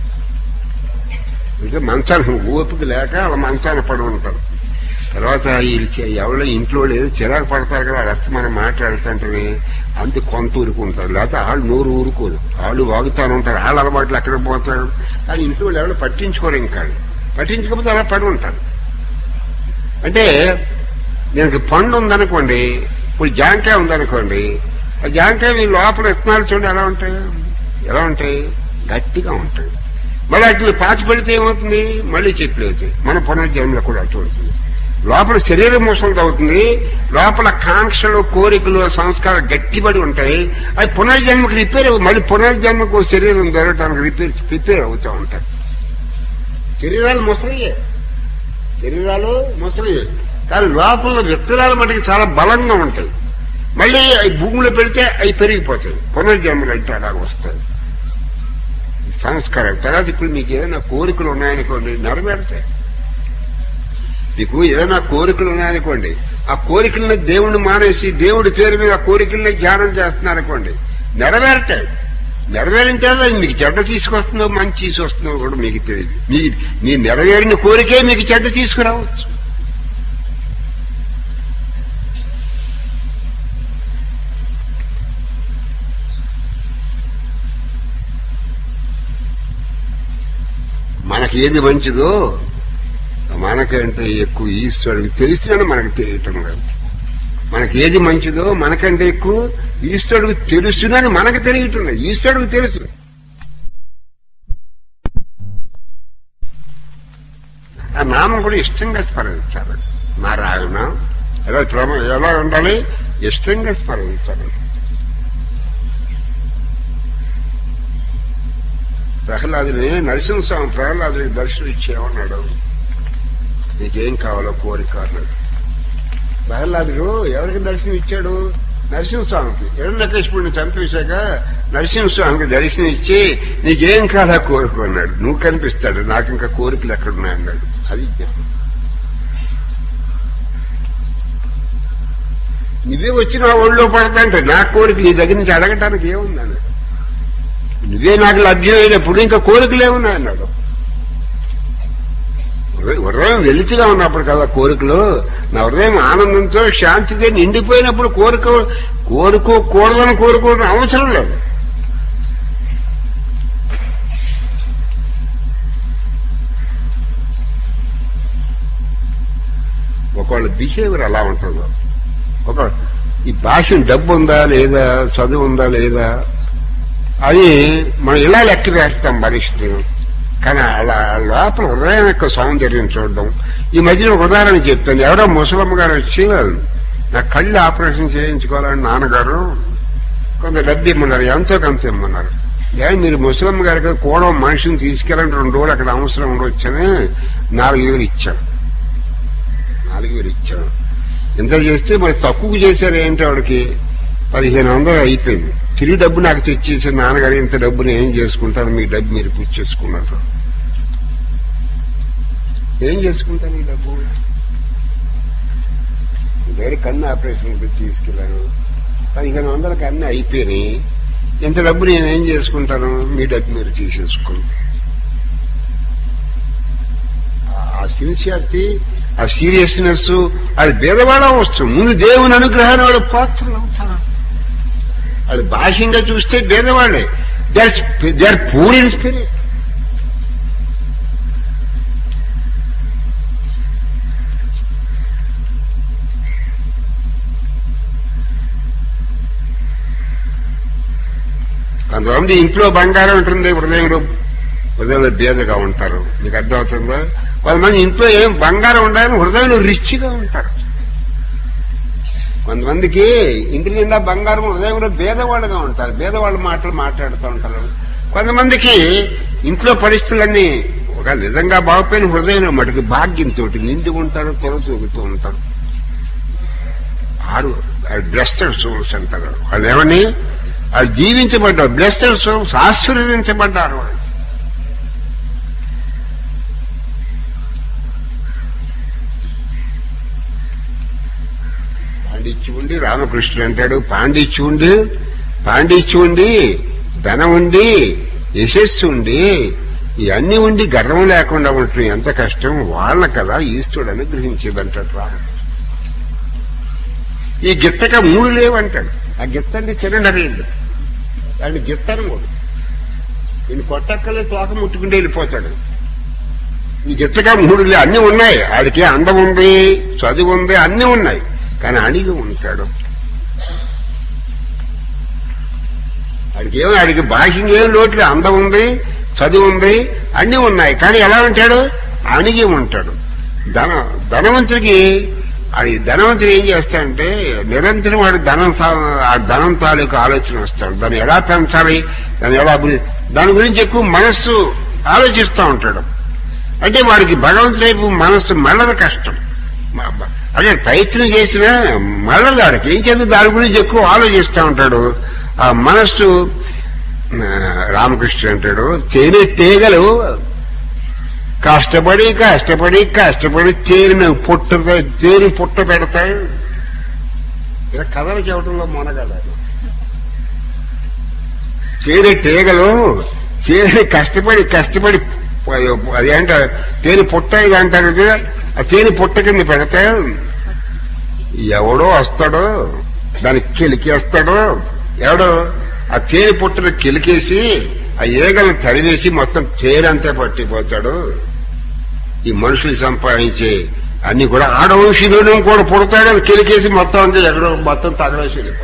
[SPEAKER 1] ఇంకా మంచాన్ని ఓపిక లేక వాళ్ళ మంచాన్ని పడి ఉంటారు. తర్వాత ఎవరో ఇంట్లో ఏదో చిరాకు పడతారు కదా, వాళ్ళు వస్తే మనం మాట్లాడుతుంటే అంతే కొంత ఊరుకుంటారు, లేకపోతే వాళ్ళు నోరు ఊరుకోరు, వాళ్ళు వాగుతాను ఉంటారు, వాళ్ళ అలవాట్లు ఎక్కడ పోతారు. కానీ ఇంట్లో వాళ్ళు ఎవరు పట్టించుకోరు, ఇంకా పట్టించుకోకపోతే అలా పడి ఉంటారు. అంటే దీనికి పండు ఉందనుకోండి, ఇప్పుడు జాంకాయ ఉందనుకోండి, ఆ జాంకాయ మీ లోపల విత్తనాలు చూడండి ఎలా ఉంటాయి, ఎలా ఉంటాయి, గట్టిగా ఉంటాయి. మళ్ళీ అట్లా పాతి పెడితే ఏమవుతుంది, మళ్ళీ చెట్లు అవుతాయి. మన పునర్జన్మలో కూడా చూడుతుంది. లోపల శరీరం ముసలిది అవుతుంది, లోపల కాంక్షలు, కోరికలు, సంస్కారాలు గట్టిపడి ఉంటాయి. అది పునర్జన్మకు రిపేర్, మళ్ళీ పునర్జన్మకు శరీరం దొరకడానికి రిపేర్ ప్రిపేర్ అవుతూ ఉంటాయి. శరీరాలు ముసలియే, శరీరాలు ముసలియే, కానీ లోపల విత్తనాలు మటుకు చాలా బలంగా ఉంటాయి. మళ్ళీ అవి భూమిలో పెడితే అవి పెరిగిపోతాయి, పునర్జన్మలు అంటే అలాగ వస్తాయి సంస్కారం. తర్వాత ఇప్పుడు మీకు ఏదైనా కోరికలు ఉన్నాయనుకోండి, నెరవేరుతాయి. మీకు ఏదైనా కోరికలు ఉన్నాయనుకోండి, ఆ కోరికలని దేవుణ్ణి మానేసి దేవుడి పేరు మీద ఆ కోరికల్ని ధ్యానం చేస్తున్నారనుకోండి, నెరవేరుతాయి. నెరవేరింటే అది మీకు చెడ్డ తీసుకొస్తుందో మంచి తీసుకొస్తుందో కూడా మీకు తెలియదు. మీ మీ నెరవేరిన కోరికే మీకు చెడ్డ తీసుకురావచ్చు. మనకి ఏది మంచిదో మనకంటే ఎక్కువ ఈశ్వరుడికి తెలిసినా మనకు తెలియటం లేదు. మనకి ఏది మంచిదో మనకంటే ఎక్కువ ఈశ్వరుడికి తెలుసునని మనకు తెలియటం లేదు, ఈశ్వరుడికి తెలుసు. ఆ నామం కూడా ఇష్టంగా స్మరించాలి. నారాయణ ఎలా క్రమం ఎలా ఉండాలి, ఇష్టంగా స్మరించాలి. ప్రహ్లాదుని నరసింహస్వామి ప్రహ్లాదుడికి దర్శనం ఇచ్చేమన్నాడు, నీకేం కావాలో కోరిక అన్నాడు. ప్రహ్లాదుడు ఎవరికి దర్శనం ఇచ్చాడు, నరసింహస్వామికి. హిరణ్యకశిపుడిని చంపేశాక నరసింహస్వామికి దర్శనం ఇచ్చి నీకేం కావాలో కోరుకున్నాడు. నువ్వు కనిపిస్తాడు, నాకు ఇంకా కోరికలు ఎక్కడున్నాయన్నాడు. అది నువ్వే వచ్చి నా ఒళ్ళో పడతాంటే నా కోరిక నీ దగ్గర నుంచి అడగటానికి ఏముందని, నువ్వే నాకు లభ్యమైనప్పుడు ఇంకా కోరికలు ఏమున్నాయన్నాడు. హృదయం వెలితిగా ఉన్నప్పుడు కదా కోరికలు, నా హృదయం ఆనందంతో శాంతితో నిండిపోయినప్పుడు కోరిక కోరుకోకూడదని కోరుకోవడం అవసరం లేదు. ఒకళ్ళ బిహేవియర్ అలా ఉంటుందో, ఒక ఈ భాష డబ్బు ఉందా లేదా, చదువు ఉందా లేదా, అది మనం ఇలా లెక్క వేస్తాం మనిషిని. కానీ అలా లోపల హృదయం యొక్క సౌందర్యం చూడడం. ఈ మధ్యన ఒక ఉదాహరణ చెప్తాను. ఎవరో ముసలమ్మ గారు వచ్చి నా కళ్ళు ఆపరేషన్ చేయించుకోవాలని నాన్నగారు కొంత డబ్బు ఇమ్మన్నారు, ఎంతో కొంత ఇమ్మన్నారు. కానీ మీరు ముసలమ్మ గారికి కూడా మనిషిని తీసుకెళ్ళండి, రెండు రోజులు అక్కడ అవసరం ఉండొచ్చని నాలుగు వేలు ఇచ్చాను. నాలుగు వేలు ఇచ్చాను. ఎంత చేస్తే మరి తక్కువ చేశారు ఏంటి, ఆవిడకి పదిహేను వందలు అయిపోయింది. తిరిగి డబ్బు నాకు తెచ్చేసి నాన్నగారు ఇంత డబ్బుని ఏం చేసుకుంటాను, మీ డబ్బు మీరు పూర్తి చేసుకున్నారు, ఏం చేసుకుంటాను ఈ డబ్బు, వేరే కన్ను ఆపరేషన్ పెట్టి తీసుకెళ్ళాను, పదిహేను వందలకి అన్నీ అయిపోయినాయి, ఇంత డబ్బు నేనేం చేసుకుంటాను, మీ డబ్బు మీరు తీసేసుకోండి. ఆ సిన్సియారిటీ, ఆ సీరియస్నెస్, అది భేదవాళ్ళం వస్తుంది. ముందు దేవుని అనుగ్రహాన్ని వాళ్ళు పాత్రలు అవుతారు. వాళ్ళు బాహ్యంగా చూస్తే భేదవాళ్లే, they are poor in spirit. కొంతమంది ఇంట్లో బంగారం ఉంటుంది, హృదయంలో హృదయంలో భేదగా ఉంటారు. మీకు అర్థమవుతుందా? కొంతమంది ఇంట్లో ఏం బంగారం ఉండాలని హృదయంలో రిచ్గా ఉంటారు. కొంతమందికి ఇంటి నిండా బంగారం, హృదయంలో భేదవాళ్ళుగా ఉంటారు, భేదవాళ్ళ మాటలు మాట్లాడుతూ ఉంటారు. కొంతమందికి ఇంట్లో పరిస్థితులన్నీ ఒక నిజంగా బాగుపోయిన హృదయంలో మటుకు భాగ్యంతో నిండి ఉంటారు, తొలచూగుతూ ఉంటారు. ఆరు బ్లెస్డ్ సోల్స్ అంటారు. వాళ్ళు ఏమని వాళ్ళు జీవించబడ్డారు, బ్లెస్డ్ సోల్స్, ఆశీర్వదించబడ్డారు. పాండిత్యం ఉండి రామకృష్ణుడు అంటాడు, పాండిత్యం ఉండి పాండిత్యం ఉండి ధనం ఉండి యశస్సు ఉండి ఇవన్నీ ఉండి గర్వం లేకుండా ఉంటుంది ఎంత కష్టం వాళ్ళ కదా ఈశ్వరుడు అనుగ్రహించేదంటాడు రామ. ఈ గిత్తక మూడు లేవంటాడు. ఆ గిత్త అంటే చిరండరేంద్ర దాన్ని గిత్తను మూడు ఈయన కొట్టక్కలే తోక ముట్టుకుంటే వెళ్ళిపోతాడు. ఈ గిత్తక మూడు లే అన్ని ఉన్నాయి. ఆడికి అందం ఉంది, చదువు ఉంది, అన్ని ఉన్నాయి, కానీ అణిగి ఉంటాడు. ఆడికి ఏమో ఆడికి బాహ్యంగా ఏం లోట్లు, అందం ఉంది, చదువు ఉంది, అన్ని ఉన్నాయి, కానీ ఎలా ఉంటాడు? అణిగి ఉంటాడు. ధన ధనవంతుడికి అది ధనవంతుడు ఏం చేస్తాడంటే నిరంతరం వాడి ధనం ఆ ధనం తాలూకు ఆలోచన వస్తాడు. దాన్ని ఎలా పెంచాలి, దాన్ని ఎలా అభివృద్ధి, దాని గురించి ఎక్కువ మనస్సు ఆలోచిస్తూ ఉంటాడు. అంటే వాడికి భగవంతుడి వైపు మనస్సు మళ్ళది కష్టం. అదే ప్రయత్నం చేసినా మళ్ళది వాడికి ఏం చేద్దాం దాని గురించి ఎక్కువ ఆలోచిస్తూ ఉంటాడు. ఆ మనస్సు రామకృష్ణ అంటాడు తేనె తీగలు కష్టపడి కష్టపడి కష్టపడి తేనె పుట్ట తేనె పుట్ట పెడతాయి. ఇలా కథలు చెప్పడంలో మొనగల తేనె తీగలు తేనె కష్టపడి కష్టపడి అదేంట తేనె పుట్ట ఇది అంటారు. ఆ తేనె పుట్ట కింద పెడతాయి. ఎవడో వస్తాడో దానికి కెలికేస్తాడో, ఎవడో ఆ తేనె పుట్టను కెలికేసి ఆ ఈగలను తరివేసి మొత్తం తేనంతా పట్టిపోతాడు. ఈ మనుషులు సంపాదించే అన్ని కూడా ఆడవంశీలోనే కూడా పుడతాడు. అది కెలికేసి మొత్తం అంటే ఎక్కడో మొత్తం తగలేసి వెళ్ళిపోతాడు.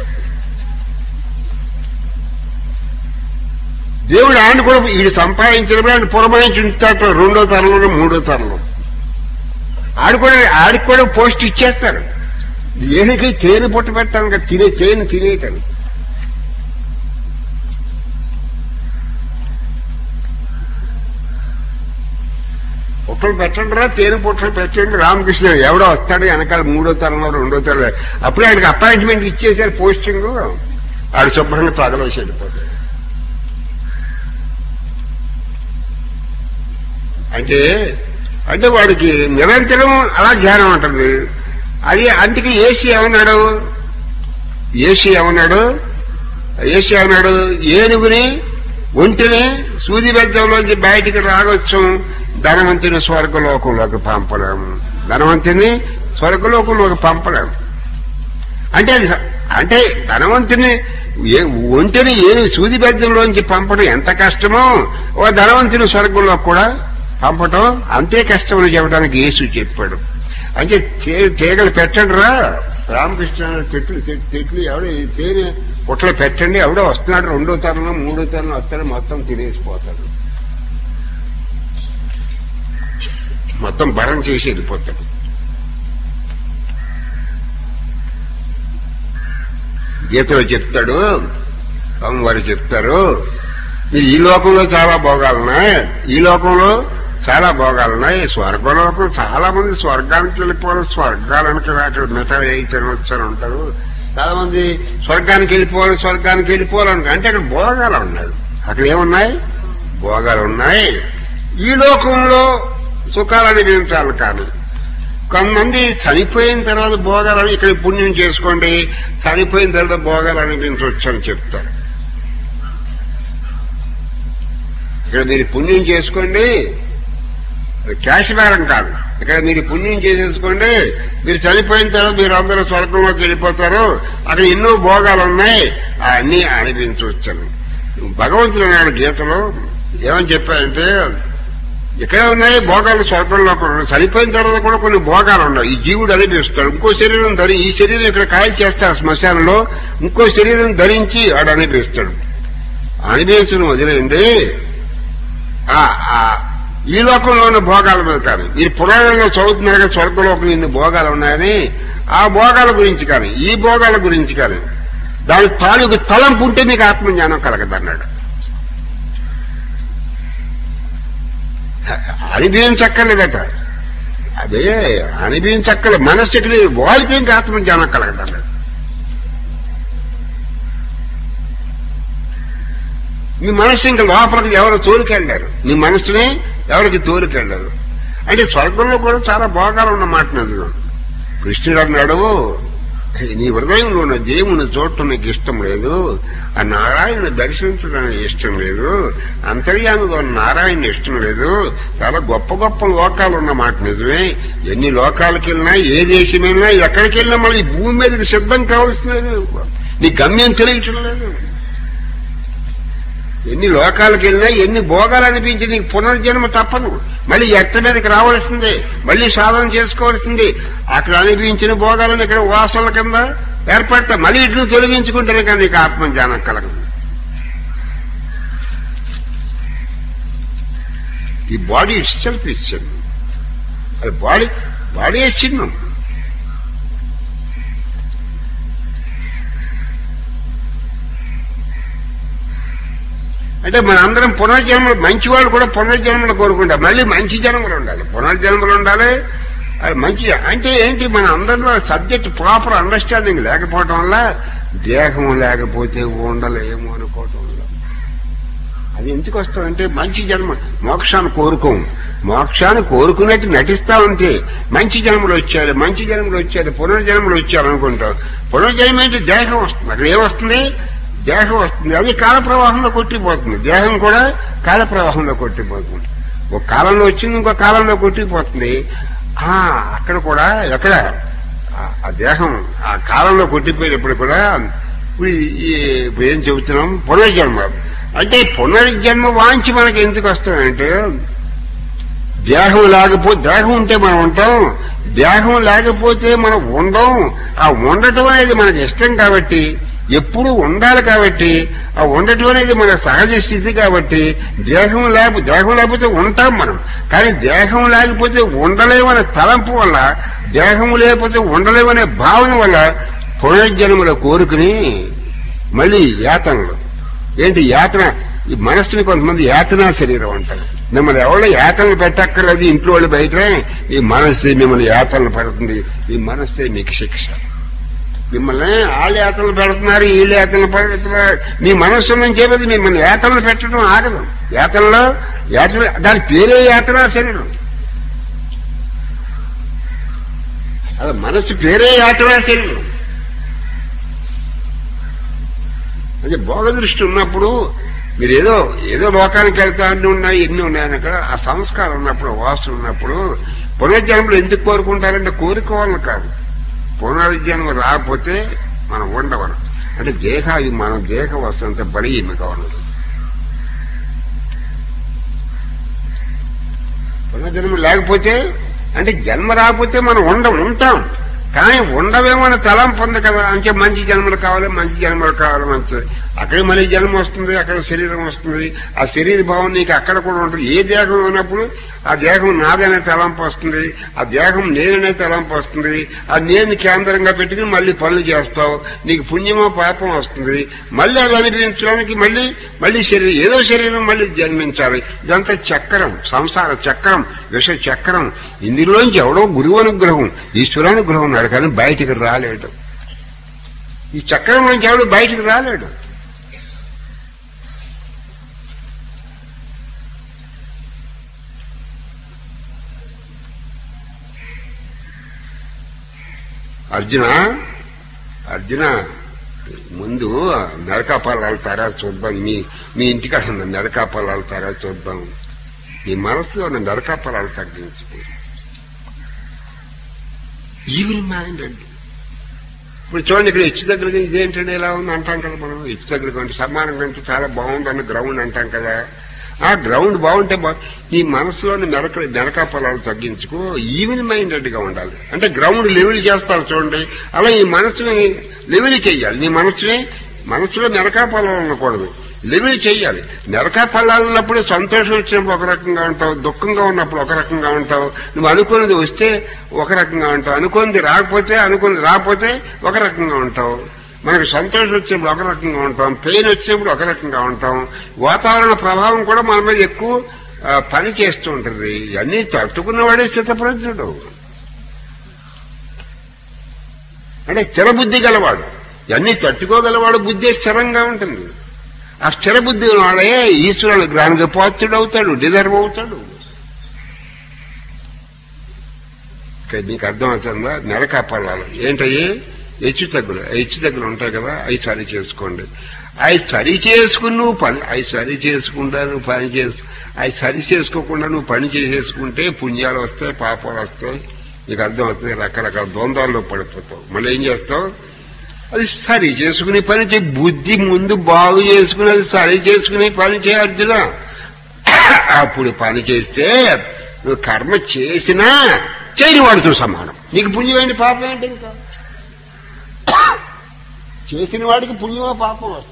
[SPEAKER 1] దేవుడు ఆయన కూడా వీడు సంపాదించినప్పుడు ఆయన పురమాయించి ఉంచుతాడు. రెండో తరంలో మూడో తరంలో ఆడు కూడా ఆడికి కూడా పోస్ట్ ఇచ్చేస్తారు. దేనికి తేనె పుట్ట పెట్టాను, తినే తేనె తినేయటాను. పుట్టలు పెట్టండి రా, తేనె పుట్టలు పెట్టండి. రామకృష్ణ ఎవడో వస్తాడు వెనకాల మూడో తరంలో రెండో తరంలో. అప్పుడే ఆయనకి అపాయింట్మెంట్ ఇచ్చేసారు పోస్టింగ్. ఆడు శుభ్రంగా తగలేసి వెళ్ళిపోతాడు. అంటే అంటే వాడికి నిరంతరం అలా ధ్యానం ఉంటుంది. అది అందుకే ఏసీ ఏమన్నాడు ఏసీ ఏమన్నాడు ఏసీ ఏమన్నాడు ఏనుగుని ఒంటిని సూది బెల్లంలోంచి బయటికి రాగొచ్చు, ధనవంతుని స్వర్గలోకంలోకి పంపలేము. ధనవంతుని స్వర్గలోకంలోకి పంపలేము అంటే అది అంటే ధనవంతుని ఒంటిని ఏనుగు సూది బెల్లంలోంచి పంపడం ఎంత కష్టమో ఓ ధనవంతుని స్వర్గంలో కూడా పంపటం అంతే కష్టం అని చెప్పడానికి యేసు చెప్పాడు. అంటే తీగలు పెట్టండి రా రామకృష్ణ చెట్లు చెట్లు ఎవడో తేనె పుట్టలు పెట్టండి, ఎవడో వస్తున్నాడు రెండో తరంలో మూడో తరంలో వస్తాడు, మొత్తం తినేసిపోతాడు, మొత్తం భరం చేసి వెళ్ళిపోతాడు. గీతలో చెప్తాడు, స్వామివారు చెప్తారు, మీరు ఈ లోకంలో చాలా భోగాలున్నాయి, ఈ లోకంలో చాలా భోగాలున్నాయి, స్వర్గలోకం చాలా మంది స్వర్గానికి వెళ్ళిపోరు, స్వర్గాలనికి వాటి మిఠాయి అయితే తినొచ్చని ఉంటారు. చాలా మంది స్వర్గానికి వెళ్ళిపోవాలి స్వర్గానికి వెళ్ళిపోవాలని అంటే అక్కడ భోగాలు ఉన్నాయి. అక్కడ ఏమున్నాయి? భోగాలు ఉన్నాయి. ఈ లోకంలో సుఖాలు అనిపించాలి. కానీ కొంతమంది చనిపోయిన తర్వాత భోగాలని ఇక్కడ పుణ్యం చేసుకోండి, చనిపోయిన తర్వాత భోగాలు అనిపించవచ్చు అని చెప్తారు. ఇక్కడ మీరు పుణ్యం చేసుకోండి, క్యాష్ బేరం కాదు, ఇక్కడ మీరు పుణ్యం చేసేసుకోండి, మీరు చనిపోయిన తర్వాత మీరు అందరూ స్వర్గంలోకి వెళ్ళిపోతారు, అక్కడ ఎన్నో భోగాలు ఉన్నాయి, అన్నీ అనిపించవచ్చని భగవంతుడు అన్నాడు గీతలో. ఏమని చెప్పారంటే ఇక్కడే ఉన్నాయి భోగాలు స్వర్గంలోకి ఉన్నాయి, చనిపోయిన తర్వాత కూడా కొన్ని భోగాలు ఉన్నాయి. ఈ జీవుడు అనిపిస్తాడు, ఇంకో శరీరం ధరి ఈ శరీరం ఇక్కడ కాయ చేస్తాడు శ్మశానంలో, ఇంకో శరీరం ధరించి ఆడు అనిపిస్తాడు. అనిపించడం వదిలేండి, ఈ లోకంలోని భోగాల మీద కానీ మీరు పురాణంలో చదువుతున్నారు స్వర్గలోకం ఇన్ని భోగాలు ఉన్నాయని, ఆ భోగాల గురించి కానీ ఈ భోగాల గురించి కానీ దాని తాలూకు తలంపు ఉంటే మీకు ఆత్మజ్ఞానం కలగదన్నాడు. అనిపించక్కర్లేదట, అదే అనిపించక్కర్లేదు, మనస్సుకి వాళ్ళకి ఇంకా ఆత్మజ్ఞానం కలగదన్నాడు. మీ మనస్సు ఇంకా లోపలికి ఎవరు తోలికెళ్ళారు, మీ మనస్సుని ఎవరికి తోలికెళ్ళారు. అంటే స్వర్గంలో కూడా చాలా భోగాలు ఉన్నమాట. నదులు కృష్ణుడు అన్నాడు, నీ హృదయంలో ఉన్న దేవుని చూడటం నీకు ఇష్టం లేదు, ఆ నారాయణుని దర్శించడం ఇష్టం లేదు, అంతర్యామిగా ఉన్న నారాయణ ఇష్టం లేదు. చాలా గొప్ప గొప్ప లోకాలు ఉన్నమాట నిజమే. ఎన్ని లోకాలకు వెళ్ళినా, ఏ దేశం వెళ్ళినా, ఎక్కడికి వెళ్ళినా మళ్ళీ భూమి మీదకి సిద్ధం కావాల్సింది. నీ గమ్యం తెలియటం లేదు. ఎన్ని లోకాలకు వెళ్ళినా, ఎన్ని భోగాలు అనిపించి నీకు పునర్జన్మ తప్పదు. మళ్ళీ ఎత్త మీదకి రావాల్సిందే, మళ్ళీ సాధన చేసుకోవాల్సిందే. అక్కడ అనిపించిన భోగాలను ఇక్కడ వాసనల కింద ఏర్పడతా, మళ్ళీ ఇట్లు తొలగించుకుంటేనే కానీ నీకు ఆత్మజ్ఞానం కలగదు. ఈ బాడీ ఇట్స్ సెల్ఫ్ ఇస్ చిన్నం. అది బాడీ బాడీ చిన్నం. అంటే మన అందరం పునర్జన్మలు, మంచి వాళ్ళు కూడా పునర్జన్మలు కోరుకుంటారు. మళ్ళీ మంచి జన్మలు ఉండాలి, పునర్జన్మలు ఉండాలి. అది మంచి అంటే ఏంటి, మన అందరిలో సబ్జెక్ట్ ప్రాపర్ అండర్స్టాండింగ్ లేకపోవటం వల్ల దేహం లేకపోతే ఉండలేము అనుకోవటం వల్ల అది ఎందుకు వస్తుందంటే, మంచి జన్మ మోక్షాన్ని కోరుకోము. మోక్షాన్ని కోరుకున్నట్టు నటిస్తా ఉంటే మంచి జన్మలు వచ్చారు, మంచి జన్మలు వచ్చారు, పునర్జన్మలు వచ్చారు అనుకుంటాం. పునర్జన్మ ఏంటి, దేహం వస్తుంది. అక్కడ ఏమొస్తుంది, దేహం వస్తుంది. అది కాల ప్రవాహంలో కొట్టిపోతుంది. దేహం కూడా కాల ప్రవాహంలో కొట్టిపోతుంది. ఒక కాలంలో వచ్చింది, ఇంకో కాలంలో కొట్టిపోతుంది. ఆ అక్కడ కూడా ఎక్కడ ఆ దేహం ఆ కాలంలో కొట్టిపోయినప్పుడు కూడా ఇప్పుడు ఇప్పుడు ఏం చెబుతున్నాం, పునర్జన్మ. అంటే పునర్జన్మ వాంచి మనకి ఎందుకు వస్తుందంటే, దేహం లేకపోతే, దేహం ఉంటే మనం ఉంటాం, దేహం లేకపోతే మనం ఉండం. ఆ ఉండటం అనేది మనకి ఇష్టం కాబట్టి, ఎప్పుడు ఉండాలి కాబట్టి, ఆ ఉండటం అనేది మన సహజ స్థితి కాబట్టి, దేహం లేక దేహం లేకపోతే ఉంటాం మనం. కానీ దేహం లేకపోతే ఉండలేమనే తలంపు వల్ల, దేహం లేకపోతే ఉండలేమనే భావన వల్ల పునర్జన్మల కోరుకుని మళ్ళీ యాతనలు. ఏంటి యాతన, ఈ మనస్సుని కొంతమంది యాతనా శరీరం అంటారు. మిమ్మల్ని ఎవరో యాతనలు పెట్టక్కర్లేదు, ఇంట్లో వాళ్ళు బయట, ఈ మనస్సే మిమ్మల్ని యాతనలు పెడుతుంది, ఈ మనస్సే మీకు శిక్ష. మిమ్మల్ని వాళ్ళు యాతనలు పెడుతున్నారు, వీళ్ళు యాతనలు పెడుతున్నారు. మీ మనస్సు నుంచి చెప్పేది మిమ్మల్ని యాతనలు పెట్టడం ఆగదు. యాతనలో యాతన, దాని పేరే యాతనా శరీరం. అది మనస్సు పేరే యాతనా శరీరం. అదే భోగ దృష్టి ఉన్నప్పుడు మీరు ఏదో ఏదో లోకానికి వెళ్తా అన్ని ఉన్నాయి, ఎన్ని ఉన్నాయని అక్కడ ఆ సంస్కారం ఉన్నప్పుడు, వాసన ఉన్నప్పుడు పునర్జన్మలు ఎందుకు కోరుకుంటారంటే కోరుకోవాలని కాదు. పునర్జన్మ రాకపోతే మనం ఉండవను. అంటే దేహాది మనం దేహ వస్తువుంటే బలీయమిగా ఉన్నది. పునర్జన్మ లేకపోతే అంటే జన్మ రాకపోతే మనం ఉండ ఉంటాం కానీ ఉండవేమని తలంపు ఉంది కదా. అంటే మంచి జన్మలు కావాలి, మంచి జన్మలు కావాలి, మంచి అక్కడే మళ్ళీ జన్మ వస్తుంది, అక్కడ శరీరం వస్తుంది. ఆ శరీర భావం నీకు అక్కడ కూడా ఉంటుంది. ఏ దేహం ఉన్నప్పుడు ఆ దేహం నాదనే తలంపు వస్తుంది, ఆ దేహం నేననే తలంపు వస్తుంది. ఆ నేను కేంద్రంగా పెట్టుకుని మళ్ళీ పనులు చేస్తావు, నీకు పుణ్యమో పాపం వస్తుంది. మళ్ళీ అది అనిపించడానికి మళ్ళీ మళ్ళీ శరీరం ఏదో శరీరం మళ్ళీ జన్మించాలి. ఇదంతా చక్రం, సంసార చక్రం, విష చక్రం. ఇందులోంచి ఎవడో గురువు అనుగ్రహం, ఈశ్వరానుగ్రహం ఉన్నాడు కానీ బయటికి రాలేడు. ఈ చక్రం నుంచి ఎవడు బయటికి రాలేడు. అర్జున అర్జున ముందు మెరకా పొలాలు తారా చూద్దాం. మీ మీ ఇంటికాడ ఉన్న మెరకా పొలాలు తారా చూద్దాం. నీ మనసులో ఉన్న మెరకా పొలాలు తగ్గించుకో. ఈవిల్ మైండ్ అంటే ఇప్పుడు చూడండి, ఇక్కడ హెచ్చు దగ్గరగా ఇదేంటంటే ఎలా ఉంది అంటాం కదా మనం. హెచ్చు దగ్గర కంటే సమానం కంటే చాలా బాగుంది అన్న గ్రౌండ్ అంటాం కదా. ఆ గ్రౌండ్ బాగుంటే బా నీ మనసులోని మెరక మెరకా పొలాలు తగ్గించుకో. ఈవెన్ మైండెడ్ గా ఉండాలి. అంటే గ్రౌండ్ లెవెల్ చేస్తారు చూడండి, అలా ఈ మనసుని లెవెల్ చేయాలి. నీ మనసుని మనసులో మెరకా పొలాలు ఉండకూడదు, లెవెల్ చేయాలి. మెరకా పొలాలు ఉన్నప్పుడు సంతోషం వచ్చినప్పుడు ఒక రకంగా ఉంటావు, దుఃఖంగా ఉన్నప్పుడు ఒక రకంగా ఉంటావు. నువ్వు అనుకున్నది వస్తే ఒక రకంగా ఉంటావు, అనుకున్నది రాకపోతే అనుకున్నది రాకపోతే ఒక రకంగా ఉంటావు. మనకు సంతోషం వచ్చినప్పుడు ఒక రకంగా ఉంటాం, పెయిన్ వచ్చినప్పుడు ఒక రకంగా ఉంటాం. వాతావరణ ప్రభావం కూడా మన మీద ఎక్కువ పని చేస్తూ ఉంటుంది. ఇవన్నీ తట్టుకున్నవాడే స్థితప్రజ్ఞుడు, అంటే స్థిర బుద్ధి గలవాడు. ఇవన్నీ తట్టుకోగలవాడు, బుద్ధి స్థిరంగా ఉంటుంది. ఆ స్థిర బుద్ధి వాడే ఈశ్వరుల గ్రహానికి పాత్రుడు అవుతాడు, డిజర్వ్ అవుతాడు. మీకు అర్థం అవుతుందా? మెరకా పళ్ళాలు ఏంటయ్యి? హెచ్చు తగ్గులు. హెచ్చు తగ్గులు ఉంటాయి కదా, అవి సరి చేసుకోండి. అవి సరి చేసుకుని నువ్వు పని అవి సరి చేసుకుంటా నువ్వు పని చేసు అవి సరి చేసుకోకుండా నువ్వు పని చేసేసుకుంటే పుణ్యాలు వస్తాయి, పాపాలు వస్తాయి. నీకు అర్థం అవుతుంది. రకరకాల ద్వంద్వాల్లో పడిపోతావు. మళ్ళీ ఏం చేస్తావు? అది సరి చేసుకునే పని చేయి. బుద్ధి ముందు బాగు చేసుకుని అది సరి చేసుకునే పని చేయ అర్జున. అప్పుడు పని చేస్తే నువ్వు కర్మ చేసినా చేయని వాడితో సమానం. నీకు పుణ్యం ఏంటి, పాపం ఏంటి? ఇంకా చేసిన వాడికి పుణ్యమో పాపం వస్తుంది.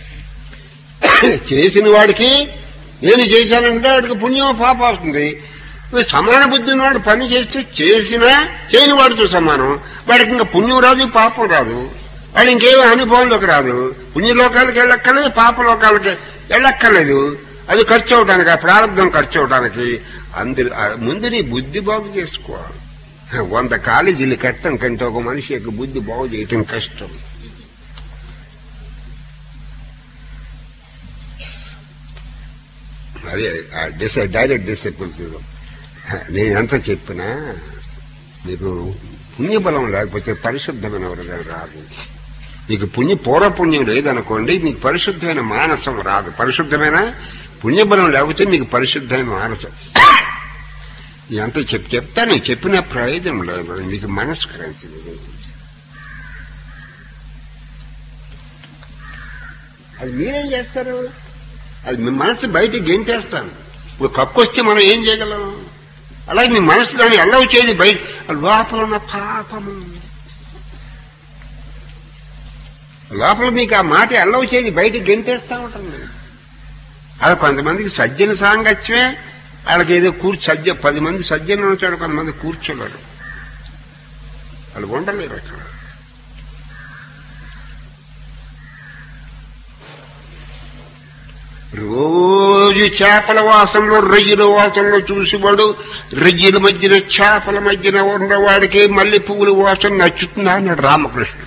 [SPEAKER 1] చేసిన వాడికి నేను చేశానంటే వాడికి పుణ్యమో పాపం వస్తుంది. సమాన బుద్ధి వాడు పని చేస్తే చేసినా చేయని వాడితో సమానం. వాడికి ఇంకా పుణ్యం రాదు, పాపం రాదు. వాడు ఇంకేమో అనుభవంలోకి రాదు. పుణ్యలోకాలకి వెళ్ళక్కర్లేదు, పాపలోకాలకి వెళ్ళక్కర్లేదు. అది ఖర్చు అవడానికి, ఆ ప్రారంభం ఖర్చు అవడానికి. అందరు ముందు నీ బుద్ధి బాగు చేసుకో. వంద కాలేజీలు కట్టం కంటే ఒక మనిషి యొక్క బుద్ధి బాగు చేయటం కష్టం. అదే డిసై డైరెక్ట్ డిసైపుల్స్. నేను ఎంత చెప్పినా మీకు పుణ్యబలం లేకపోతే పరిశుద్ధమైన వరద రాదు. మీకు పుణ్య పూర్వపుణ్యం లేదనుకోండి, మీకు పరిశుద్ధమైన మానసం రాదు. పరిశుద్ధమైన పుణ్యబలం లేకపోతే మీకు పరిశుద్ధమైన మానసం. ఇదంతా చెప్పి చెప్తాను, చెప్పిన ప్రయోజనం లేదు. మీకు మనస్కరించలేదు. అది మీరేం చేస్తారు? అది మీ మనసు బయటికి గెంటేస్తాను. ఇప్పుడు కక్కొస్తే మనం ఏం చేయగలం? అలాగే మీ మనసు దాన్ని అల్లవ చేయదు. బయట లోపల ఉన్న పాపము లోపల మీకు ఆ మాట అల్లవ చేయదు, బయటికి గెంటేస్తా ఉంటుంది. అలా కొంతమందికి సజ్జన సాంగత్యమే. వాళ్ళకి ఏదో కూర్చు సజ్జ పది మంది సజ్జనులు ఉంటాడు, కొంతమంది కూర్చోలేరు. వాళ్ళు ఉండలేరు అక్కడ. రోజు చేపల వాసనలో రొయ్యల వాసనలో చూసేవాడు రొయ్యల మధ్యన చేపల మధ్యన ఉన్నవాడికి మల్లె పువ్వుల వాసన నచ్చుతుందా అన్నాడు రామకృష్ణ.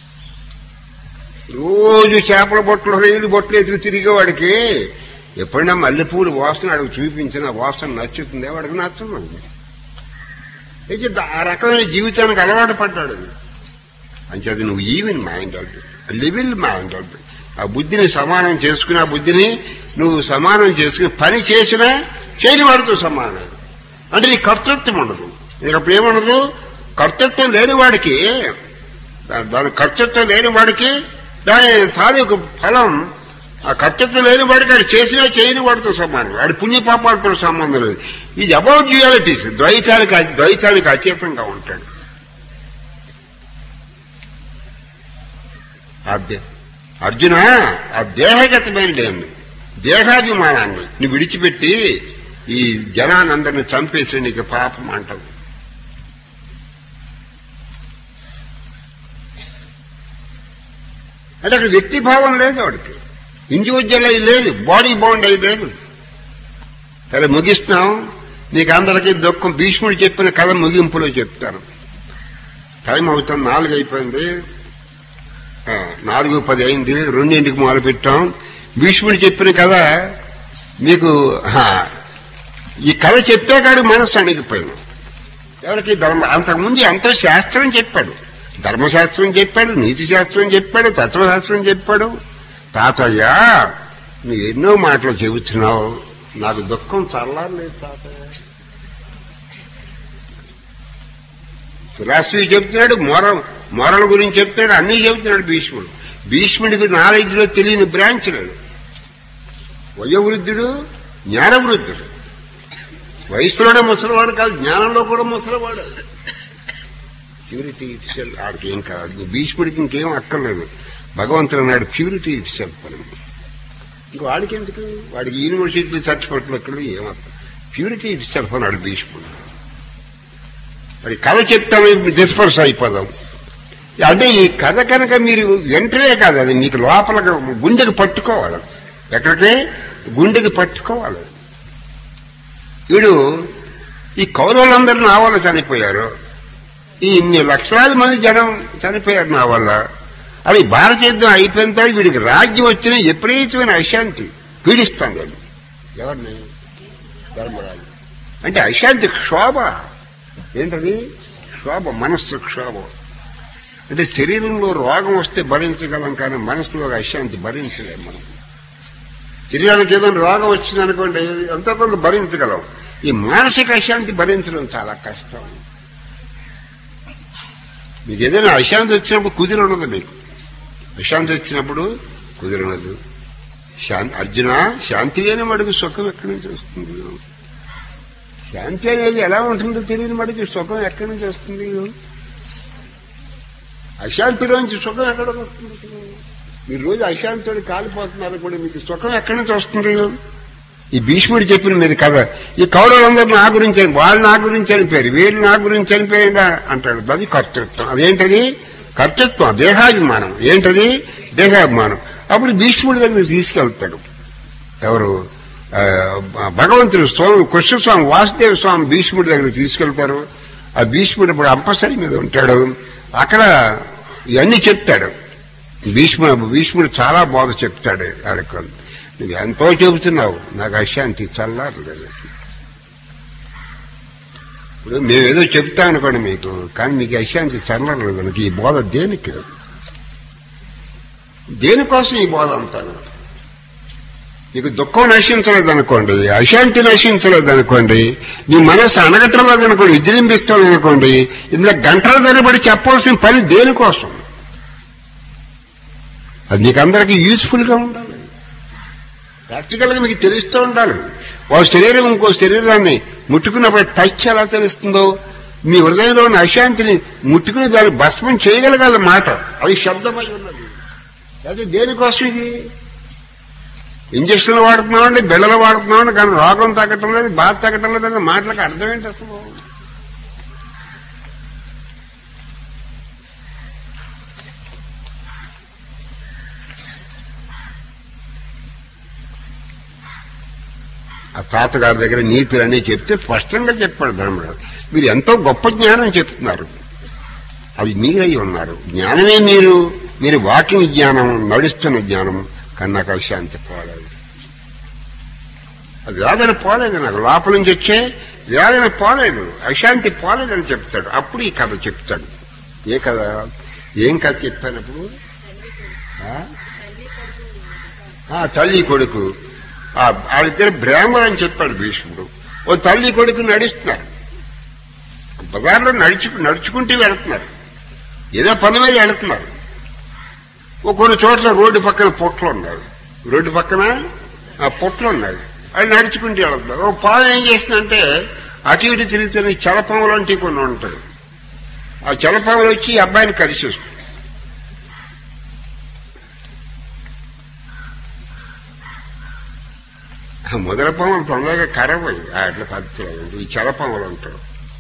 [SPEAKER 1] రోజు చేపల బొట్టలు రొయ్యలు బొట్టలు వేసి తిరిగేవాడికి ఎప్పుడైనా మల్లెపూలు వాసన అడుగు చూపించిన వాసన నచ్చుతుంది, వాడికి నచ్చదు. అయితే ఆ రకమైన జీవితానికి అలవాటు పడ్డాడు. అంచేది నువ్వు ఈవెన్ మైండెడ్, లివిల్ మైండెడ్. ఆ బుద్ధిని సమానం చేసుకుని ఆ బుద్ధిని నువ్వు సమానం చేసుకుని పని చేసినా చేయని వాడితో సమానం. అంటే నీ కర్తృత్వం ఉండదు. నీకు అప్పుడు ఏముండదు? కర్తృత్వం లేని వాడికి దాని కర్తృత్వం లేని వాడికి దాని తాలూకు ఫలం ఆ కర్తృత్వం లేని వాడికి వాడు చేసినా చేయని వాడితో సమానం. వాడి పుణ్యపాపాలతో సంబంధం లేదు. ఇది అబౌట్ డ్యుయాలిటీస్. ద్వైతానికి ద్వైతానికి అచేతంగా ఉంటాడు. అదే అర్జున, ఆ దేహగతమైన లేని దేహాభిమానాన్ని నువ్వు విడిచిపెట్టి ఈ జనానందరిని చంపేసి నీకు పాపం అంటావు. అంటే అక్కడ వ్యక్తిభావం లేదు, వాడికి ఇండివిజువల్ అయి లేదు, బాడీ బాండ్ అయి లేదు. సరే ముగిస్తాం. నీకు అందరికీ దుఃఖం. భీష్ముడు చెప్పిన కథ ముగింపులో చెప్తాను. టైం అవుతుంది, నాలుగు అయిపోయింది, నాలుగు పది అయింది, రెండింటికి మొదలు పెట్టాం. భీష్ముడు చెప్పిన కథ మీకు ఈ కథ చెప్పేకాడు మనస్సు అణిగిపోయింది. ఎవరికి ధర్మ అంతకుముందు ఎంతో శాస్త్రం చెప్పాడు, ధర్మశాస్త్రం చెప్పాడు, నీతి శాస్త్రం చెప్పాడు, తత్వశాస్త్రం చెప్పాడు. తాతయ్య నువ్వు ఎన్నో మాటలు చెబుతున్నావు, నాకు దుఃఖం చల్లారలేదు తాతయ్య. ఫిలాసఫీ చెప్తున్నాడు, మొరల్ మొరల గురించి చెప్తున్నాడు, అన్నీ చెబుతున్నాడు భీష్ముడు. భీష్ముడికి నాలెడ్జ్లో తెలియని బ్రాంచ్ లేదు. వయోవృద్ధుడు, జ్ఞానవృద్ధుడు. వయసులోనే ముసలివాడు కాదు, జ్ఞానంలో కూడా ముసలివాడు. Purity itself. ఆడికి ఏం కాదు, భీష్ముడికి ఇంకేం అక్కర్లేదు. భగవంతుడు అన్నాడు ప్యూరిటీ ఇట్ సెల్ఫ్ అని. ఇంక వాడికి ఎందుకు? వాడికి యూనివర్సిటీ సర్టిఫికెట్లు ఎక్కడ ఏమర్థం? ప్యూరిటీ ఇట్ సెల్ఫ్ అన్నాడు భీష్ముడు. వాడి కథ చెప్తాము, డిస్పర్స్ అయిపోదాం. అంటే ఈ కథ కనుక మీరు వెంటనే కాదు, అది మీకు లోపల గుండెకి పట్టుకోవాలి. ఎక్కడికి? గుండెకి పట్టుకోవాలి. వీడు ఈ కౌరవులందరూ నా వల్ల చనిపోయారు, ఈ ఇన్ని లక్షలాది మంది జనం చనిపోయారు నా వల్ల. అది భారత యుద్ధం అయిపోయిన తర్వాత వీడికి రాజ్యం వచ్చిన విపరీతమైన అశాంతి పీడిస్తుంది అది ఎవరిని ధర్మరాజు అంటే అశాంతి క్షోభ ఏంటది క్షోభ మనస్సు క్షోభ అంటే శరీరంలో రోగం వస్తే భరించగలం కానీ మనస్సులో అశాంతి భరించలేం మనం శరీరానికి ఏదైనా రోగం వచ్చిందనుకోండి ఎంతో కొంత భరించగలం ఈ మానసిక అశాంతి భరించడం చాలా కష్టం మీకు ఏదైనా అశాంతి వచ్చినప్పుడు కుదిరి ఉండదు మీకు అశాంతి వచ్చినప్పుడు కుదిరి ఉండదు శాంతి అర్జున శాంతి లేని మటుకు సుఖం ఎక్కడి నుంచి వస్తుంది శాంతి అనేది ఎలా ఉంటుందో తెలియని మటుకు సుఖం ఎక్కడి నుంచి వస్తుంది అశాంతిలోంచి సుఖం ఎక్కడ వస్తుంది మీరు రోజు అశాంతితో కాలిపోతున్నారు కూడా మీకు సుఖం ఎక్కడి నుంచి వస్తుంది ఈ భీష్ముడు చెప్పిన మీరు కథ ఈ కౌరవులందరూ నా గురించి వాళ్ళు నా గురించి చనిపోయారు వీళ్ళు నా గురించి చనిపోయారా అంటాడు అది కర్తృత్వం అదేంటది కర్తృత్వం దేహాభిమానం ఏంటది దేహాభిమానం అప్పుడు భీష్ముడి దగ్గర తీసుకెళ్తాడు ఎవరు భగవంతుడు స్వామి కృష్ణస్వామి వాసుదేవ స్వామి భీష్ముడి దగ్గర తీసుకెళ్తారు ఆ భీష్ముడు ఇప్పుడు అంపసరి మీద ఉంటాడు అక్కడ ఇవన్నీ చెప్తాడు భీష్ముడు భీష్ముడు చాలా బాగా చెప్తాడు ఆడకు నువ్వు ఎంతో చెబుతున్నావు నాకు అశాంతి చల్లారలేదు ఇప్పుడు మేమేదో చెప్తాం అనుకోండి మీకు కానీ మీకు అశాంతి చల్లలేదు నాకు ఈ బోధ దేనికి దేనికోసం ఈ బోధ అంటాను నీకు దుఃఖం నశించలేదు అనుకోండి అశాంతి నశించలేదు అనుకోండి నీ మనసు అనగటలేదు అనుకోండి విజృంభిస్తుంది అనుకోండి ఇందులో గంటల ధరబడి చెప్పవలసిన పని దేనికోసం అది మీకు అందరికీ యూస్ఫుల్ గా ఉండాలి ప్రాక్టికల్ గా మీకు తెలుస్తూ ఉండాలి ఒక శరీరం ఇంకో శరీరాన్ని ముట్టుకున్నప్పుడు టచ్ ఎలా తెలుస్తుందో మీ హృదయంలో ఉన్న అశాంతిని ముట్టుకుని దాన్ని భస్మం చేయగలగాల మాట అది శబ్దమై ఉన్నది అది దేనికోసం ఇది ఇంజక్షన్లు వాడుతున్నామండి బిళ్ళలు వాడుతున్నామండి కానీ రోగం తగ్గటం లేదు బాధ తగ్గటం లేదంటే మాటలకు అర్థం ఏంటి అసలు ఆ తాతగారి దగ్గర నీతులన్నీ చెప్తే స్పష్టంగా చెప్పాడు ధర్మరాజు మీరు ఎంతో గొప్ప జ్ఞానం చెప్తున్నారు అది మీరై ఉన్నారు జ్ఞానమే మీరు మీరు వాకింగ్ జ్ఞానం నడుస్తున్న జ్ఞానం కన్నా అశాంతి పోలేదు అది వేదన పోలేదు నాకు లోపల నుంచి వచ్చే వేదన పోలేదు అశాంతి పోలేదని చెప్తాడు అప్పుడు ఈ కథ చెప్తాడు ఏ కథ ఏం కథ చెప్పానప్పుడు తల్లి కొడుకు వాళ్ళిద్దరు బ్రాహ్మణులు అని చెప్పాడు భీష్ముడు ఓ తల్లి కొడుకు నడుస్తున్నారు బజార్లో నడుచు నడుచుకుంటూ వెళుతున్నారు ఏదో పని మీద వెళుతున్నారు ఓ కొన్ని చోట్ల రోడ్డు పక్కన పొట్లు ఉన్నాయి రోడ్డు పక్కన ఆ పొట్లు ఉన్నాయి వాళ్ళు నడుచుకుంటూ వెళుతున్నారు ఓ పాదం ఏం చేస్తుందంటే అటు ఇటు తిరుగుతున్న చలపాములు అంటే కొన్ని ఉంటాయి ఆ చలపాములు వచ్చి ఈ అబ్బాయిని కలిసేస్తుంది మొదల పాములు తొందరగా కరవయి అట్లా పద్ధతులు ఈ చలపాములు ఉంటారు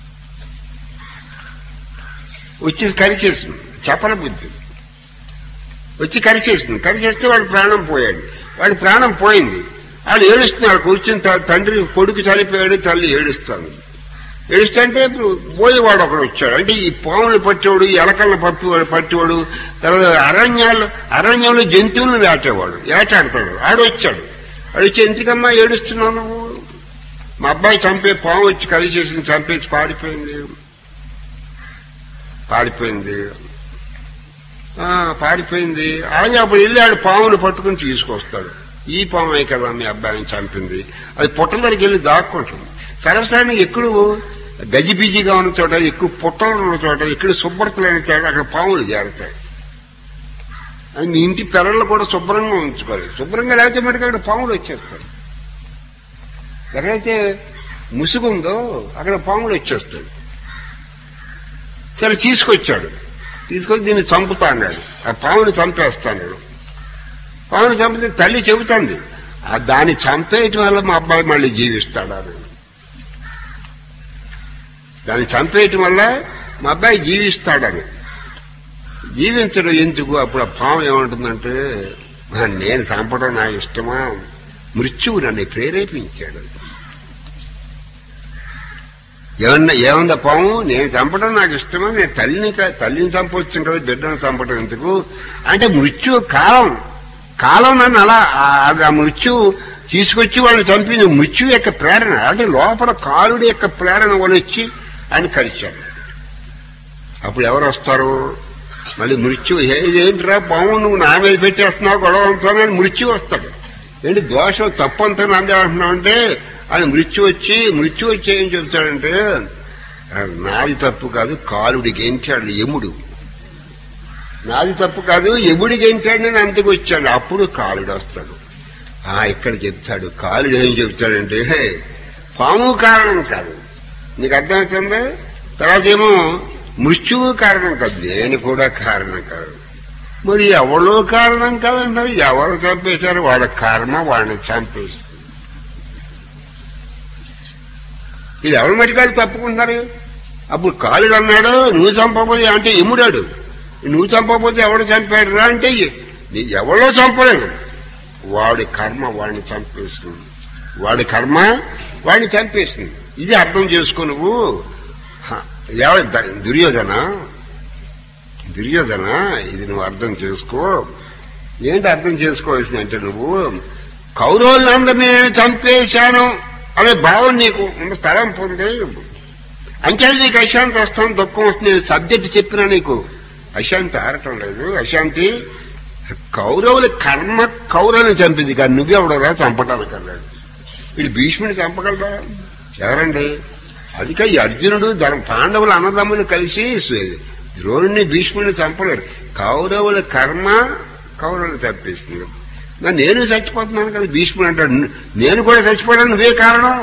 [SPEAKER 1] వచ్చి కరిచేసింది చపల బుద్ధి వచ్చి కరిచేసింది కరిచేస్తే వాడు ప్రాణం పోయాడు వాడి ప్రాణం పోయింది వాళ్ళు ఏడుస్తున్నారు కూర్చుని తండ్రి కొడుకు చనిపోయాడు తల్లి ఏడుస్తాను ఏడుస్తుంటే ఇప్పుడు పోయేవాడు ఒకడు వచ్చాడు అంటే ఈ పాములు పట్టేవాడు ఎలకలను పట్టేవాడు పట్టేవాడు తర్వాత అరణ్యాలు అరణ్యంలో జంతువులను వేటేవాడు వేటాడతాడు ఆడు వచ్చాడు అడిచి ఎందుకమ్మా ఏడుస్తున్నావు నువ్వు మా అబ్బాయి చంపే పాము వచ్చి కలిసేసింది చంపేసి పాడిపోయింది పాడిపోయింది పాడిపోయింది ఆయన అప్పుడు వెళ్ళి ఆడు పామును పట్టుకుని తీసుకొస్తాడు ఈ పామే కదా మీ అబ్బాయిని చంపింది అది పుట్ట దగ్గరికి వెళ్ళి దాక్కుంటుంది సర్వసాధారణంగా ఎక్కడు గజిబిజిగా ఉన్న చోట ఎక్కువ పుట్టలు ఉన్న చోట ఎక్కడ శుభ్రత లేని చోట అక్కడ పాములు చేరుతాయి అది మీ ఇంటి పెరళ్ళు కూడా శుభ్రంగా ఉంచుకోవాలి శుభ్రంగా లేకపోతే మటుకు అక్కడ పాములు వచ్చేస్తాయి ఎక్కడైతే ముసుగుందో అక్కడ పాములు వచ్చేస్తాడు సరే తీసుకొచ్చాడు తీసుకొచ్చి దీన్ని చంపుతా అన్నాడు ఆ పాముని చంపేస్తా అన్నాడు పాముని చంపితే తల్లి చెబుతుంది ఆ దాన్ని చంపేయటం వల్ల మా అబ్బాయి మళ్ళీ జీవిస్తాడా దాన్ని చంపేయటం వల్ల మా అబ్బాయి జీవిస్తాడని జీవించడం ఎందుకు అప్పుడు ఆ పాము ఏమంటుందంటే నేను చంపడం నా ఇష్టమా మృత్యువు నన్ను ప్రేరేపించాడు ఏమన్నా ఏముందా పాము, నేను చంపడం నాకు ఇష్టమా, నేను తల్లిని తల్లిని చంపవచ్చు కదా, బిడ్డను చంపడం ఎందుకు అంటే మృత్యు కాలం కాలం నన్ను అలా ఆ మృత్యు తీసుకొచ్చి వాడిని చంపింది. మృత్యు యొక్క ప్రేరణ అంటే లోపల కాలుడి యొక్క ప్రేరణ వాళ్ళు వచ్చి ఆయన కలిశాడు. అప్పుడు ఎవరు వస్తారు మళ్ళీ మృత్యు, ఏంటిరా పాము నువ్వు నా మీద పెట్టేస్తున్నావు గొడవ అంతా, మృత్యు వస్తాడు. ఏంటి దోషం తప్పంతా నాదే అంటున్నావు అంటే ఆయన మృత్యు వచ్చి మృత్యు వచ్చి ఏం చెప్తాడంటే నాది తప్పు కాదు కాలుడి గెంచాడు యముడు, నాది తప్పు కాదు యముడి గెంచాడు నేను అంతకు వచ్చాడు. అప్పుడు కాలుడు వస్తాడు. ఆ ఇక్కడ చెప్తాడు కాలుడు ఏం చెప్తాడంటే పాము కారణం కాదు, నీకు అర్థమవుతుందా? తర్వాత ఏమో మృత్యువు కారణం కాదు, నేను కూడా కారణం కాదు. మరి ఎవరో కారణం కాదంటారు, ఎవరు చంపేశారు వాళ్ళ కర్మ వాడిని చంపేస్తారు. ఇది ఎవరి మటుకాలు తప్పుకుంటున్నారు. అప్పుడు కాలుడు అన్నాడు నువ్వు చంపకపోతే అంటే ఎముడాడు, నువ్వు చంపకపోతే ఎవడు చంపాడు రా అంటే ఎవరో చంపలేదు, వాడి కర్మ వాడిని చంపేస్తుంది, వాడి కర్మ వాడిని చంపేస్తుంది. ఇది అర్థం చేసుకో నువ్వు. ఎవరు దుర్యోధన దుర్యోధన ఇది నువ్వు అర్థం చేసుకో. ఏంటి అర్థం చేసుకోవాల్సింది అంటే నువ్వు కౌరవులందరినీ నేను చంపేశాను అనే భావం నీకు తలంపు ఉంది. అంచేది నీకు అశాంతి వస్తాను, దుఃఖం వస్తుంది. సబ్జెక్ట్ చెప్పినా నీకు అశాంతి ఆరటం లేదు. అశాంతి కౌరవుల కర్మ కౌరవుని చంపింది కానీ నువ్వెవడరా చంపటానికి అన్నాడు. వీడు భీష్ముని చంపగలరా ఎవరండి? అందుకే ఈ అర్జునుడు ధర్మ పాండవుల అన్నదమ్ములు కలిసి ద్రోణుని భీష్ముని చంపలేరు. కౌరవుల కర్మ కౌరవులు చంపేస్తుంది. నేను చచ్చిపోతున్నాను కదా భీష్ముడు అంటాడు, నేను కూడా చచ్చిపోయాను నువ్వే కారణం,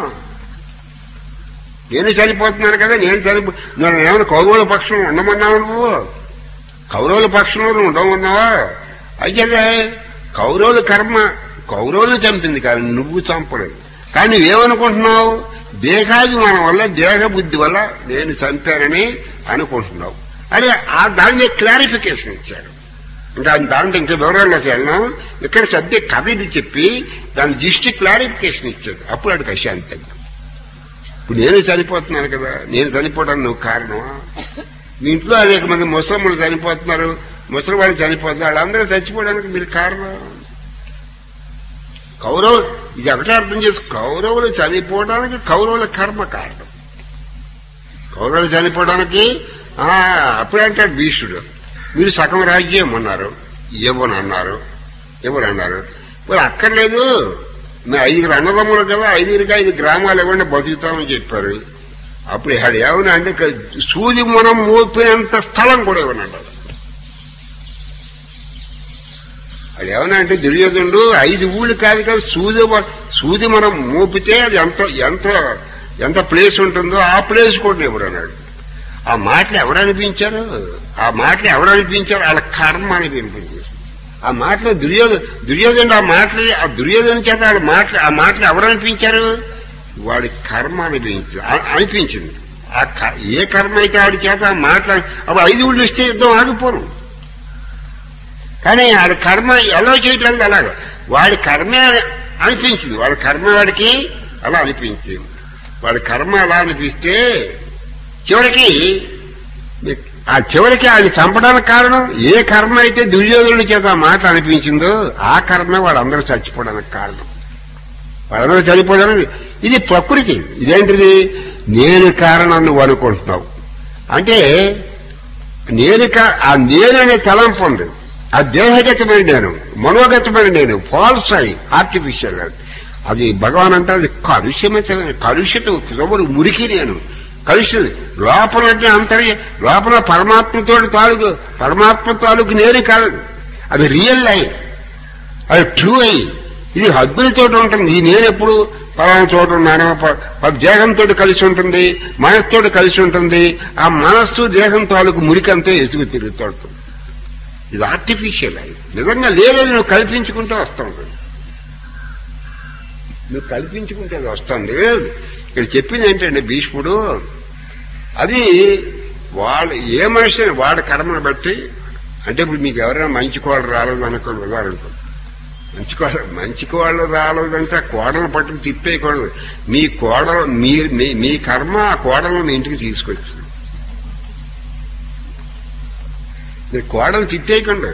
[SPEAKER 1] నేను చనిపోతున్నాను కదా నేను చనిపో నేను ఏమైనా కౌరవుల పక్షం ఉండమన్నావు, నువ్వు కౌరవుల పక్షంలో నువ్వు ఉండమన్నావా? అయితే కౌరవుల కర్మ కౌరవులను చంపింది కానీ నువ్వు చంపలేదు. కానీ నువ్వేమనుకుంటున్నావు? దేహాభిమానం వల్ల దేహ బుద్ధి వల్ల నేను చంపానని అనుకుంటున్నావు. అదే ఆ దాని మీద క్లారిఫికేషన్ ఇచ్చాడు. ఇంకా దాంట్లో ఇంకా వివరాల్లోకి వెళ్ళినాం. ఇక్కడ సబ్జెక్ట్ కథ ఇది చెప్పి దాని దృష్టి క్లారిఫికేషన్ ఇచ్చాడు. అప్పుడు అడిగి అశాంతి. ఇప్పుడు నేను చనిపోతున్నాను కదా, నేను చనిపోవడానికి నువ్వు కారణమా? మీ ఇంట్లో అనేక మంది ముసలమ్మలు చనిపోతున్నారు, ముసలి వాళ్ళు చనిపోతున్నారు, వాళ్ళందరూ చచ్చిపోవడానికి మీరు కారణం. కౌరవు ఇది ఒకటే అర్థం చేసి కౌరవులు చనిపోవడానికి కౌరవుల కర్మ కారణం. కౌరవులు చనిపోవడానికి అప్పుడే అంటాడు భీష్ముడు మీరు సగం రాజ్యం అన్నారు, ఇవ్వను అన్నారు, ఇవ్వను అన్నారు. మరి అక్కర్లేదు మేము ఐదుగురు అన్నదమ్ములు కదా, ఐదుగురికి ఐదు గ్రామాలు ఇవ్వండి బతుకుతామని చెప్పారు. అప్పుడు ఇక్కడ ఏమన్నా అంటే సూది మనం మోపినంత స్థలం కూడా ఇవ్వనన్నాడు. అది ఏమన్నా అంటే దుర్యోధనుడు ఐదు ఊళ్ళు కాదు కదా, సూది సూది మనం మోపితే అది ఎంత ఎంత ఎంత ప్లేస్ ఉంటుందో ఆ ప్లేస్ కూడా ఇవ్వడు అన్నాడు. ఆ మాటలు ఎవరు అనిపించారు? ఆ మాటలు ఎవరు అనిపించారు? వాళ్ళ కర్మ అనిపించింది. ఆ మాటలు దుర్యోధ దుర్యోధనుడు ఆ మాటలు ఆ దుర్యోధన చేత వాళ్ళ మాటలు ఆ మాటలు ఎవరు అనిపించారు? వాడి కర్మ అనిపించి అనిపించింది. ఆ ఏ కర్మ అయితే వాడి చేత ఆ మాటలు అప్పుడు ఐదు ఊళ్ళు ఇస్తే యుద్ధం ఆగిపోను. కానీ వాడి కర్మ ఎలా చేయట్లేదు అలాగ వాడి కర్మే అనిపించింది. వాడి కర్మ వాడికి అలా అనిపించింది. వాడి కర్మ అలా అనిపిస్తే చివరికి ఆ చివరికి ఆయన చంపడానికి కారణం ఏ కర్మ అయితే దుర్యోధనుడి చేత ఆ మాట అనిపించిందో ఆ కర్మే వాళ్ళందరూ చచ్చిపోవడానికి కారణం. వాళ్ళందరూ చనిపోవడానికి ఇది ప్రకృతి. ఇదేంటిది? నేను కారణం నువ్వు అనుకుంటున్నావు అంటే నేను ఆ నేను అనే తలంపు ఉంది. ఆ దేహగతమైన నేను, మనోగతమైన నేను, ఫాల్స్ అయి ఆర్టిఫిషియల్ అది భగవాన్ అంటే అది కలుషితమైన కలుషిత మురికి నేను కలుషిత లోపల అంతర్య లోపల పరమాత్మతో తాలూకు పరమాత్మ తాలూకు నేను కాదు, అది రియల్ అయి అది ట్రూ అయి ఇది హద్దులతో ఉంటుంది. ఈ నేను ఎప్పుడు పలానా చోట ఉన్నాను, దేహంతో కలిసి ఉంటుంది, మనస్సుతో కలిసి ఉంటుంది. ఆ మనస్సు దేహం తాలూకు మురికంతో ఎసుగు తిరుగుతూ ఇది ఆర్టిఫిషియల్ అయి నిజంగా లేదని నువ్వు కల్పించుకుంటూ వస్తుంది. నువ్వు కల్పించుకుంటే అది వస్తుంది. ఇక్కడ చెప్పింది ఏంటంటే భీష్ముడు అది వాళ్ళు ఏ మనిషిని వాడి కర్మను బట్టి అంటే ఇప్పుడు మీకు ఎవరైనా మంచి కోళ్ళు రాలేదు అనుకోండి ఉదాహరణకు మంచి కోడలు మంచి కోడలు రాలేదంటే ఆ కోడలు పట్టుకు తిప్పేయకూడదు. మీ కోడలు మీరు మీ కర్మ ఆ కోడలను మీ ఇంటికి తీసుకొచ్చు. మీరు కోడలు తిట్టేయకుండా.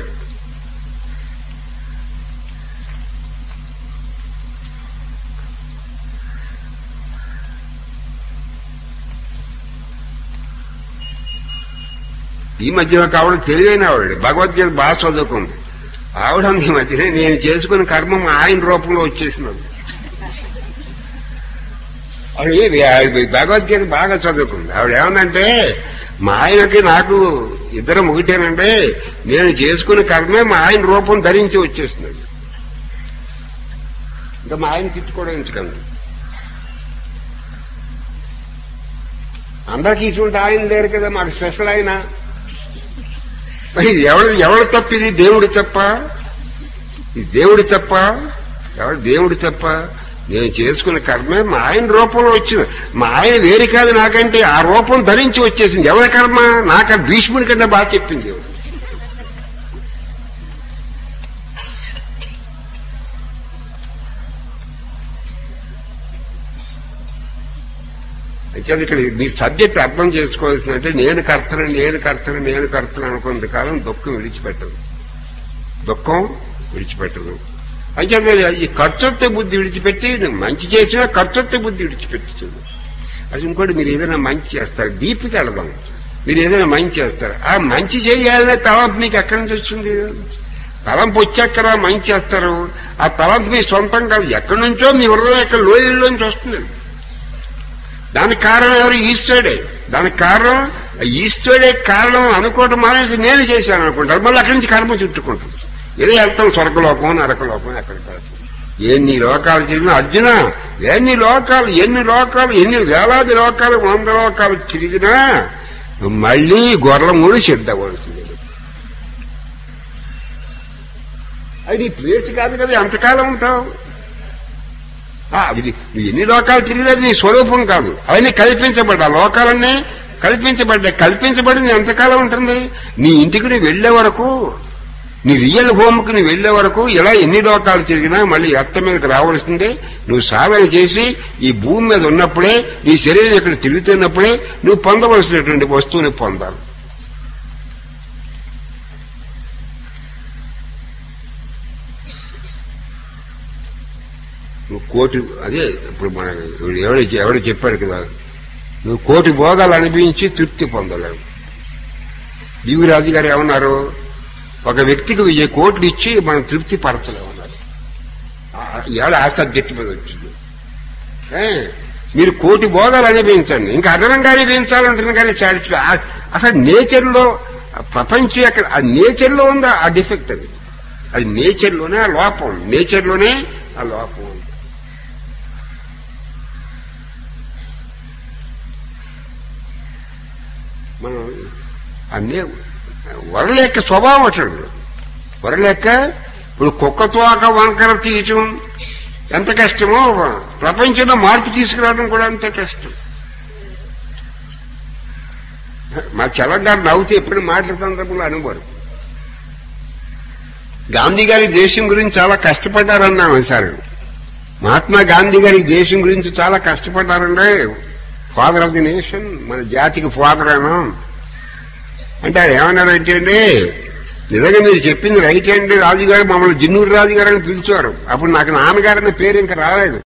[SPEAKER 1] ఈ మధ్యలో కావడ తెలివైన ఆవిడ భగవద్గీత బాగా చదువుకుంది. ఆవిడ ఈ మధ్యనే నేను చేసుకున్న కర్మ మా ఆయన రూపంలో వచ్చేసినది. ఆవిడ భగవద్గీత బాగా చదువుకుంది. ఆవిడ ఏమందంటే మా ఆయనకి నాకు ఇద్దరం ఒకటేనంటే నేను చేసుకున్న కర్మే మా ఆయన రూపం ధరించి వచ్చేసినది. ఇంకా మా ఆయన తిట్టుకోవడం ఎందుకండి? అందరికీ ఇటువంటి ఆయన లేరు కదా, మాకు స్పెషల్ ఆయన. ఎవడు ఎవడు తప్ప? ఇది దేవుడి తప్ప? ఇది దేవుడి తప్ప? ఎవడు దేవుడి తప్ప? నేను చేసుకున్న కర్మే మా ఆయన రూపంలో వచ్చింది. మా ఆయన వేరే కాదు నాకంటే ఆ రూపం ధరించి వచ్చేసింది. ఎవరి కర్మ? నాకు భీష్ముడి కన్నా బాగా చెప్పింది దేవుడు. అయితే ఇక్కడ మీరు సబ్జెక్ట్ అర్థం చేసుకోవాల్సిందంటే నేను కర్తను నేను కర్తను నేను కర్తను అనుకున్నంత కాలం దుఃఖం విడిచిపెట్టదు. దుఃఖం విడిచిపెట్టదు. అయితే ఈ ఖర్చొత్త బుద్ధి విడిచిపెట్టి నువ్వు మంచి చేసినా ఖర్చొత్త బుద్ధి విడిచిపెట్టదు. అది ఇంకోటి, మీరు ఏదైనా మంచి చేస్తారు, డీప్కి వెళదాం. మీరు ఏదైనా మంచి చేస్తారు, ఆ మంచి చేయాలనే తలంపు మీకు ఎక్కడి నుంచి వచ్చింది? తలంపు వచ్చాక మంచి చేస్తారు. ఆ తలంపు మీ సొంతం కాదు, ఎక్కడి నుంచో మీ హృదయం యొక్క లోయల్లోంచి వస్తుంది. దానికి కారణం ఎవరు? ఈశ్వరుడే. దానికి కారణం ఈశ్వరుడే కారణం అనుకోవటం మానేసి నేను చేశాను అనుకుంటారు. మళ్ళీ అక్కడి నుంచి కర్మ చుట్టుకుంటాం. ఏదో వెళ్తాం స్వర్గలోకం నరకలోకం ఎక్కడికి వెళ్తాం. ఎన్ని లోకాలు తిరిగినా అర్జున, ఎన్ని లోకాలు ఎన్ని లోకాలు ఎన్ని వేలాది లోకాలు వంద లోకాలు తిరిగినా మళ్ళీ గొర్రెల మూడు సిద్ధపడుతుంది. అది నీ ప్లేస్ కాదు కదా, ఎంతకాలం ఉంటావు? అది నువ్వు ఎన్ని లోకాలు తిరిగినది నీ స్వరూపం కాదు, అవన్నీ కల్పించబడ్డా. లోకాలన్నీ కల్పించబడ్డాయి. కల్పించబడింది ఎంతకాలం ఉంటుంది? నీ ఇంటికి నువ్వు వెళ్లే వరకు, నీ రియల్ హోమ్కి నువ్వు వెళ్లే వరకు ఇలా ఎన్ని లోకాలు తిరిగినా మళ్ళీ ఎత్త మీదకి రావాల్సిందే. నువ్వు సాధన చేసి ఈ భూమి మీద ఉన్నప్పుడే, నీ శరీరం ఇక్కడ తిరుగుతున్నప్పుడే నువ్వు పొందవలసినటువంటి వస్తువుని పొందాలి. నువ్వు కోటి, అదే ఇప్పుడు మన ఎవడ ఎవడో చెప్పాడు కదా, నువ్వు కోటి భోగాలు అనిపించి తృప్తి పొందలేవు. దివ్యరాజు గారు ఏమన్నారు? ఒక వ్యక్తికి వెయ్యి కోట్లు ఇచ్చి మనం తృప్తి పరచలేమన్నారు. ఇవాళ ఆ సబ్జెక్ట్ మీద వచ్చింది. మీరు కోటి భోగాలు అనిపించండి, ఇంకా అదనంగా అనిపించాలంటుంది కానీ సాటిస్ఫై. అసలు నేచర్లో ప్రపంచం యొక్క ఆ నేచర్లో ఉందా ఆ డిఫెక్ట్? అది అది నేచర్లోనే ఆ లోపం, నేచర్లోనే ఆ లోపం. మనం అన్నీ వరలేక స్వభావం అసలు వరలేక. ఇప్పుడు కుక్కతో ఒక వంకర తీయటం ఎంత కష్టమో ప్రపంచంలో మార్పు తీసుకురావడం కూడా అంతే కష్టం. మా తెలంగాణ నవ్వుతూ ఎప్పుడు మాటల సందర్భంలో అనుభవం. గాంధీ గారి దేశం గురించి చాలా కష్టపడ్డారన్నాను సార్. మహాత్మా గాంధీ గారి దేశం గురించి చాలా కష్టపడ్డారండి. ఫాదర్ ఆఫ్ ది నేషన్, మన జాతికి ఫాదర్ అయినా అంటే ఏమన్నారంటే అండి, నిజంగా మీరు చెప్పింది రైట్ అండి, రాజుగారు మమ్మల్ని జిన్నూరు రాజుగారు అని పిలిచారు. అప్పుడు నాకు నాన్నగారు అనే పేరు ఇంకా రాలేదు.